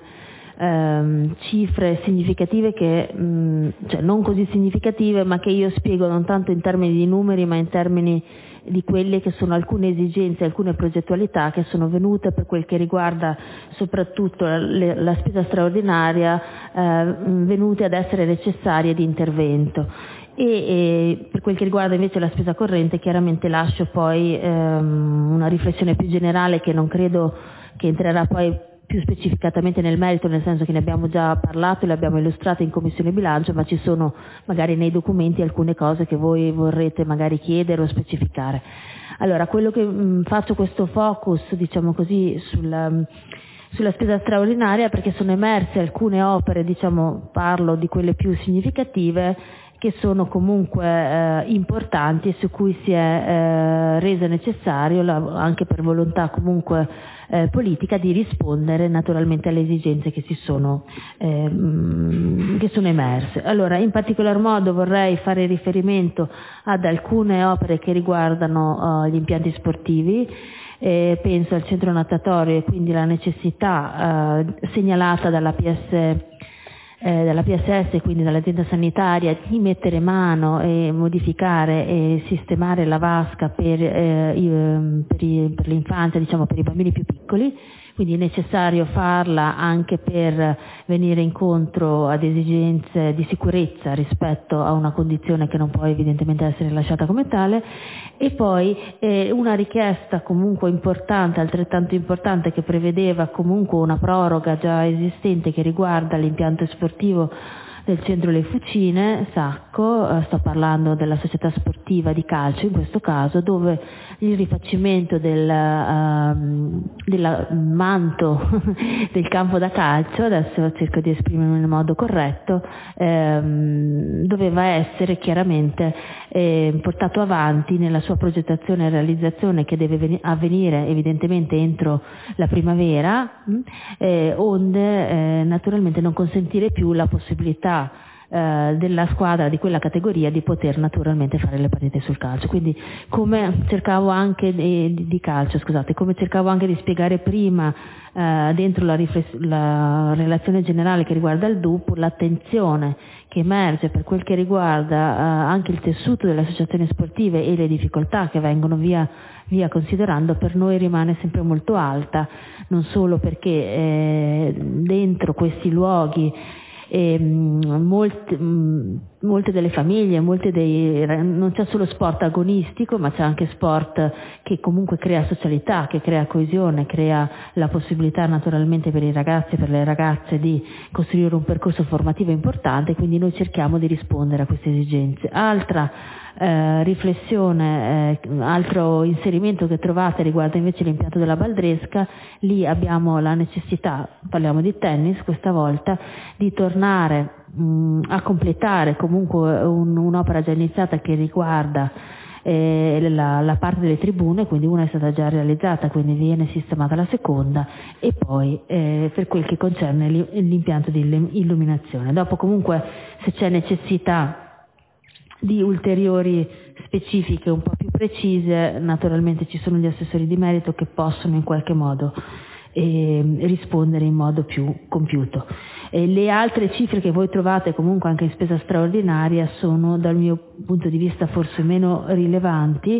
Speaker 10: ehm, cifre significative, che, mh, cioè non così significative, ma che io spiego non tanto in termini di numeri ma in termini di quelle che sono alcune esigenze, alcune progettualità che sono venute per quel che riguarda soprattutto la, la spesa straordinaria, eh, venute ad essere necessarie di intervento. E, e per quel che riguarda invece la spesa corrente, chiaramente lascio poi ehm, una riflessione più generale che non credo che entrerà poi più specificatamente nel merito, nel senso che ne abbiamo già parlato e le abbiamo illustrate in Commissione Bilancio, ma ci sono magari nei documenti alcune cose che voi vorrete magari chiedere o specificare. Allora, quello che mh, faccio questo focus, diciamo così, sulla, sulla spesa straordinaria, perché sono emerse alcune opere, diciamo, parlo di quelle più significative, che sono comunque eh, importanti e su cui si è eh, reso necessario, la, anche per volontà comunque eh, politica, di rispondere naturalmente alle esigenze che si sono, eh, mh, che sono emerse. Allora, in particolar modo vorrei fare riferimento ad alcune opere che riguardano uh, gli impianti sportivi. Eh, penso al centro natatorio e quindi la necessità eh, segnalata dalla P S Eh, dalla P S S e quindi dall'azienda sanitaria di mettere mano e modificare e sistemare la vasca per, eh, i, per, i, per l'infanzia, diciamo per i bambini più piccoli, quindi è necessario farla anche per venire incontro ad esigenze di sicurezza rispetto a una condizione che non può evidentemente essere lasciata come tale. E poi eh, una richiesta comunque importante, altrettanto importante, che prevedeva comunque una proroga già esistente che riguarda l'impianto sportivo del centro Le Fucine, Sacco, eh, sto parlando della società sportiva di calcio in questo caso, dove il rifacimento del, uh, del manto del campo da calcio, adesso cerco di esprimermi in modo corretto, ehm, doveva essere chiaramente eh, portato avanti nella sua progettazione e realizzazione, che deve veni- avvenire evidentemente entro la primavera, mh, eh, onde eh, naturalmente non consentire più la possibilità eh, della squadra di quella categoria di poter naturalmente fare le partite sul calcio. Quindi come cercavo anche di, di calcio, scusate, come cercavo anche di spiegare prima eh, dentro la, rifless- la relazione generale che riguarda il D U P, l'attenzione che emerge per quel che riguarda eh, anche il tessuto delle associazioni sportive e le difficoltà che vengono via via considerando, per noi rimane sempre molto alta, non solo perché eh, dentro questi luoghi eh, molte, mh, molte delle famiglie, molte dei, non c'è solo sport agonistico, ma c'è anche sport che comunque crea socialità, che crea coesione, crea la possibilità naturalmente per i ragazzi e per le ragazze di costruire un percorso formativo importante, quindi noi cerchiamo di rispondere a queste esigenze. Altra Eh, riflessione, eh, altro inserimento che trovate riguarda invece l'impianto della Baldresca. Lì abbiamo la necessità, parliamo di tennis questa volta, di tornare mh, a completare comunque un, un'opera già iniziata che riguarda eh, la, la parte delle tribune, quindi una è stata già realizzata, quindi viene sistemata la seconda, e poi eh, per quel che concerne l'impianto di illuminazione. Dopo comunque, se c'è necessità di ulteriori specifiche un po' più precise, naturalmente ci sono gli assessori di merito che possono in qualche modo eh, rispondere in modo più compiuto. E le altre cifre che voi trovate comunque anche in spesa straordinaria sono dal mio punto di vista forse meno rilevanti,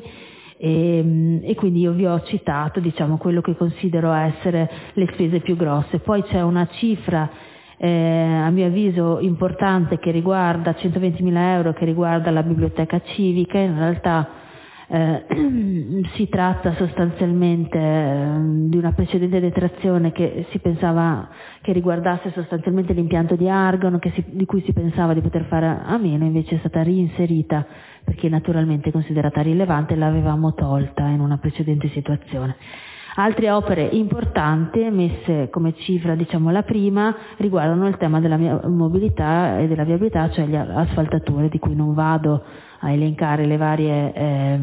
Speaker 10: e, e quindi io vi ho citato, diciamo, quello che considero essere le spese più grosse. Poi c'è una cifra Eh, a mio avviso importante che riguarda centoventimila euro, che riguarda la biblioteca civica. In realtà eh, si tratta sostanzialmente eh, di una precedente detrazione che si pensava che riguardasse sostanzialmente l'impianto di Argano, che si, di cui si pensava di poter fare a meno, invece è stata reinserita perché naturalmente considerata rilevante, l'avevamo tolta in una precedente situazione. Altre opere importanti messe come cifra, diciamo la prima, riguardano il tema della mobilità e della viabilità, cioè le asfaltature, di cui non vado a elencare le varie, eh,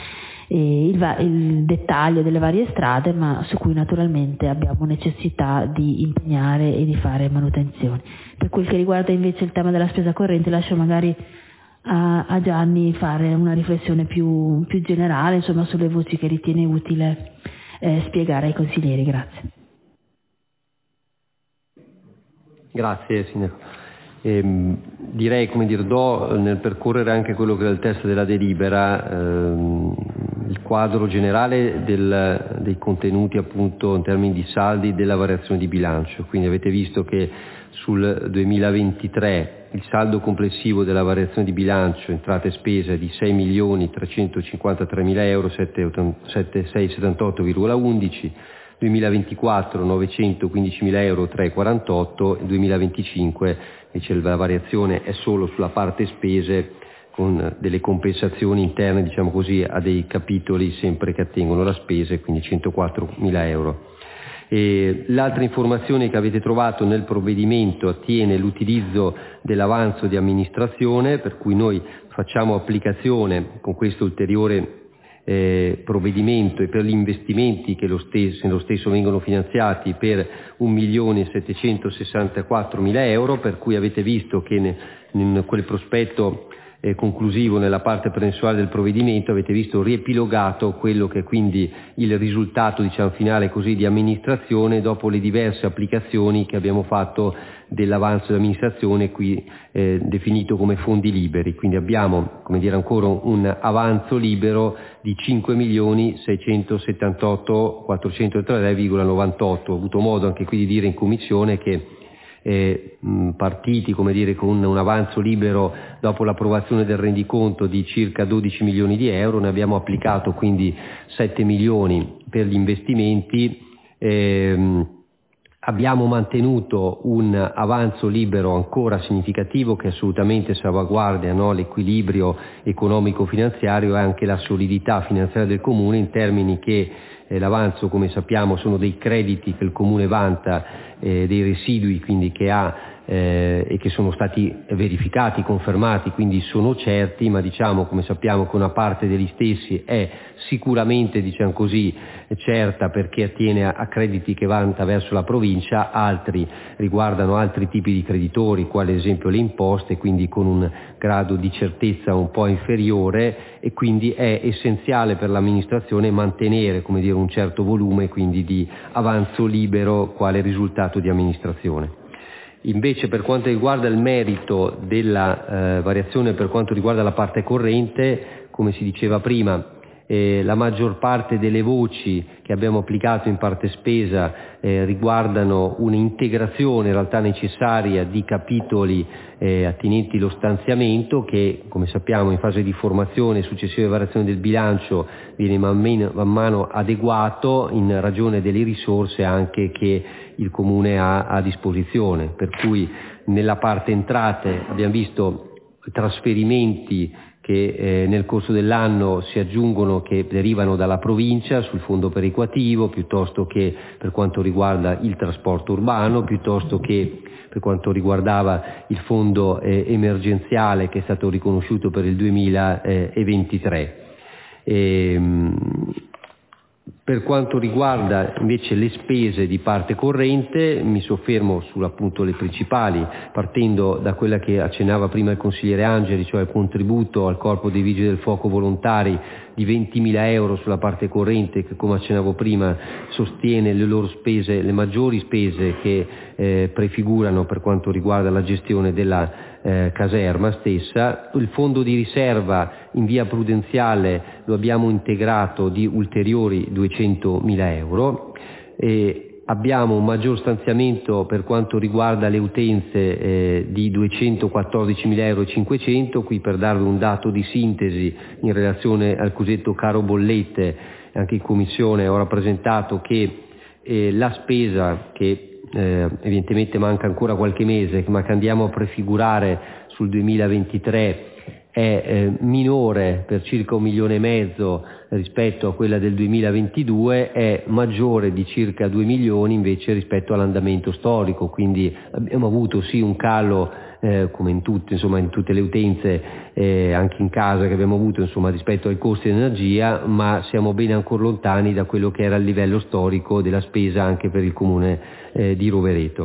Speaker 10: il, il dettaglio delle varie strade, ma su cui naturalmente abbiamo necessità di impegnare e di fare manutenzioni. Per quel che riguarda invece il tema della spesa corrente, lascio magari a, a Gianni fare una riflessione più, più generale, insomma, sulle voci che ritiene utile Eh, spiegare ai consiglieri. Grazie.
Speaker 13: Grazie Sindaco. Ehm, direi, come dire, do nel percorrere anche quello che è il testo della delibera ehm, il quadro generale del, dei contenuti appunto in termini di saldi della variazione di bilancio. Quindi avete visto che sul duemilaventitré il saldo complessivo della variazione di bilancio entrate e spese è di sei milioni trecentocinquantatremila euro settecentosettantotto virgola undici, duemilaventiquattro novecentoquindicimila euro tre virgola quarantotto, duemilaventicinque invece la variazione è solo sulla parte spese, con delle compensazioni interne, diciamo così, a dei capitoli sempre che attengono alla spesa, quindi centoquattromila euro. E l'altra informazione che avete trovato nel provvedimento attiene l'utilizzo dell'avanzo di amministrazione, per cui noi facciamo applicazione con questo ulteriore eh, provvedimento e per gli investimenti che lo stesso, lo stesso vengono finanziati per un milione settecentosessantaquattromila euro, per cui avete visto che ne, in quel prospetto Eh, conclusivo nella parte prendenziale del provvedimento avete visto riepilogato quello che è quindi il risultato, diciamo, finale così di amministrazione dopo le diverse applicazioni che abbiamo fatto dell'avanzo di amministrazione qui eh, definito come fondi liberi. Quindi abbiamo, come dire, ancora un avanzo libero di cinque milioni seicentosettantotto quattrocentotré virgola novantotto. Ho avuto modo anche qui di dire in commissione che Eh, partiti, come dire, con un avanzo libero dopo l'approvazione del rendiconto di circa dodici milioni di euro, ne abbiamo applicato quindi sette milioni per gli investimenti, eh, abbiamo mantenuto un avanzo libero ancora significativo che assolutamente salvaguardia, no, l'equilibrio economico-finanziario e anche la solidità finanziaria del Comune, in termini che eh, l'avanzo, come sappiamo, sono dei crediti che il Comune vanta, eh, dei residui quindi che ha eh, e che sono stati verificati, confermati, quindi sono certi, ma diciamo, come sappiamo, che una parte degli stessi è sicuramente, diciamo così, certa perché attiene a, a crediti che vanta verso la provincia, altri riguardano altri tipi di creditori, quali ad esempio le imposte, quindi con un grado di certezza un po' inferiore, e quindi è essenziale per l'amministrazione mantenere, come dire, un certo volume quindi di avanzo libero quale risultato di amministrazione. Invece per quanto riguarda il merito della eh, variazione per quanto riguarda la parte corrente, come si diceva prima, eh, la maggior parte delle voci che abbiamo applicato in parte spesa eh, riguardano un'integrazione in realtà necessaria di capitoli eh, attinenti lo stanziamento che, come sappiamo, in fase di formazione e successive variazioni del bilancio viene man mano, man mano adeguato in ragione delle risorse anche che il Comune ha a disposizione, per cui nella parte entrate abbiamo visto trasferimenti che eh, nel corso dell'anno si aggiungono, che derivano dalla provincia sul fondo perequativo, piuttosto che per quanto riguarda il trasporto urbano, piuttosto che per quanto riguardava il fondo eh, emergenziale che è stato riconosciuto per il duemilaventitré. E, per quanto riguarda invece le spese di parte corrente, mi soffermo su appunto le principali, partendo da quella che accennava prima il consigliere Angeli, cioè il contributo al Corpo dei Vigili del Fuoco volontari di ventimila euro sulla parte corrente, che come accennavo prima sostiene le loro spese, le maggiori spese che eh, prefigurano per quanto riguarda la gestione della Eh, caserma stessa. Il fondo di riserva in via prudenziale lo abbiamo integrato di ulteriori duecentomila euro e abbiamo un maggior stanziamento per quanto riguarda le utenze eh, di duecentoquattordicimila euro e cinquecento, qui per darvi un dato di sintesi in relazione al cosiddetto caro bollette. Anche in commissione ho rappresentato che eh, la spesa che Eh, evidentemente manca ancora qualche mese, ma che andiamo a prefigurare sul duemilaventitré è eh, minore per circa un milione e mezzo rispetto a quella del duemilaventidue, è maggiore di circa due milioni invece rispetto all'andamento storico, quindi abbiamo avuto sì un calo eh, come in tutte, insomma, in tutte le utenze, eh, anche in casa che abbiamo avuto, insomma, rispetto ai costi di energia, ma siamo ben ancora lontani da quello che era il livello storico della spesa anche per il comune eh, di Rovereto.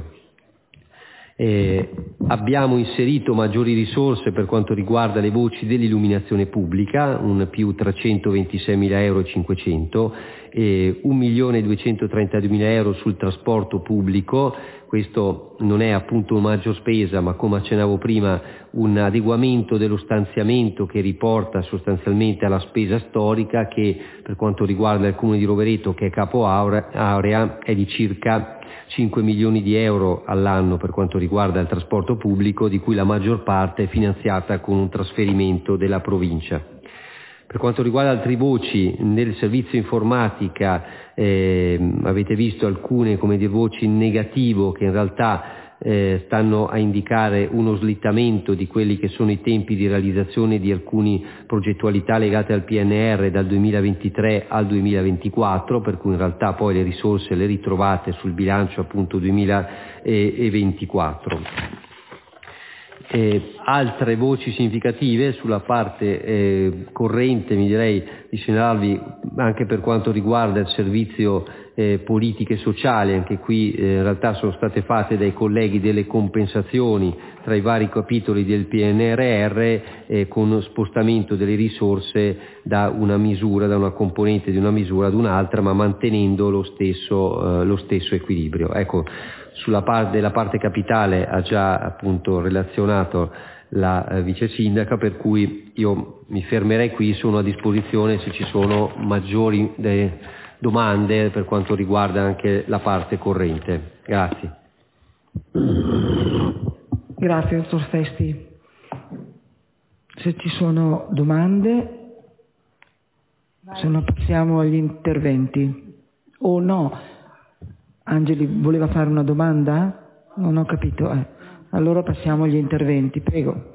Speaker 13: Eh, abbiamo inserito maggiori risorse per quanto riguarda le voci dell'illuminazione pubblica, un più trecentoventiseimila euro e cinquecento, e un milione duecentotrentaduemila euro sul trasporto pubblico. Questo non è appunto una maggior spesa, ma come accennavo prima un adeguamento dello stanziamento che riporta sostanzialmente alla spesa storica, che per quanto riguarda il comune di Rovereto, che è capo area, è di circa cinque milioni di euro all'anno per quanto riguarda il trasporto pubblico, di cui la maggior parte è finanziata con un trasferimento della provincia. Per quanto riguarda altre voci, nel servizio informatica eh, avete visto alcune, come dire, voci in negativo che in realtà eh, stanno a indicare uno slittamento di quelli che sono i tempi di realizzazione di alcune progettualità legate al P N R dal duemilaventitré al duemilaventiquattro, per cui in realtà poi le risorse le ritrovate sul bilancio appunto duemilaventiquattro. Eh, altre voci significative sulla parte eh, corrente, mi direi di segnalarvi anche per quanto riguarda il servizio eh, politiche sociali. Anche qui eh, in realtà sono state fatte dai colleghi delle compensazioni tra i vari capitoli del P N R R eh, con spostamento delle risorse da una misura, da una componente di una misura ad un'altra, ma mantenendo lo stesso, eh, lo stesso equilibrio. Ecco, sulla parte della parte capitale ha già appunto relazionato la eh, vice sindaca, per cui io mi fermerei qui, sono a disposizione se ci sono maggiori eh, domande per quanto riguarda anche la parte corrente. Grazie.
Speaker 1: Grazie dottor Festi. Se ci sono domande, se no passiamo agli interventi. O no? Angeli voleva fare una domanda? Non ho capito. Eh. Allora passiamo agli interventi, prego.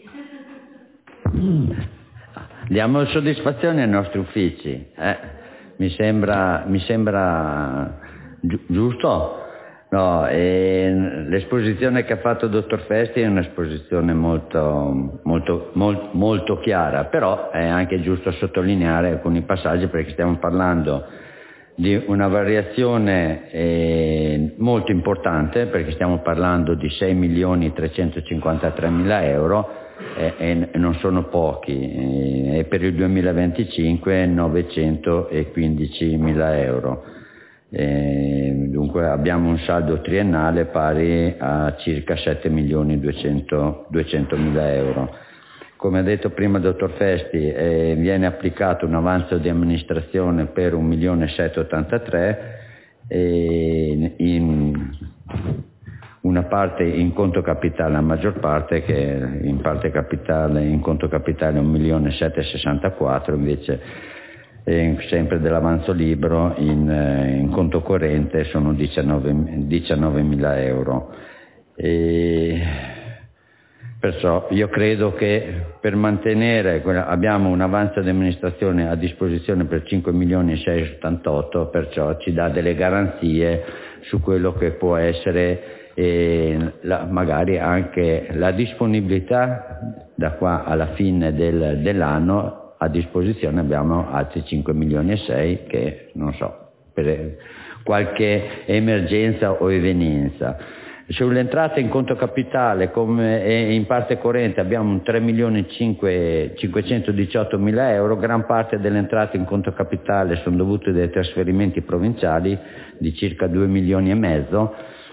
Speaker 14: Diamo soddisfazione ai nostri uffici. Eh? mi sembra, mi sembra gi- giusto. No, e l'esposizione che ha fatto il dottor Festi è un'esposizione molto, molto, molto, molto chiara, però è anche giusto sottolineare alcuni passaggi, perché stiamo parlando di una variazione eh, molto importante, perché stiamo parlando di sei milioni trecentocinquantatré mila euro eh, e non sono pochi, eh, e per il duemilaventicinque novecentoquindici mila euro. Eh, dunque abbiamo un saldo triennale pari a circa sette milioni duecento mila euro. Come ha detto prima il dottor Festi, eh, viene applicato un avanzo di amministrazione per un milione settecentottantatré, e in una parte in conto capitale, la maggior parte, che in parte capitale, in conto capitale un milione settecentosessantaquattro, invece eh, sempre dell'avanzo libero in, eh, in conto corrente sono diciannovemila euro. E perciò io credo che per mantenere, abbiamo un avanzo di amministrazione a disposizione per cinque milioni seicentosettantotto, perciò ci dà delle garanzie su quello che può essere eh, la, magari anche la disponibilità da qua alla fine del, dell'anno. A disposizione abbiamo altri cinque milioni e sei che non so, per qualche emergenza o evenienza. Sulle entrate in conto capitale come e in parte corrente abbiamo un tre milioni cinquecentodiciotto mila euro, gran parte delle entrate in conto capitale sono dovute dai trasferimenti provinciali di circa due milioni e mezzo,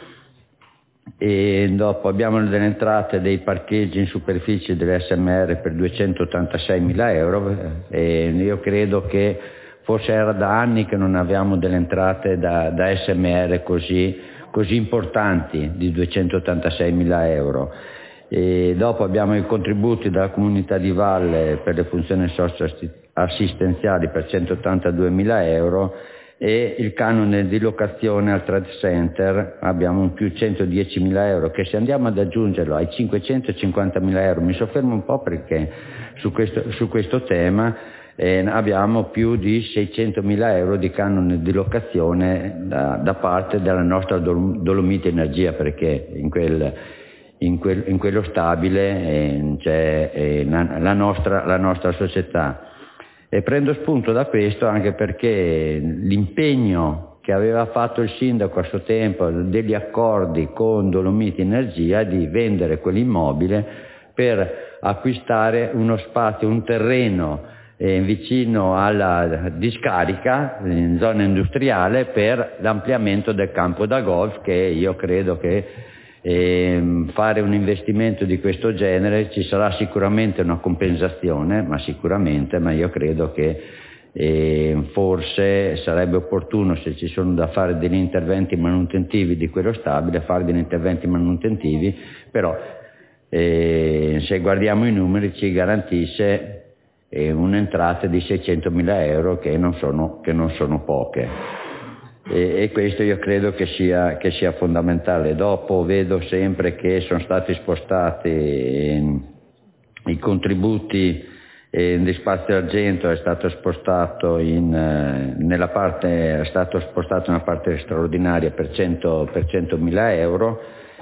Speaker 14: e dopo abbiamo delle entrate dei parcheggi in superficie delle S M R per duecentottantasei mila euro, e io credo che forse era da anni che non avevamo delle entrate da, da S M R così così importanti di duecentottantasei mila euro. E dopo abbiamo i contributi dalla comunità di valle per le funzioni socio-assistenziali per centottantadue mila euro, e il canone di locazione al trade center abbiamo un più centodieci mila euro, che se andiamo ad aggiungerlo ai cinquecentocinquanta mila euro, mi soffermo un po' perché su questo, su questo tema eh, abbiamo più di seicentomila euro di canone di locazione da, da parte della nostra Dolomite Energia, perché in, quel, in, quel, in quello stabile eh, c'è eh, la, la, nostra, la nostra società. E prendo spunto da questo anche perché l'impegno che aveva fatto il sindaco a suo tempo degli accordi con Dolomiti Energia di vendere quell'immobile per acquistare uno spazio, un terreno eh, vicino alla discarica in zona industriale per l'ampliamento del campo da golf, che io credo che E fare un investimento di questo genere ci sarà sicuramente una compensazione, ma sicuramente, ma io credo che eh, forse sarebbe opportuno, se ci sono da fare degli interventi manutentivi di quello stabile, fare degli interventi manutentivi, però eh, se guardiamo i numeri ci garantisce eh, un'entrata di seicentomila euro che non sono, che non sono poche. E, e questo io credo che sia, che sia fondamentale. Dopo vedo sempre che sono stati spostati eh, i contributi eh, di Spazio Argento, è stato spostato in, eh, nella parte, è stato spostato una parte straordinaria per, cento, per centomila euro,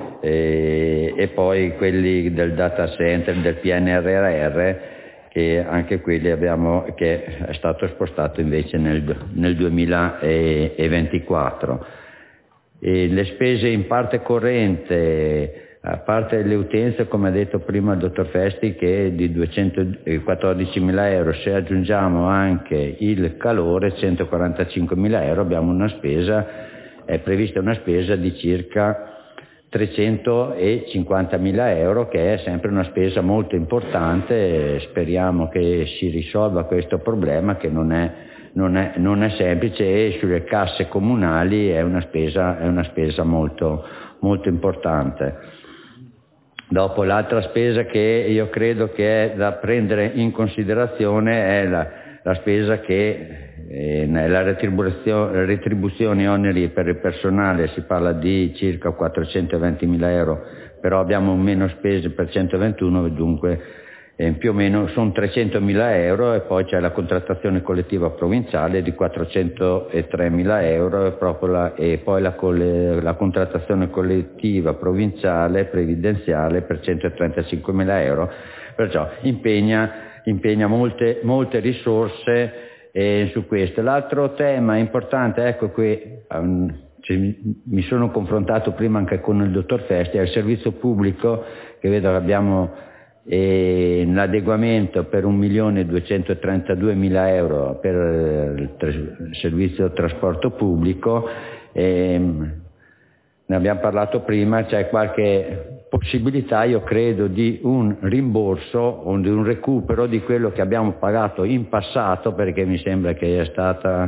Speaker 14: eh, e poi quelli del data center, del P N R R, che anche quelli abbiamo, che è stato spostato invece nel, nel duemilaventiquattro. E le spese in parte corrente, a parte le utenze, come ha detto prima il dottor Festi, che è di duecentoquattordicimila euro, se aggiungiamo anche il calore, centoquarantacinquemila euro, abbiamo una spesa, è prevista una spesa di circa trecentocinquantamila euro, che è sempre una spesa molto importante. Speriamo che si risolva questo problema, che non è, non è, non è semplice, e sulle casse comunali è una spesa, è una spesa molto, molto importante. Dopo l'altra spesa che io credo che è da prendere in considerazione è la, la spesa che Eh, la retribuzione, retribuzione oneri per il personale, si parla di circa quattrocentoventimila euro, però abbiamo meno spese per centoventuno, dunque eh, più o meno sono trecentomila euro, e poi c'è la contrattazione collettiva provinciale di quattrocentotremila euro, e, proprio la, e poi la, la contrattazione collettiva provinciale previdenziale per centotrentacinquemila euro, perciò impegna, impegna molte, molte risorse eh, su questo. L'altro tema importante, ecco qui, um, cioè, mi sono confrontato prima anche con il dottor Festi, è il servizio pubblico, che vedo che abbiamo eh, l'adeguamento per un milione duecentotrentaduemila euro per il, tra- il servizio trasporto pubblico. Eh, ne abbiamo parlato prima, c'è qualche possibilità, io credo, di un rimborso o di un recupero di quello che abbiamo pagato in passato, perché mi sembra che è stata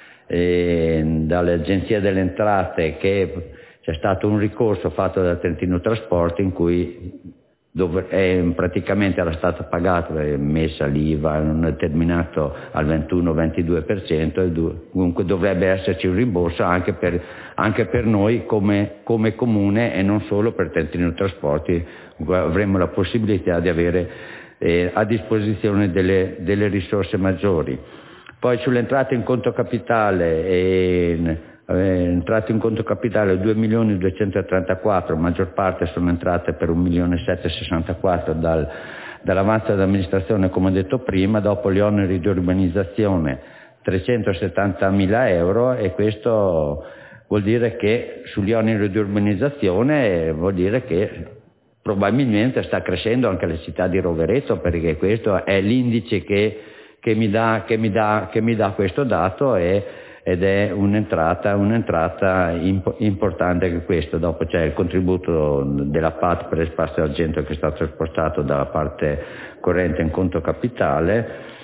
Speaker 14: eh, dall'Agenzia delle Entrate che c'è stato un ricorso fatto da Trentino Trasporti in cui dove è, praticamente era stata pagata e messa l'I V A non determinato al ventuno ventidue per cento, e comunque dovrebbe esserci un rimborso anche per, anche per noi come, come comune, e non solo per Trentino Trasporti. Avremo la possibilità di avere eh, a disposizione delle, delle risorse maggiori. Poi sull'entrata in conto capitale eh, entrate in conto capitale due milioni duecentotrentaquattro, maggior parte sono entrate per un milione settecentosessantaquattro dal, dall'avanzo d'amministrazione, come ho detto prima. Dopo gli oneri di urbanizzazione trecentosettantamila euro, e questo vuol dire che sugli oneri di urbanizzazione vuol dire che probabilmente sta crescendo anche la città di Rovereto, perché questo è l'indice che, che, mi, dà, che, mi, dà, che mi dà questo dato, e ed è un'entrata, un'entrata imp- importante anche questo. Dopo c'è il contributo della P A T per Spazio Argento, che è stato spostato dalla parte corrente in conto capitale.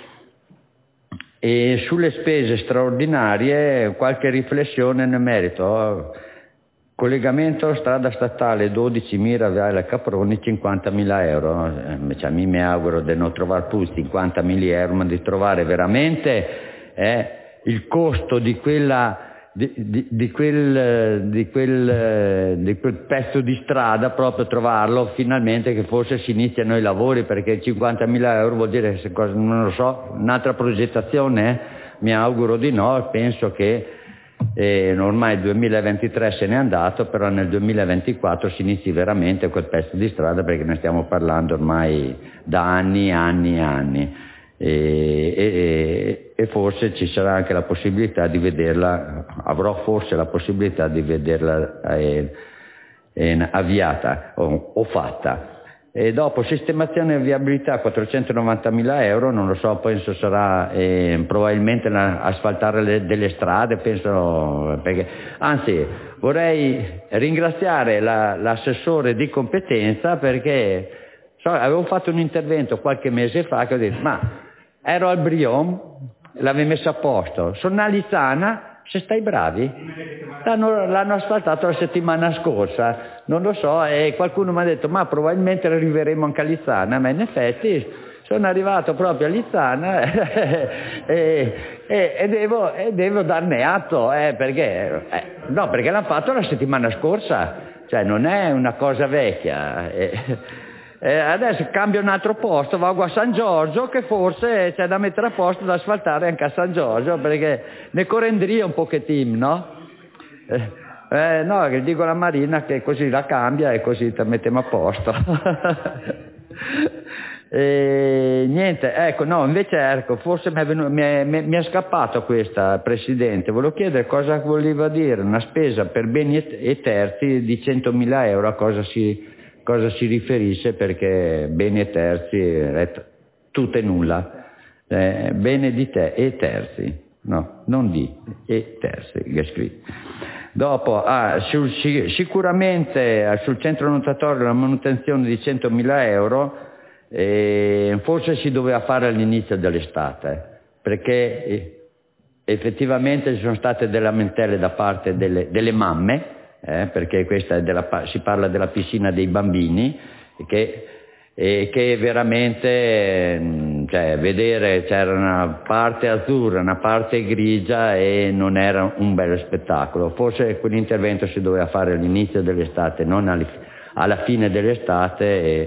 Speaker 14: E sulle spese straordinarie qualche riflessione nel merito. Collegamento strada statale dodici Mira Viale Caproni, cinquantamila euro. Eh, cioè, mi auguro di non trovare più cinquantamila euro, ma di trovare veramente eh, il costo di quella di, di, di, quel, di, quel, di quel pezzo di strada, proprio trovarlo finalmente, che forse si iniziano i lavori, perché cinquantamila euro vuol dire, se cosa, non lo so, un'altra progettazione, eh? Mi auguro di no, penso che eh, ormai il duemilaventitré se n'è andato, però nel duemilaventiquattro si inizi veramente quel pezzo di strada, perché ne stiamo parlando ormai da anni, anni, anni. E, e, e forse ci sarà anche la possibilità di vederla, avrò forse la possibilità di vederla eh, eh, avviata o, o fatta. E dopo sistemazione e viabilità quattrocentonovantamila euro, non lo so, penso sarà eh, probabilmente la, asfaltare le, delle strade, penso, perché, anzi vorrei ringraziare la, l'assessore di competenza, perché so, avevo fatto un intervento qualche mese fa che ho detto, ma ero al Brion, l'avevo messo a posto, sono a Lizzana, se stai bravi, l'hanno, l'hanno asfaltato la settimana scorsa, non lo so, e qualcuno mi ha detto, ma probabilmente arriveremo anche a Lizzana, ma in effetti sono arrivato proprio a Lizzana e, e, e, devo, e devo darne atto, eh, perché, eh, no, perché l'hanno fatto la settimana scorsa, cioè non è una cosa vecchia. Eh. Eh, adesso cambio un altro posto, vado a San Giorgio, che forse c'è da mettere a posto, da asfaltare anche a San Giorgio, perché ne correndria un pochettino, no? Eh, eh, no, che dico alla Marina che così la cambia e così te mettiamo a posto. E, niente, ecco, no, invece ecco, forse mi è, venuto, mi, è, mi è scappato questa, Presidente, volevo chiedere cosa voleva dire una spesa per beni e terzi di centomila euro, a cosa si... cosa si riferisce, perché beni e terzi è t- tutto e nulla, eh, bene di te e terzi, no, non di e terzi, che è scritto. Dopo, ah, sul, sicuramente sul centro notatorio la manutenzione di centomila euro, eh, forse si doveva fare all'inizio dell'estate, perché eh, effettivamente ci sono state delle lamentele da parte delle, delle mamme, Eh, perché questa è della, si parla della piscina dei bambini, che, e che veramente, cioè, vedere c'era una parte azzurra, una parte grigia, e non era un bello spettacolo. Forse quell'intervento si doveva fare all'inizio dell'estate, non alla fine dell'estate, e,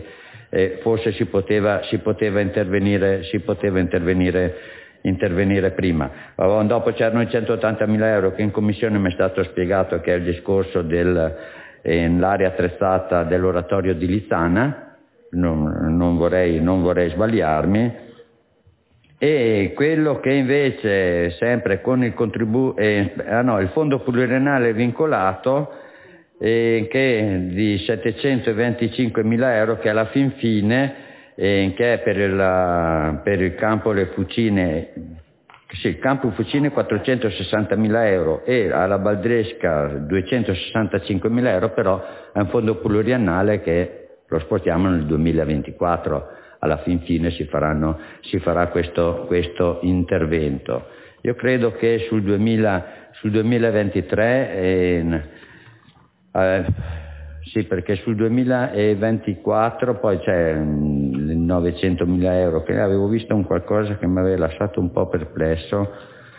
Speaker 14: e forse si poteva, si poteva intervenire, si poteva intervenire, intervenire prima. Dopo c'erano i centottantamila euro che in commissione mi è stato spiegato che è il discorso dell'area attrezzata dell'oratorio di Lizzana, non, non, vorrei, non vorrei sbagliarmi. E quello che invece sempre con il contributo, eh, ah no, il fondo pluriennale vincolato eh, che di settecentoventicinquemila euro che alla fin fine eh, che è per il, per il campo Le Fucine, sì, il campo Fucine quattrocentosessantamila euro e alla Baldresca duecentosessantacinquemila euro, però è un fondo pluriennale che lo spostiamo nel duemilaventiquattro. Alla fin fine si, faranno, si farà questo, questo intervento. Io credo che sul, duemila, sul duemilaventitré, eh, eh, sì, perché sul duemilaventiquattro poi c'è mh, novecentomila euro, che avevo visto un qualcosa che mi aveva lasciato un po' perplesso,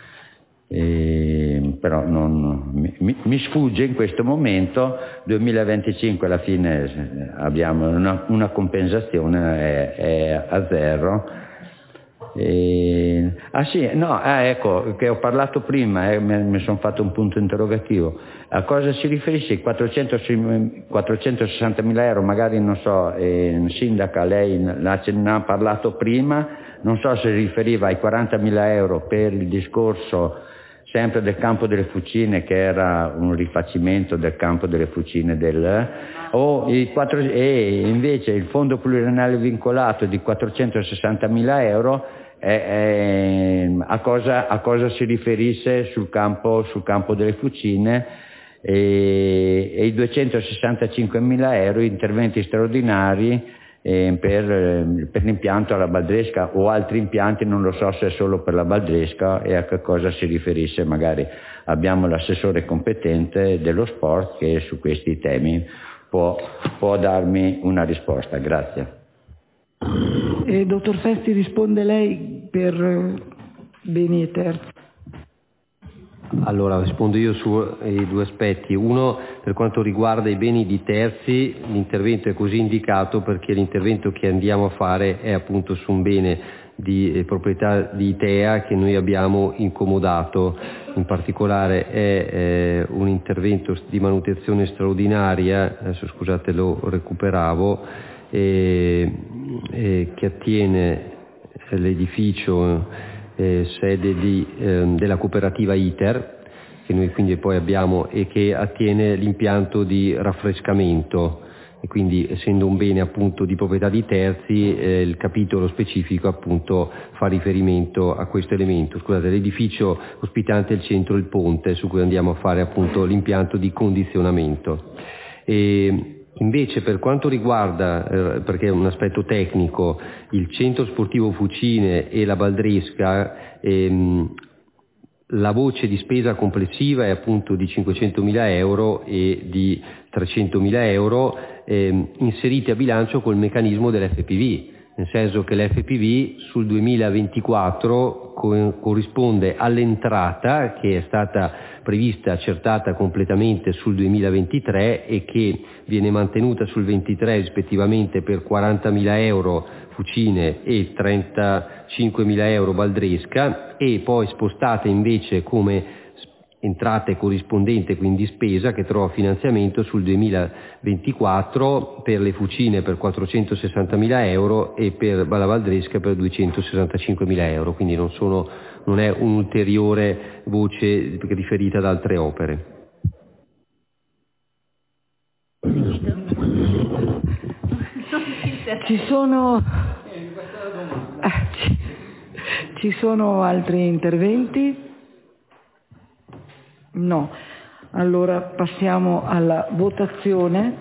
Speaker 14: eh, però non, mi, mi sfugge in questo momento. Duemilaventicinque alla fine abbiamo una, una compensazione, è, è a zero. E, ah sì, no, ah, ecco, che ho parlato prima, eh, mi, mi sono fatto un punto interrogativo. A cosa si riferisce i quattrocentosessantamila euro? Magari non so, eh, sindaca, lei ne ha parlato prima, non so se riferiva ai quarantamila euro per il discorso sempre del campo delle Fucine, che era un rifacimento del campo delle Fucine del, o i quattro, e invece il fondo pluriennale vincolato di quattrocentosessantamila euro è, è, a, cosa, a cosa si riferisse sul campo, sul campo delle Fucine, e, e i duecentosessantacinquemila euro interventi straordinari Eh, per, eh, per l'impianto alla Baldresca o altri impianti, non lo so se è solo per la Baldresca e a che cosa si riferisce. Magari abbiamo l'assessore competente dello sport che su questi temi può, può darmi una risposta. Grazie.
Speaker 1: Eh, dottor Festi, risponde lei per beni e terzi.
Speaker 13: Allora, rispondo io sui due aspetti. Uno, per quanto riguarda i beni di terzi, l'intervento è così indicato perché l'intervento che andiamo a fare è appunto su un bene di eh, proprietà di Itea che noi abbiamo incomodato. In particolare è eh, un intervento di manutenzione straordinaria, adesso scusate lo recuperavo, eh, eh, che attiene l'edificio Eh, sede di, eh, della cooperativa ITER, che noi quindi poi abbiamo, e che attiene l'impianto di raffrescamento, e quindi essendo un bene appunto di proprietà di terzi, eh, il capitolo specifico appunto fa riferimento a questo elemento. Scusate, l'edificio ospitante il centro Il Ponte, su cui andiamo a fare appunto l'impianto di condizionamento. E, invece per quanto riguarda, eh, perché è un aspetto tecnico, il centro sportivo Fucine e la Baldresca, ehm, la voce di spesa complessiva è appunto di cinquecentomila euro e di trecentomila euro ehm, inseriti a bilancio col meccanismo dell'F P V, nel senso che l'F P V sul duemilaventiquattro co- corrisponde all'entrata che è stata prevista, accertata completamente sul duemilaventitré e che viene mantenuta sul ventitré rispettivamente per quarantamila euro Fucine e trentacinquemila euro Baldresca, e poi spostata invece come entrata corrispondente, quindi spesa, che trova finanziamento sul duemilaventiquattro per le Fucine per quattrocentosessantamila euro e per la Baldresca per duecentosessantacinquemila euro, quindi non, sono, non è un'ulteriore voce riferita ad altre opere.
Speaker 1: Ci sono, ci, ci sono altri interventi? No. Allora passiamo alla votazione.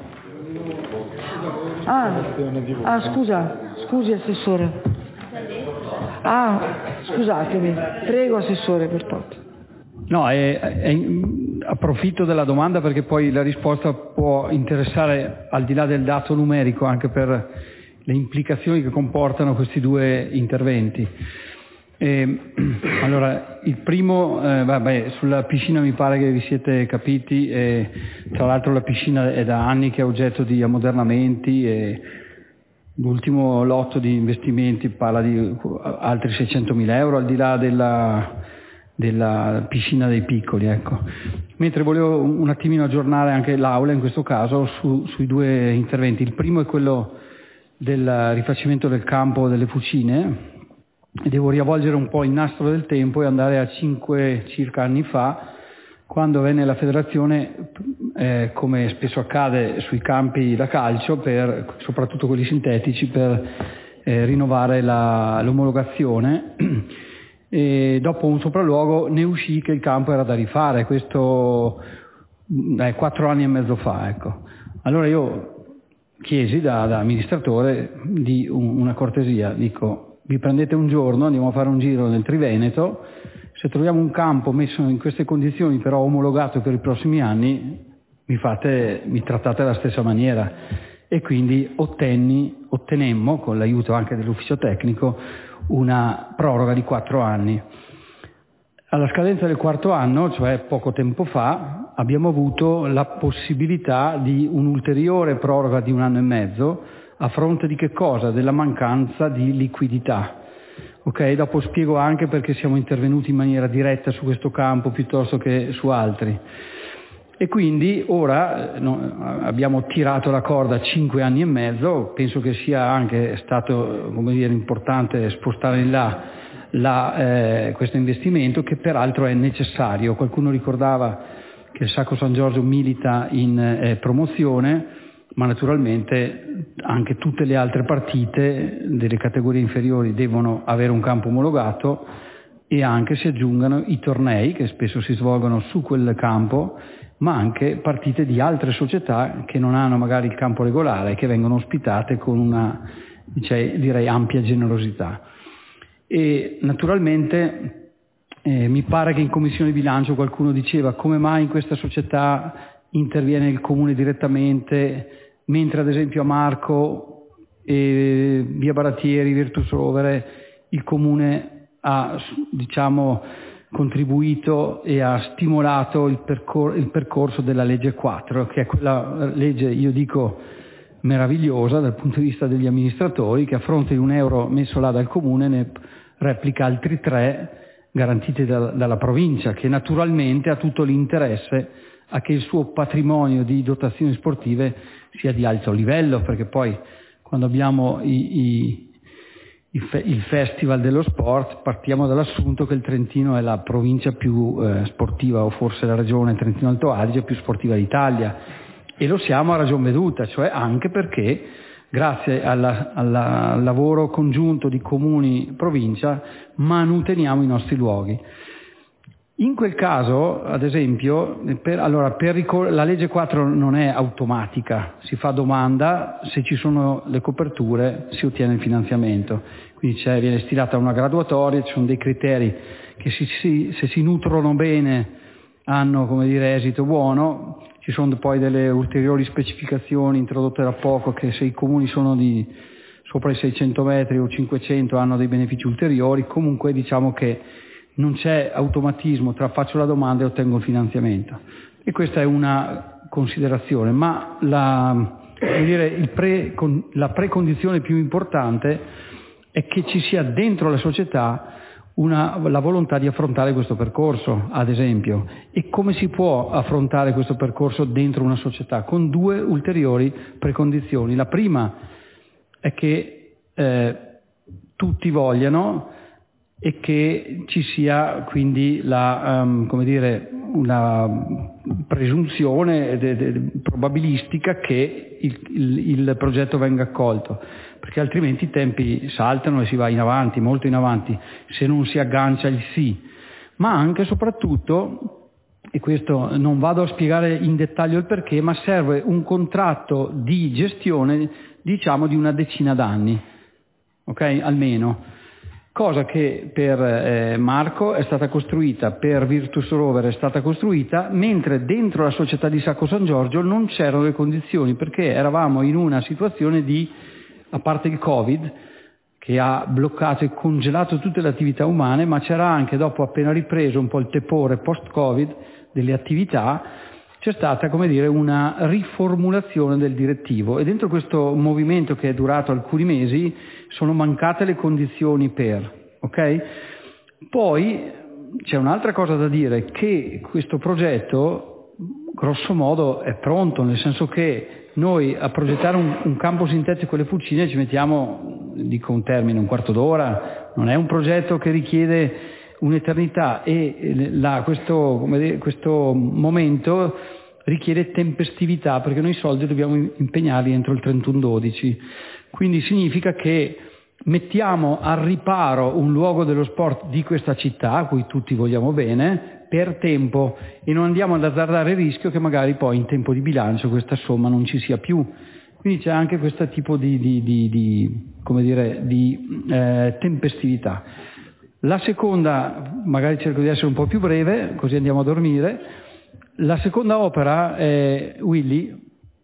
Speaker 1: Ah, ah scusa, scusi Assessore. Ah, scusatemi, prego Assessore per tutto.
Speaker 20: No, è, è, approfitto della domanda perché poi la risposta può interessare al di là del dato numerico anche per le implicazioni che comportano questi due interventi. E, allora, il primo, eh, vabbè, sulla piscina mi pare che vi siete capiti, e, tra l'altro la piscina è da anni che è oggetto di ammodernamenti e l'ultimo lotto di investimenti parla di altri seicentomila euro al di là della, della piscina dei piccoli, ecco. Mentre volevo un attimino aggiornare anche l'Aula in questo caso su, sui due interventi. Il primo è quello del rifacimento del campo delle Fucine, e devo riavvolgere un po' il nastro del tempo e andare a cinque circa anni fa, quando venne la federazione, eh, come spesso accade sui campi da calcio, per, soprattutto quelli sintetici, per eh, rinnovare la, l'omologazione, e dopo un sopralluogo ne uscì che il campo era da rifare, questo eh, quattro anni e mezzo fa, ecco. Allora io chiesi da, da amministratore di un, una cortesia, dico: vi prendete un giorno, andiamo a fare un giro nel Triveneto, se troviamo un campo messo in queste condizioni però omologato per i prossimi anni, mi, fate, mi trattate alla stessa maniera. E quindi ottenni, ottenemmo, con l'aiuto anche dell'ufficio tecnico, una proroga di quattro anni. Alla scadenza del quarto anno, cioè poco tempo fa, abbiamo avuto la possibilità di un'ulteriore proroga di un anno e mezzo, a fronte di che cosa? Della mancanza di liquidità. Ok, dopo spiego anche perché siamo intervenuti in maniera diretta su questo campo piuttosto che su altri. E quindi ora no, abbiamo tirato la corda a cinque anni e mezzo, penso che sia anche stato, come dire, importante spostare in là la, eh, questo investimento, che peraltro è necessario. Qualcuno ricordava che il Sacco San Giorgio milita in eh, promozione, ma naturalmente anche tutte le altre partite delle categorie inferiori devono avere un campo omologato, e anche si aggiungano i tornei che spesso si svolgono su quel campo, ma anche partite di altre società che non hanno magari il campo regolare e che vengono ospitate con una, cioè, direi, ampia generosità. E naturalmente eh, mi pare che in Commissione Bilancio qualcuno diceva: come mai in questa società interviene il Comune direttamente, mentre ad esempio a Marco e via Baratieri, Virtus Rovere, il Comune ha, diciamo, contribuito e ha stimolato il, percor- il percorso della legge quattro, che è quella legge, io dico, meravigliosa dal punto di vista degli amministratori, che a fronte di un euro messo là dal Comune ne replica altri tre garantiti da, dalla provincia, che naturalmente ha tutto l'interesse a che il suo patrimonio di dotazioni sportive sia di alto livello, perché poi quando abbiamo i, i, i fe, il Festival dello Sport partiamo dall'assunto che il Trentino è la provincia più eh, sportiva, o forse la regione Trentino Alto Adige più sportiva d'Italia, e lo siamo a ragion veduta, cioè anche perché grazie alla, alla, al lavoro congiunto di comuni provincia manuteniamo i nostri luoghi. In quel caso, ad esempio, per, allora, per ricor- la legge quattro non è automatica, si fa domanda, se ci sono le coperture si ottiene il finanziamento, quindi c'è, viene stilata una graduatoria, ci sono dei criteri che si, si, se si nutrono bene hanno, come dire, esito buono, ci sono poi delle ulteriori specificazioni introdotte da poco, che se i comuni sono di sopra i seicento metri o cinquecento hanno dei benefici ulteriori. Comunque diciamo che non c'è automatismo tra faccio la domanda e ottengo il finanziamento, e questa è una considerazione, ma la, come dire, il pre, con, la precondizione più importante è che ci sia dentro la società una, la volontà di affrontare questo percorso, ad esempio. E come si può affrontare questo percorso dentro una società? Con due ulteriori precondizioni. La prima è che eh, tutti vogliano, e che ci sia quindi la, um, come dire, una presunzione de, de, probabilistica che il, il, il progetto venga accolto, perché altrimenti i tempi saltano e si va in avanti, molto in avanti, se non si aggancia il sì. Ma anche e soprattutto, e questo non vado a spiegare in dettaglio il perché, ma serve un contratto di gestione, diciamo, di una decina d'anni, ok? Almeno. Cosa che per eh, Marco è stata costruita, per Virtus Rover è stata costruita, mentre dentro la società di Sacco San Giorgio non c'erano le condizioni, perché eravamo in una situazione di, a parte il Covid, che ha bloccato e congelato tutte le attività umane, ma c'era anche, dopo appena ripreso un po' il tepore post-Covid delle attività, c'è stata, come dire, una riformulazione del direttivo e dentro questo movimento che è durato alcuni mesi sono mancate le condizioni per, ok? Poi c'è un'altra cosa da dire, che questo progetto grosso modo è pronto, nel senso che noi a progettare un, un campo sintetico alle Fucine ci mettiamo, dico un termine, un quarto d'ora, non è un progetto che richiede un'eternità e la, questo, come dire, questo momento richiede tempestività perché noi i soldi dobbiamo impegnarli entro il trentuno dodici, quindi significa che mettiamo al riparo un luogo dello sport di questa città a cui tutti vogliamo bene per tempo e non andiamo ad azzardare il rischio che magari poi in tempo di bilancio questa somma non ci sia più. Quindi c'è anche questo tipo di, di, di, di, come dire, di eh, tempestività. La seconda, magari cerco di essere un po' più breve, così andiamo a dormire. La seconda opera, eh, Willy,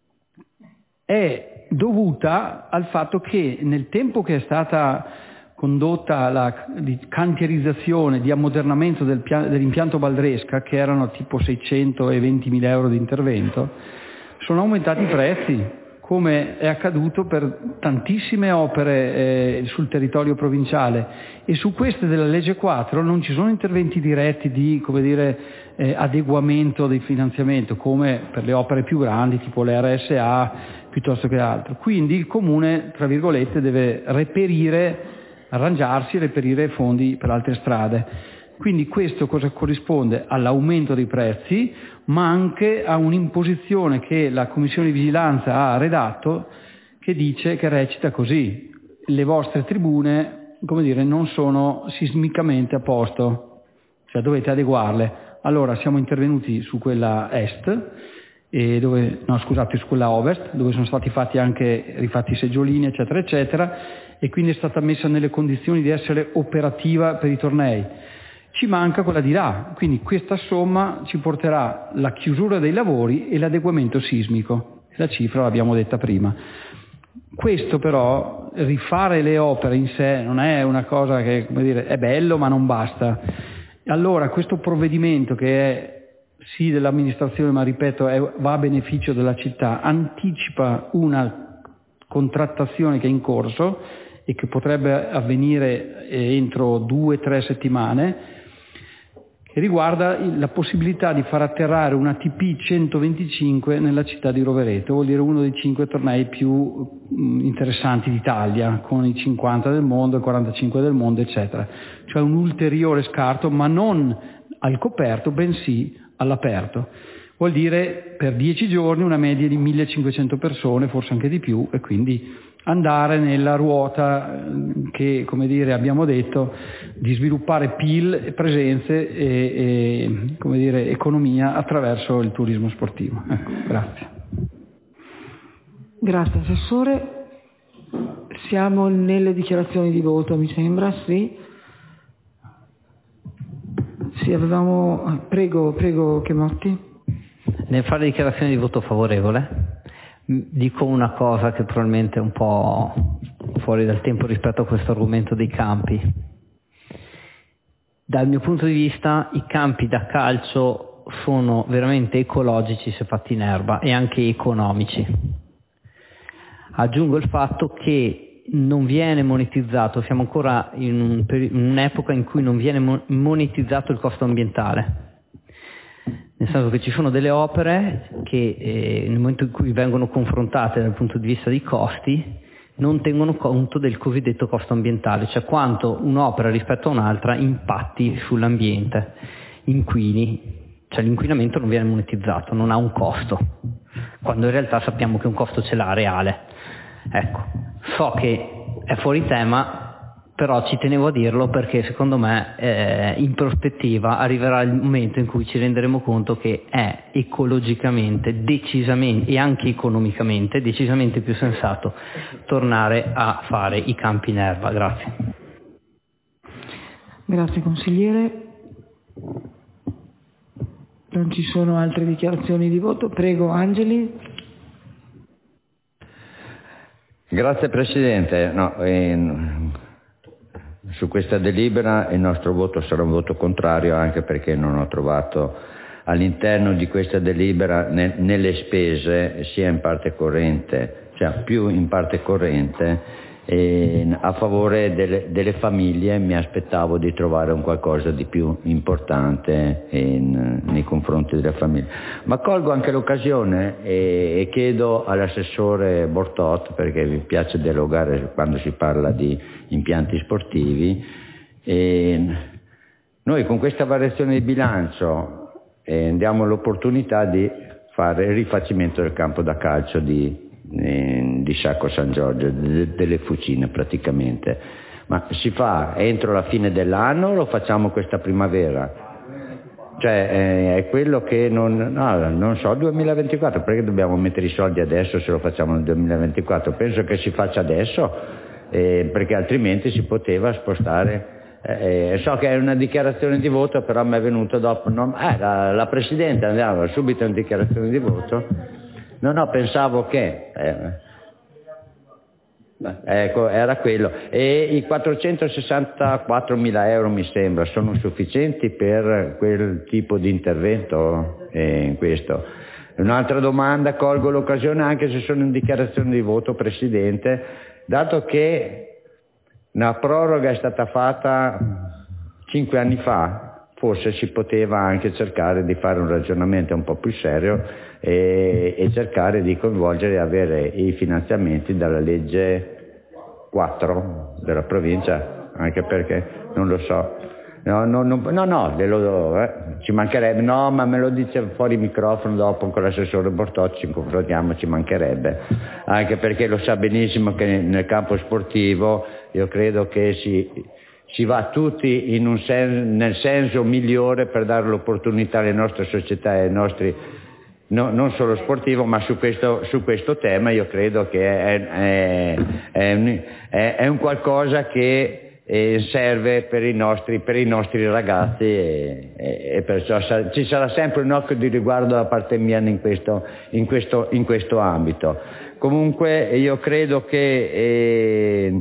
Speaker 20: è dovuta al fatto che nel tempo che è stata condotta la di cantierizzazione, di ammodernamento del pian, dell'impianto Baldresca, che erano tipo seicentoventimila euro di intervento, sono aumentati i prezzi, come è accaduto per tantissime opere eh, sul territorio provinciale, e su queste della legge quattro non ci sono interventi diretti di, come dire, eh, adeguamento del finanziamento, come per le opere più grandi, tipo le R S A, piuttosto che altro. Quindi il Comune, tra virgolette, deve reperire, arrangiarsi e reperire fondi per altre strade. Quindi questo cosa corrisponde? All'aumento dei prezzi, ma anche a un'imposizione che la Commissione di Vigilanza ha redatto, che dice, che recita così: le vostre tribune, come dire, non sono sismicamente a posto, cioè dovete adeguarle. Allora siamo intervenuti su quella est, e dove, no scusate, su quella ovest, dove sono stati fatti anche rifatti i seggiolini, eccetera, eccetera, e quindi è stata messa nelle condizioni di essere operativa per i tornei. Ci manca quella di là, quindi questa somma ci porterà la chiusura dei lavori e l'adeguamento sismico. La cifra l'abbiamo detta prima. Questo però, rifare le opere in sé non è una cosa che, come dire, è bello ma non basta. Allora questo provvedimento, che è sì dell'amministrazione ma ripeto è, va a beneficio della città, anticipa una contrattazione che è in corso e che potrebbe avvenire entro due o tre settimane, che riguarda la possibilità di far atterrare una T P centoventicinque nella città di Rovereto, vuol dire uno dei cinque tornei più interessanti d'Italia, con i cinquanta del mondo, i quarantacinque del mondo, eccetera. Cioè un ulteriore scarto, ma non al coperto, bensì all'aperto. Vuol dire per dieci giorni una media di millecinquecento persone, forse anche di più, e quindi andare nella ruota che, come dire, abbiamo detto, di sviluppare P I L, presenze e, e come dire, economia attraverso il turismo sportivo. Ecco, grazie.
Speaker 1: Grazie Assessore. Siamo nelle dichiarazioni di voto, mi sembra, sì. Sì, avevamo... Prego, prego Chemotti.
Speaker 4: Nel fare dichiarazione di voto favorevole dico una cosa che probabilmente è un po' fuori dal tempo rispetto a questo argomento dei campi. Dal mio punto di vista i campi da calcio sono veramente ecologici se fatti in erba e anche economici. Aggiungo il fatto che non viene monetizzato, siamo ancora in, un, in un'epoca in cui non viene monetizzato il costo ambientale. Nel senso che ci sono delle opere che eh, nel momento in cui vengono confrontate dal punto di vista dei costi non tengono conto del cosiddetto costo ambientale, cioè quanto un'opera rispetto a un'altra impatti sull'ambiente, inquini, cioè l'inquinamento non viene monetizzato, non ha un costo, quando in realtà sappiamo che un costo ce l'ha reale. Ecco, so che è fuori tema, però ci tenevo a dirlo perché secondo me eh, in prospettiva arriverà il momento in cui ci renderemo conto che è ecologicamente decisamente e anche economicamente decisamente più sensato tornare a fare i campi in erba. Grazie.
Speaker 1: Grazie consigliere. Non ci sono altre dichiarazioni di voto. Prego Angeli.
Speaker 14: Grazie Presidente. No, eh, su questa delibera il nostro voto sarà un voto contrario, anche perché non ho trovato all'interno di questa delibera ne, nelle spese sia in parte corrente, cioè più in parte corrente, e a favore delle, delle famiglie mi aspettavo di trovare un qualcosa di più importante in, nei confronti delle famiglie. Ma colgo anche l'occasione e, e chiedo all'assessore Bortot, perché mi piace dialogare quando si parla di impianti sportivi, e noi con questa variazione di bilancio eh, diamo l'opportunità di fare il rifacimento del campo da calcio di di Sciacco San Giorgio, delle Fucine praticamente. Ma si fa entro la fine dell'anno o lo facciamo questa primavera? Cioè eh, è quello che non, no, non so, duemilaventiquattro, perché dobbiamo mettere i soldi adesso se lo facciamo nel duemilaventiquattro? Penso che si faccia adesso, eh, perché altrimenti si poteva spostare. Eh, so che è una dichiarazione di voto, però mi è venuto dopo, no, eh, la, la Presidente andava subito in dichiarazione di voto. No, no, pensavo che, eh, ecco, era quello. E i quattrocentosessantaquattromila euro mi sembra sono sufficienti per quel tipo di intervento eh, in questo. Un'altra domanda, colgo l'occasione anche se sono in dichiarazione di voto, Presidente, dato che una proroga è stata fatta cinque anni fa, forse si poteva anche cercare di fare un ragionamento un po' più serio e, e cercare di coinvolgere e avere i finanziamenti dalla legge quattro della provincia, anche perché non lo so. No, no, no, no, no glielo, eh, ci mancherebbe, no, ma me lo dice fuori microfono dopo con l'assessore Bortocci, ci confrontiamo, ci mancherebbe, anche perché lo sa benissimo che nel campo sportivo io credo che si, si va tutti in un sen- nel senso migliore per dare l'opportunità alle nostre società e ai nostri, no, non solo sportivo, ma su questo, su questo tema io credo che è, è, è, è, è un qualcosa che e serve per i nostri, per i nostri ragazzi e, e, e perciò sa, ci sarà sempre un occhio di riguardo da parte mia in questo, in questo, in questo ambito. Comunque io credo che, eh,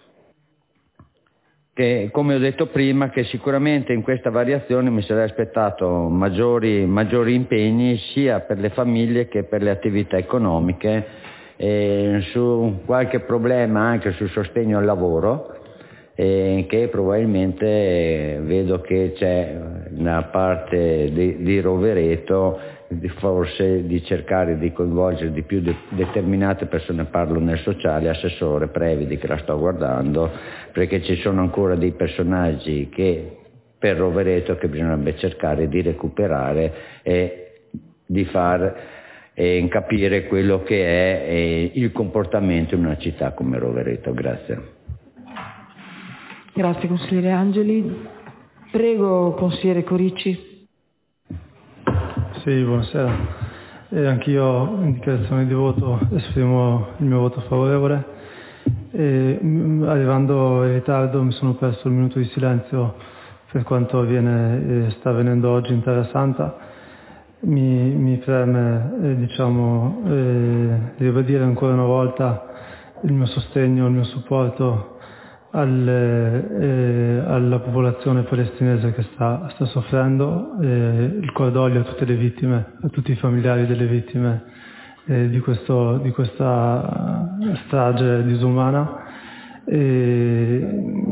Speaker 14: che, come ho detto prima, che sicuramente in questa variazione mi sarei aspettato maggiori, maggiori impegni sia per le famiglie che per le attività economiche, eh, su qualche problema anche sul sostegno al lavoro, Eh, che probabilmente eh, vedo che c'è una parte di, di Rovereto di forse di cercare di coinvolgere di più de- determinate persone, parlo nel sociale, assessore Previdi che la sto guardando, perché ci sono ancora dei personaggi che per Rovereto che bisognerebbe cercare di recuperare e di far eh, capire quello che è eh, il comportamento in una città come Rovereto. Grazie.
Speaker 1: Grazie consigliere Angeli. Prego consigliere Corici.
Speaker 21: Sì, buonasera. E anch'io in dichiarazione di voto esprimo il mio voto favorevole. E, arrivando in ritardo mi sono perso il minuto di silenzio per quanto avviene e sta avvenendo oggi in Terra Santa. Mi, mi preme eh, diciamo, eh, ribadire ancora una volta il mio sostegno, il mio supporto Al, eh, alla popolazione palestinese che sta, sta soffrendo, eh, il cordoglio a tutte le vittime, a tutti i familiari delle vittime eh, di, questo, di questa strage disumana. E,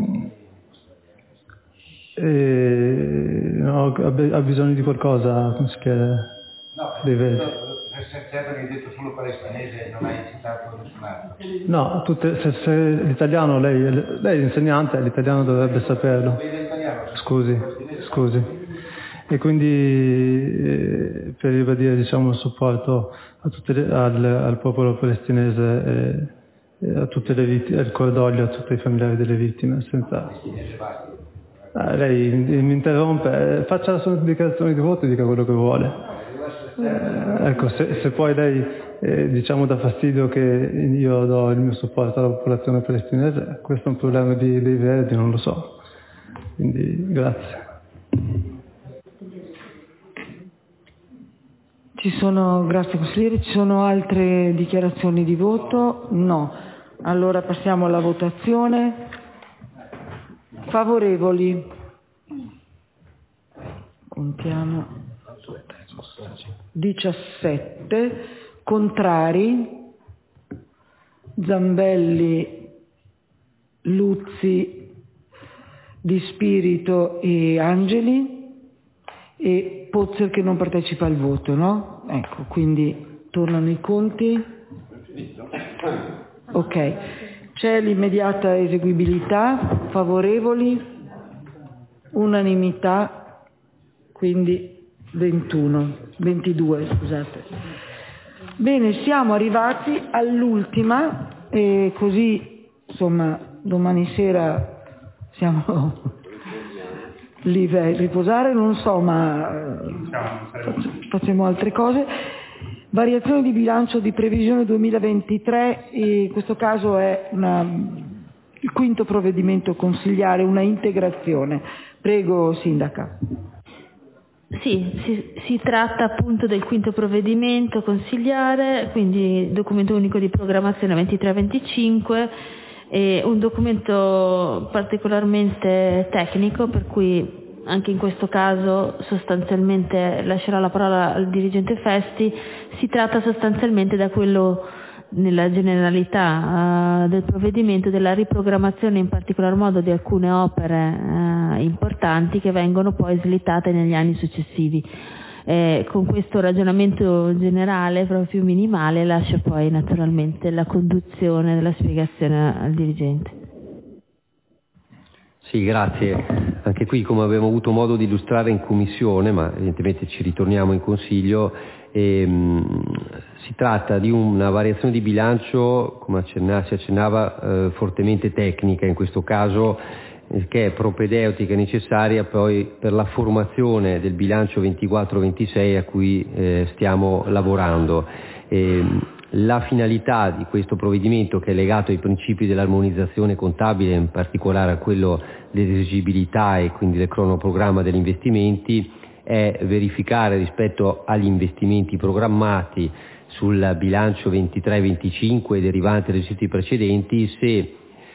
Speaker 21: e, no, ha bisogno di qualcosa, come si chiama?
Speaker 18: No,
Speaker 21: dei veri.
Speaker 18: Certo che hai detto solo palestinese, non hai citato nessun altro.
Speaker 21: No, tutte, se, se l'italiano, lei, lei è insegnante, l'italiano dovrebbe saperlo. Scusi, scusi. E quindi eh, per ribadire diciamo, il supporto a tutte le, al, al popolo palestinese e, e a tutte le vittime, il cordoglio a tutti i familiari delle vittime. Senza... Ah, lei mi interrompe, faccia la sua dichiarazione di voto e dica quello che vuole. Eh, ecco, se, se poi lei eh, diciamo dà fastidio che io do il mio supporto alla popolazione palestinese, questo è un problema di, dei Verdi, non lo so. Quindi grazie.
Speaker 1: Ci sono, grazie consigliere, ci sono altre dichiarazioni di voto? No. Allora passiamo alla votazione. Favorevoli? Contiamo. diciassette, contrari, Zambelli, Luzzi, Di Spirito e Angeli, e Pozzer che non partecipa al voto, no? Ecco, quindi tornano i conti. Ok, c'è l'immediata eseguibilità, favorevoli, unanimità, quindi ventuno, ventidue, scusate. Bene, siamo arrivati all'ultima e così, insomma, domani sera siamo lì a riposare, non so, ma facciamo altre cose. Variazione di bilancio di previsione duemilaventitré, e in questo caso è una, il quinto provvedimento consigliare, una integrazione. Prego, Sindaca.
Speaker 10: Sì, si, si tratta appunto del quinto provvedimento consigliare, quindi documento unico di programmazione ventitré venticinque, è un documento particolarmente tecnico, per cui anche in questo caso sostanzialmente lascerò la parola al dirigente Festi. Si tratta sostanzialmente, da quello nella generalità uh, del provvedimento, della riprogrammazione in particolar modo di alcune opere uh, importanti che vengono poi slittate negli anni successivi. Eh, con questo ragionamento generale, proprio più minimale, lascio poi naturalmente la conduzione della spiegazione al dirigente.
Speaker 13: Sì, grazie. Anche qui, come abbiamo avuto modo di illustrare in commissione, ma evidentemente ci ritorniamo in consiglio, ehm, si tratta di una variazione di bilancio, come accenna, si accennava, eh, fortemente tecnica in questo caso, eh, che è propedeutica e necessaria poi per la formazione del bilancio ventiquattro ventisei a cui eh, stiamo lavorando. E, la finalità di questo provvedimento, che è legato ai principi dell'armonizzazione contabile, in particolare a quello dell'esigibilità e quindi del cronoprogramma degli investimenti, è verificare rispetto agli investimenti programmati sul bilancio ventitré venticinque derivanti dagli esercizi precedenti se,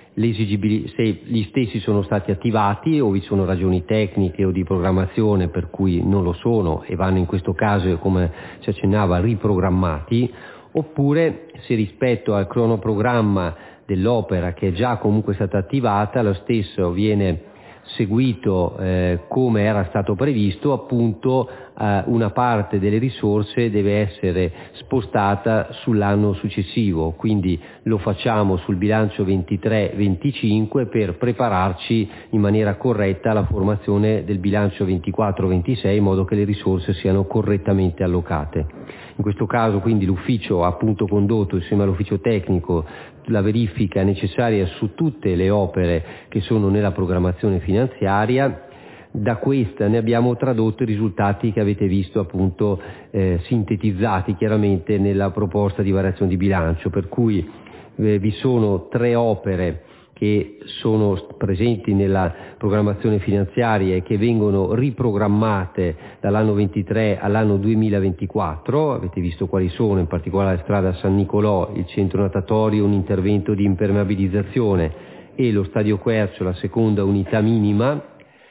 Speaker 13: se gli stessi sono stati attivati o vi sono ragioni tecniche o di programmazione per cui non lo sono e vanno in questo caso, come si accennava, riprogrammati, oppure se rispetto al cronoprogramma dell'opera che è già comunque stata attivata lo stesso viene seguito eh, come era stato previsto, appunto eh, una parte delle risorse deve essere spostata sull'anno successivo, quindi lo facciamo sul bilancio ventitré venticinque per prepararci in maniera corretta alla formazione del bilancio ventiquattro ventisei, in modo che le risorse siano correttamente allocate. In questo caso quindi l'ufficio ha appunto condotto insieme all'ufficio tecnico la verifica necessaria su tutte le opere che sono nella programmazione finanziaria. Da questa ne abbiamo tradotto i risultati che avete visto appunto eh, sintetizzati chiaramente nella proposta di variazione di bilancio, per cui eh, vi sono tre opere che sono presenti nella programmazione finanziaria e che vengono riprogrammate dall'anno ventitré all'anno duemilaventiquattro. Avete visto quali sono, in particolare la strada San Nicolò, il centro natatorio, un intervento di impermeabilizzazione, e lo stadio Quercio, la seconda unità minima.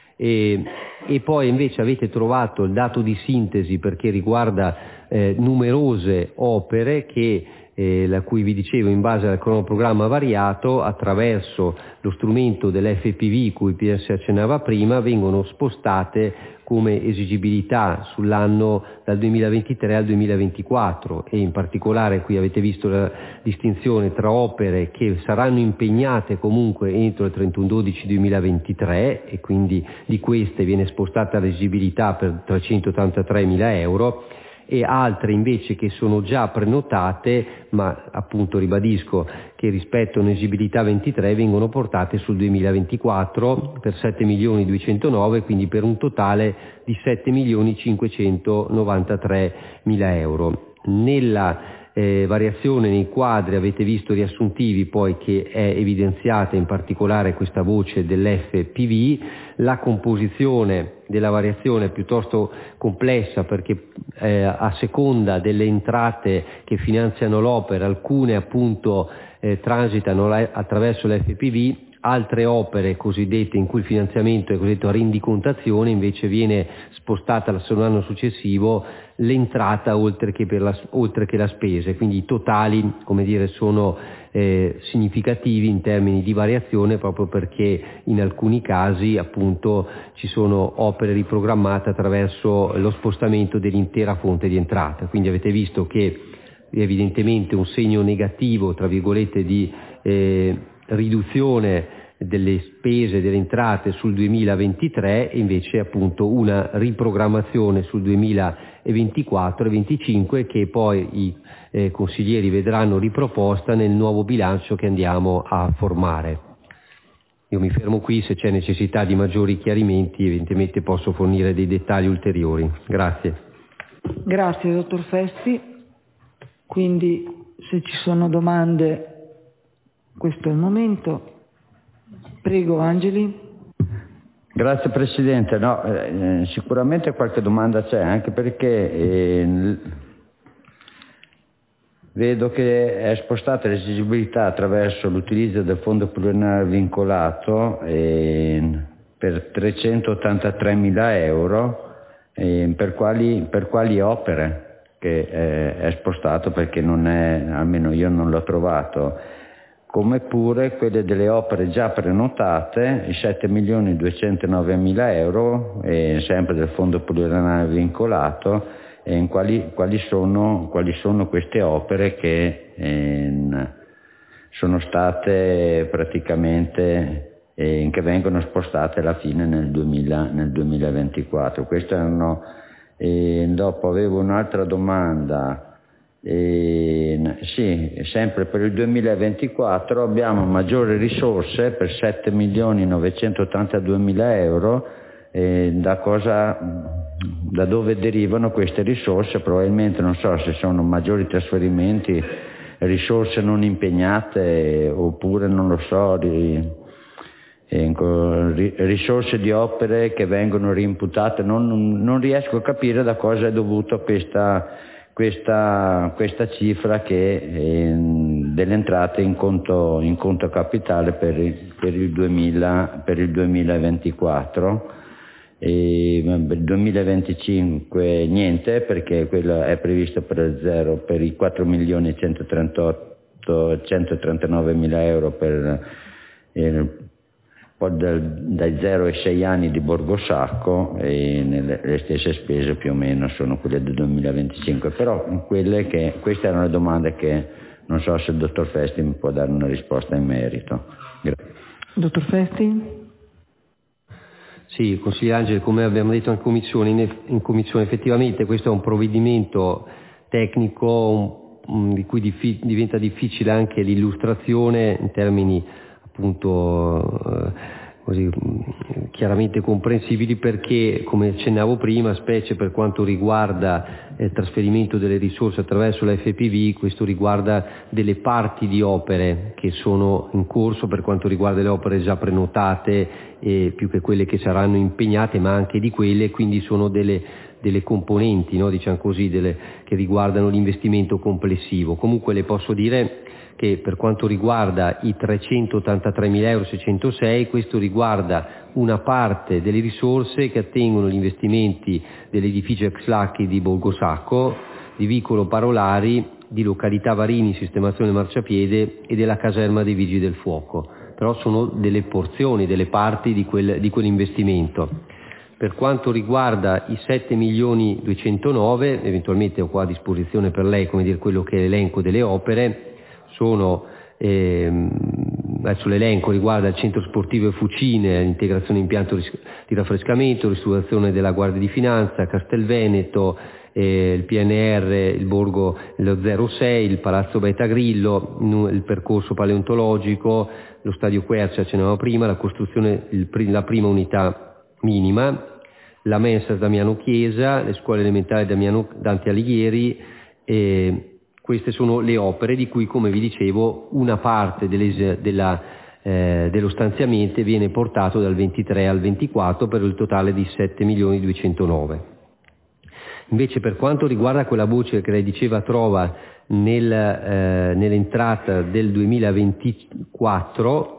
Speaker 13: E, e poi invece avete trovato il dato di sintesi perché riguarda eh, numerose opere che Eh, la cui vi dicevo in base al cronoprogramma variato, attraverso lo strumento dell'F P V cui si accennava prima, vengono spostate come esigibilità sull'anno dal duemilaventitré al duemilaventiquattro, e in particolare qui avete visto la distinzione tra opere che saranno impegnate comunque entro il trentuno dicembre duemilaventitré, e quindi di queste viene spostata l'esigibilità per trecentottantatremila euro, e altre invece che sono già prenotate, ma appunto ribadisco che rispetto a un'esigibilità ventitré vengono portate sul duemilaventiquattro per sette milioni duecentonove, quindi per un totale di sette milioni cinquecentonovantatremila euro. Nella Eh, variazione nei quadri avete visto riassuntivi poi che è evidenziata in particolare questa voce dell'F P V. La composizione della variazione è piuttosto complessa perché eh, a seconda delle entrate che finanziano l'opera, alcune appunto eh, transitano la, attraverso l'F P V, altre opere cosiddette in cui il finanziamento è cosiddetto a rendicontazione, invece viene spostata sull'anno successivo l'entrata oltre che, per la, oltre che la spesa, quindi i totali, come dire, sono eh, significativi in termini di variazione, proprio perché in alcuni casi appunto ci sono opere riprogrammate attraverso lo spostamento dell'intera fonte di entrata. Quindi avete visto che evidentemente un segno negativo, tra virgolette, di eh, riduzione delle spese e delle entrate sul duemilaventitré e invece appunto una riprogrammazione sul duemilaventiquattro e venticinque che poi i eh, consiglieri vedranno riproposta nel nuovo bilancio che andiamo a formare. Io mi fermo qui, se c'è necessità di maggiori chiarimenti evidentemente posso fornire dei dettagli ulteriori. Grazie.
Speaker 1: Grazie dottor Festi, quindi se ci sono domande questo è il momento. Prego Angeli.
Speaker 14: Grazie Presidente, no, eh, sicuramente qualche domanda c'è, anche perché eh, vedo che è spostata l'esigibilità attraverso l'utilizzo del fondo pluriennale vincolato eh, per trecentottantatremila euro, eh, per, quali, per quali opere che eh, è spostato, perché non è, almeno io non l'ho trovato, come pure quelle delle opere già prenotate, i sette milioni duecentonovemila euro, eh, sempre del fondo pluriennale vincolato, e in quali, quali, sono, quali sono queste opere che eh, sono state praticamente, eh, che vengono spostate alla fine nel, duemila, nel duemilaventiquattro. Queste erano, eh, dopo avevo un'altra domanda. E, sì, sempre per il duemilaventiquattro abbiamo maggiori risorse per sette milioni novecentottantaduemila euro. E da cosa, da dove derivano queste risorse? Probabilmente non so se sono maggiori trasferimenti, risorse non impegnate, oppure non lo so, risorse di opere che vengono reimputate. Non, non riesco a capire da cosa è dovuta questa Questa, questa cifra che è delle entrate in conto, in conto capitale per il, per il, duemila, per il duemilaventiquattro. E per il duemilaventicinque niente, perché quello è previsto per zero, per i quattro milioni centotrentanove mila euro per eh, dai zero ai sei anni di Borgosacco, e nelle, le stesse spese più o meno sono quelle del duemilaventicinque, però quelle che, queste erano le domande che non so se il dottor Festi mi può dare una risposta in merito. Grazie.
Speaker 1: Dottor Festi?
Speaker 13: Sì, consigliere Angeli, come abbiamo detto in commissione, in, in commissione effettivamente questo è un provvedimento tecnico um, di cui diffi, diventa difficile anche l'illustrazione in termini appunto eh, così chiaramente comprensibili, perché come accennavo prima, specie per quanto riguarda il trasferimento delle risorse attraverso la F P V, questo riguarda delle parti di opere che sono in corso per quanto riguarda le opere già prenotate, eh, più che quelle che saranno impegnate, ma anche di quelle, quindi sono delle, delle componenti, no, diciamo così, delle, che riguardano l'investimento complessivo. Comunque le posso dire che per quanto riguarda i trecentottantatremila seicentosei, questo riguarda una parte delle risorse che attengono gli investimenti dell'edificio ex Lacchi di Borgosacco, di Vicolo Parolari, di località Varini, sistemazione marciapiede e della caserma dei Vigili del Fuoco. Però sono delle porzioni, delle parti di, quel, di quell'investimento. Per quanto riguarda i sette milioni duecentonove, eventualmente ho qua a disposizione per lei, come dire, quello che è l'elenco delle opere. Sono ehm, adesso l'elenco riguarda il centro sportivo e Fucine, l'integrazione impianto di raffrescamento, ristrutturazione della Guardia di Finanza, Castelveneto, eh, il P N R, il Borgo lo zero sei, il Palazzo Beta Grillo, il percorso paleontologico, lo stadio Quercia, accennavo prima, la costruzione, il, la prima unità minima, la mensa Damiano Chiesa, le scuole elementari Damiano Dante Alighieri. eh, Queste sono le opere di cui, come vi dicevo, una parte delle, della, eh, dello stanziamento viene portato dal ventitré al ventiquattro per il totale di sette milioni duecentonove. Invece per quanto riguarda quella voce che lei diceva trova nel, eh, nell'entrata del duemilaventiquattro,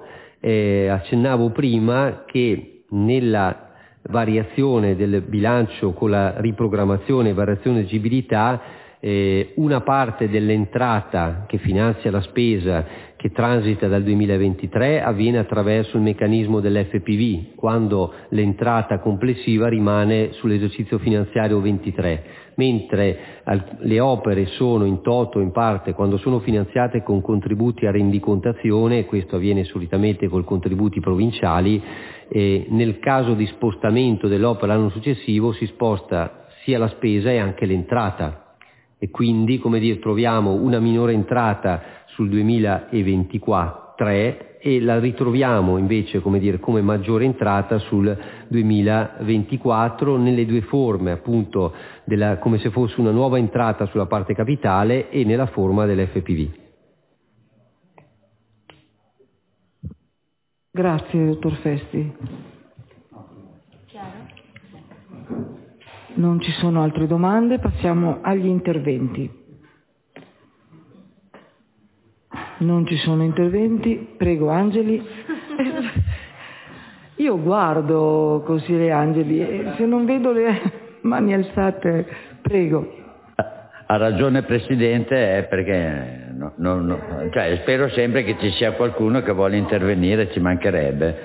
Speaker 13: eh, accennavo prima che nella variazione del bilancio con la riprogrammazione e variazione di eleggibilità eh, una parte dell'entrata che finanzia la spesa che transita dal duemilaventitré avviene attraverso il meccanismo dell'F P V, quando l'entrata complessiva rimane sull'esercizio finanziario ventitré, mentre le opere sono in toto in parte quando sono finanziate con contributi a rendicontazione, e questo avviene solitamente con contributi provinciali, e nel caso di spostamento dell'opera l'anno successivo si sposta sia la spesa e anche l'entrata, e quindi, come dire, troviamo una minore entrata sul duemilaventiquattro e la ritroviamo invece, come dire, come maggiore entrata sul duemilaventiquattro nelle due forme, appunto, della, come se fosse una nuova entrata sulla parte capitale e nella forma dell'F P V.
Speaker 1: Grazie, dottor Festi. Non ci sono altre domande, passiamo agli interventi. Non ci sono interventi, prego Angeli. Io guardo, consigliere Angeli, e se non vedo le mani alzate, prego.
Speaker 14: Ha ragione Presidente, è perché no, no, no, cioè, spero sempre che ci sia qualcuno che vuole intervenire, ci mancherebbe.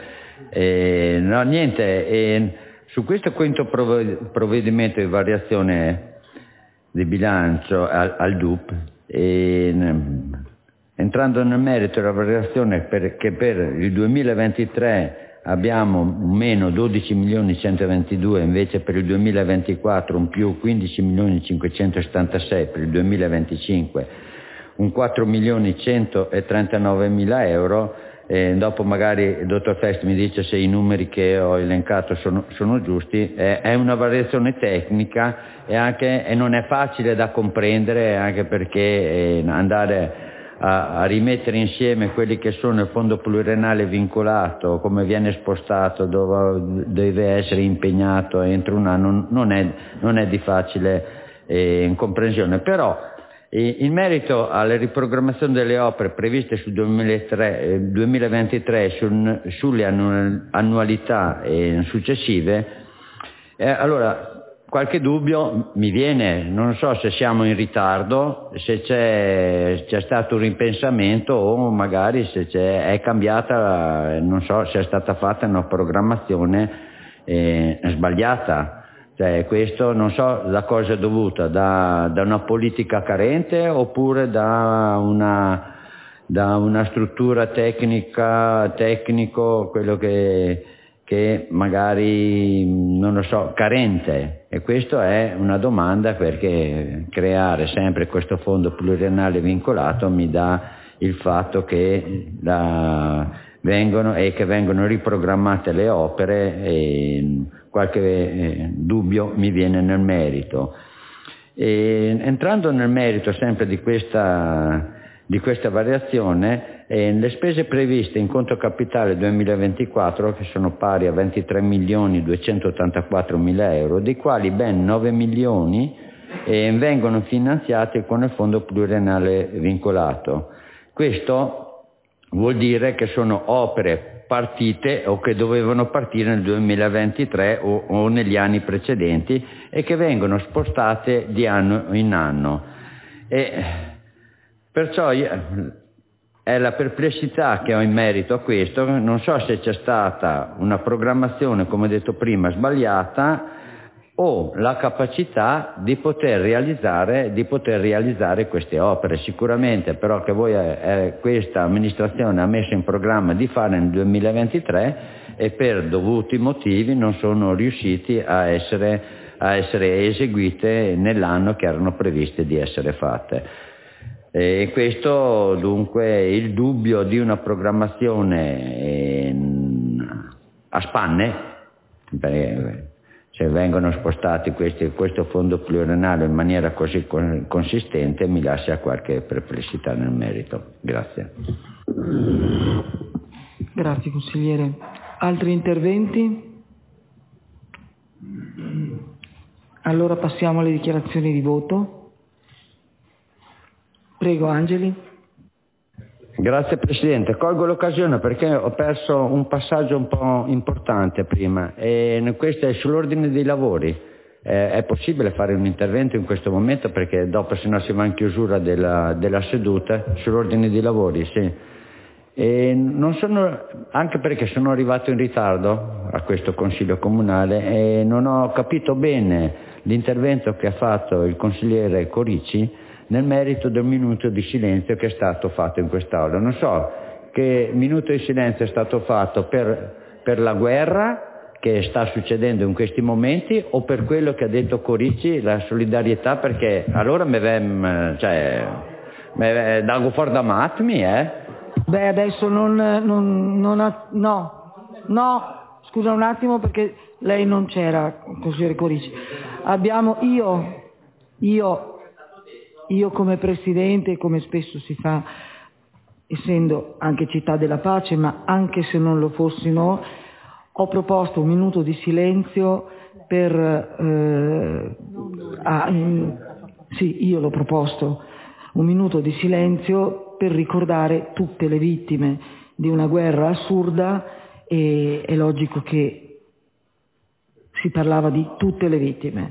Speaker 14: E, no, niente, e, su questo quinto provvedimento di variazione di bilancio al, al D U P, e, entrando nel merito della variazione, per, che per il duemilaventitré abbiamo un meno dodici milioni centoventidue, invece per il duemilaventiquattro un più quindici milioni cinquecentosettantasei, per il duemilaventicinque un quattro milioni centotrentanove mila euro, e dopo magari il dottor Festi mi dice se i numeri che ho elencato sono, sono giusti. È, è una variazione tecnica e, anche, e non è facile da comprendere, anche perché eh, andare A, a rimettere insieme quelli che sono il fondo pluriennale vincolato, come viene spostato, dove deve essere impegnato entro un anno, non è, non è di facile eh, comprensione. Però eh, in merito alla riprogrammazione delle opere previste sul duemilaventitré sul, sulle annu, annualità eh, successive, eh, allora qualche dubbio mi viene, non so se siamo in ritardo, se c'è, c'è stato un ripensamento o magari se c'è, è cambiata, non so se è stata fatta una programmazione eh, sbagliata. Cioè, questo non so da cosa è dovuta, da, da una politica carente oppure da una, da una struttura tecnica, tecnico, quello che... che magari, non lo so, carente, e questa è una domanda, perché creare sempre questo fondo pluriennale vincolato mi dà il fatto che la, vengono e che vengono riprogrammate le opere, e qualche eh, dubbio mi viene nel merito. E, entrando nel merito sempre di questa, di questa variazione, e le spese previste in conto capitale duemilaventiquattro, che sono pari a ventitré milioni duecentottantaquattro mila euro, dei quali ben nove milioni eh, vengono finanziati con il fondo pluriennale vincolato. Questo vuol dire che sono opere partite o che dovevano partire nel duemilaventitré o, o negli anni precedenti e che vengono spostate di anno in anno. E perciò io, è la perplessità che ho in merito a questo. Non so se c'è stata una programmazione, come detto prima, sbagliata, o la capacità di poter realizzare, di poter realizzare queste opere. Sicuramente però che voi, eh, questa amministrazione ha messo in programma di fare nel duemilaventitré e per dovuti motivi non sono riusciti a essere, a essere eseguite nell'anno che erano previste di essere fatte. E questo dunque il dubbio di una programmazione a spanne, perché se vengono spostati questi, questo fondo pluriennale in maniera così consistente, mi lascia qualche perplessità nel merito. Grazie.
Speaker 1: Grazie consigliere. Altri interventi? Allora passiamo alle dichiarazioni di voto. Prego Angeli.
Speaker 14: Grazie Presidente, colgo l'occasione perché ho perso un passaggio un po' importante prima, e questo è sull'ordine dei lavori. Eh, è possibile fare un intervento in questo momento perché dopo se no si va in chiusura della, della seduta sull'ordine dei lavori, sì. E non sono, anche perché sono arrivato in ritardo a questo Consiglio Comunale e non ho capito bene l'intervento che ha fatto il consigliere Corici nel merito del minuto di silenzio che è stato fatto in quest'Aula. Non so che minuto di silenzio è stato fatto per, per la guerra che sta succedendo in questi momenti o per quello che ha detto Corici, la solidarietà, perché allora me vem, cioè, me dago fuori da matmi, eh?
Speaker 1: Beh, adesso non, non, non ha, no, no, scusa un attimo perché lei non c'era, consigliere Corici. Abbiamo, io, io, io come Presidente, come spesso si fa, essendo anche città della pace, ma anche se non lo fossimo, ho proposto un minuto di silenzio per, eh, ah, in, sì, io l'ho proposto, un minuto di silenzio per ricordare tutte le vittime di una guerra assurda, e è logico che si parlava di tutte le vittime.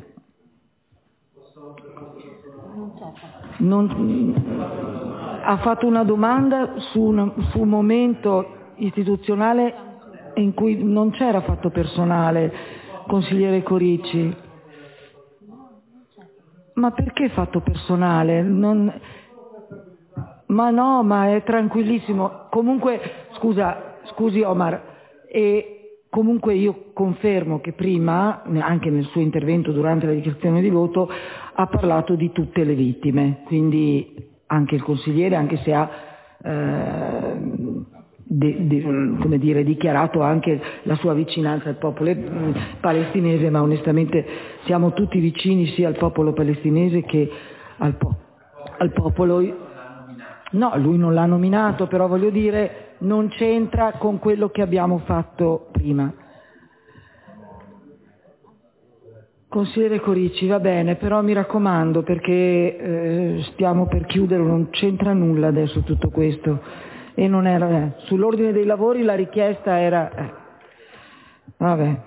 Speaker 1: Non, ha fatto una domanda su un, su un momento istituzionale in cui non c'era fatto personale, consigliere Corici. Ma perché fatto personale? Non... Ma no, ma è tranquillissimo. Comunque, scusa, scusi Omar, e comunque io confermo che prima, anche nel suo intervento durante la dichiarazione di voto, ha parlato di tutte le vittime, quindi anche il consigliere, anche se ha eh, De, de, come dire, dichiarato anche la sua vicinanza al popolo palestinese, ma onestamente siamo tutti vicini sia al popolo palestinese che al, po- al popolo. No, lui non l'ha nominato, però voglio dire, non c'entra con quello che abbiamo fatto prima. Consigliere Corici, va bene, però mi raccomando perché eh, stiamo per chiudere, non c'entra nulla adesso tutto questo. E non era, eh. sull'ordine dei lavori la richiesta era, eh. vabbè.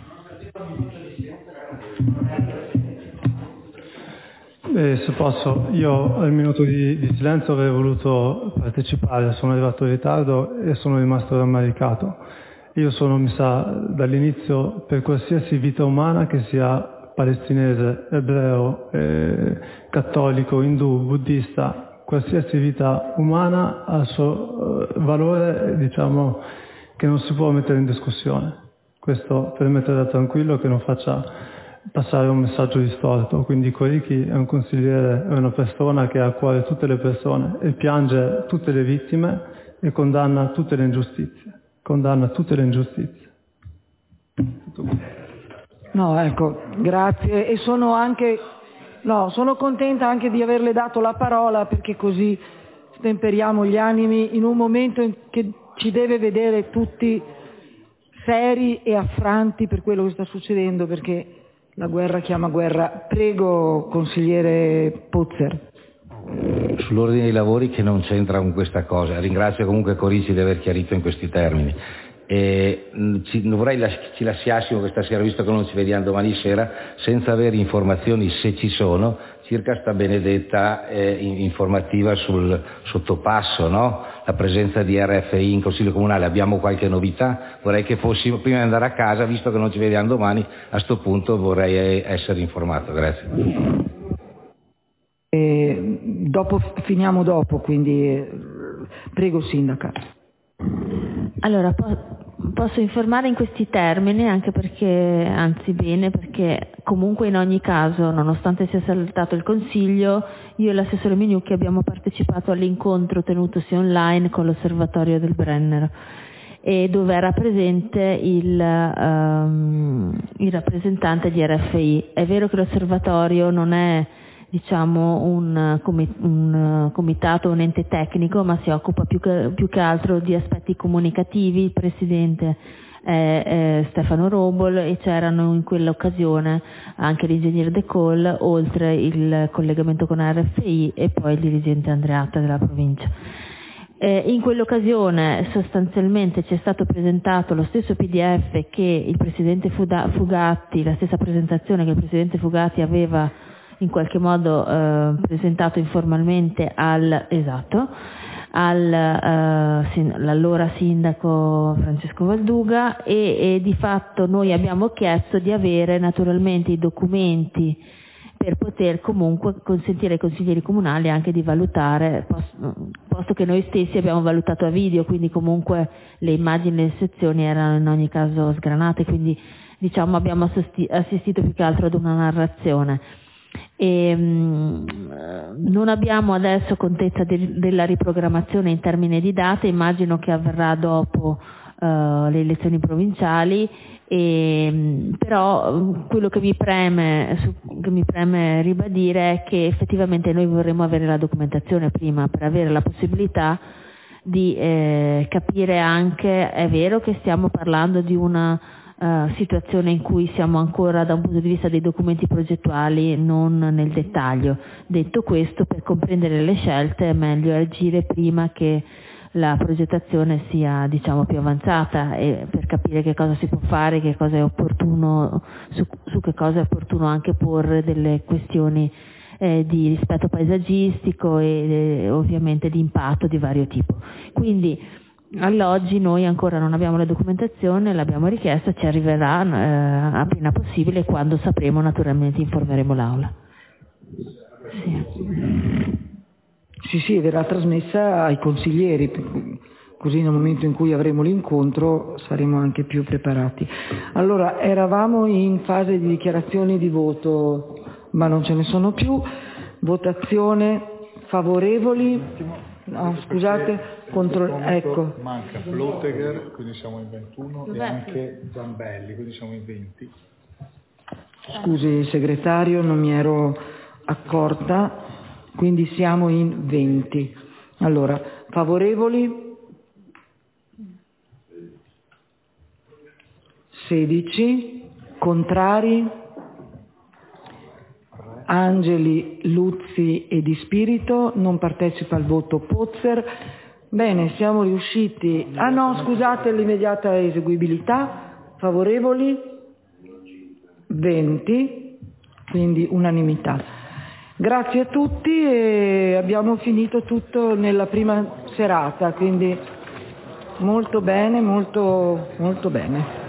Speaker 21: Eh, se posso, io al minuto di, di silenzio avrei voluto partecipare, sono arrivato in ritardo e sono rimasto rammaricato. Io sono, mi sa, dall'inizio per qualsiasi vita umana, che sia palestinese, ebreo, eh, cattolico, indù, buddista, qualsiasi vita umana ha il suo uh, valore, diciamo, che non si può mettere in discussione. Questo per mettere tranquillo, che non faccia passare un messaggio distorto. Quindi Corichi è un consigliere, è una persona che ha a cuore tutte le persone e piange tutte le vittime e condanna tutte le ingiustizie. Condanna tutte le ingiustizie.
Speaker 1: No, ecco, grazie. E sono anche... No, sono contenta anche di averle dato la parola, perché così stemperiamo gli animi in un momento in che ci deve vedere tutti seri e affranti per quello che sta succedendo, perché la guerra chiama guerra. Prego, consigliere Pozzer.
Speaker 18: Sull'ordine dei lavori, che non c'entra con questa cosa. Ringrazio comunque Corici di aver chiarito in questi termini. E ci, non vorrei che ci lasciassimo questa sera, visto che non ci vediamo domani sera, senza avere informazioni, se ci sono, circa sta benedetta eh, informativa sul sottopasso, no? La presenza di R F I in Consiglio Comunale. Abbiamo qualche novità? Vorrei che fossimo, prima di andare a casa, visto che non ci vediamo domani, a sto punto vorrei essere informato. Grazie.
Speaker 1: E dopo, finiamo dopo, quindi prego Sindaca.
Speaker 10: Allora, po- posso informare in questi termini, anche perché, anzi bene, perché comunque in ogni caso, nonostante sia saltato il Consiglio, io e l'assessore Mignucchi abbiamo partecipato all'incontro tenutosi online con l'osservatorio del Brennero, e dove era presente il, um, il rappresentante di R F I. È vero che l'osservatorio non è, diciamo, un, un comitato, un ente tecnico, ma si occupa più che, più che altro di aspetti comunicativi. Il presidente è, è Stefano Robol, e c'erano in quell'occasione anche l'ingegnere De Col, oltre il collegamento con R F I, e poi il dirigente Andreatta della provincia. Eh, in quell'occasione sostanzialmente ci è stato presentato lo stesso P D F che il Presidente Fugatti, la stessa presentazione che il Presidente Fugatti aveva in qualche modo eh, presentato informalmente al, esatto, al, eh, sin, all'allora sindaco Francesco Valduga e, e di fatto noi abbiamo chiesto di avere naturalmente i documenti per poter comunque consentire ai consiglieri comunali anche di valutare, posto che noi stessi abbiamo valutato a video, quindi comunque le immagini delle sezioni erano in ogni caso sgranate, quindi diciamo abbiamo assistito più che altro ad una narrazione. E, mh, non abbiamo adesso contezza de- della riprogrammazione in termini di date, immagino che avverrà dopo uh, le elezioni provinciali, e, però quello che mi preme, su, che mi preme ribadire è che effettivamente noi vorremmo avere la documentazione prima per avere la possibilità di eh, capire anche, è vero che stiamo parlando di una Uh, situazione in cui siamo ancora da un punto di vista dei documenti progettuali non nel dettaglio. Detto questo, per comprendere le scelte è meglio agire prima che la progettazione sia diciamo più avanzata e per capire che cosa si può fare, che cosa è opportuno, su, su che cosa è opportuno anche porre delle questioni eh, di rispetto paesaggistico e eh, ovviamente di impatto di vario tipo. Quindi all'oggi noi ancora non abbiamo la documentazione, l'abbiamo richiesta, ci arriverà eh, appena possibile, quando sapremo naturalmente informeremo l'Aula.
Speaker 1: Sì. sì, sì, verrà trasmessa ai consiglieri, così nel momento in cui avremo l'incontro saremo anche più preparati. Allora, eravamo in fase di dichiarazioni di voto, ma non ce ne sono più. Votazione favorevoli? No, scusate, contro, ecco.
Speaker 2: Manca Flottegher, quindi siamo in ventuno, Dov'è? E anche Zambelli, quindi siamo in venti.
Speaker 1: Scusi segretario, non mi ero accorta, quindi siamo in venti. Allora, favorevoli? sedici, contrari? Angeli, Luzzi e Di Spirito, non partecipa al voto Pozzer. Bene, siamo riusciti. Ah no, scusate, l'immediata eseguibilità. Favorevoli? venti, quindi unanimità. Grazie a tutti e abbiamo finito tutto nella prima serata, quindi molto bene, molto, molto bene.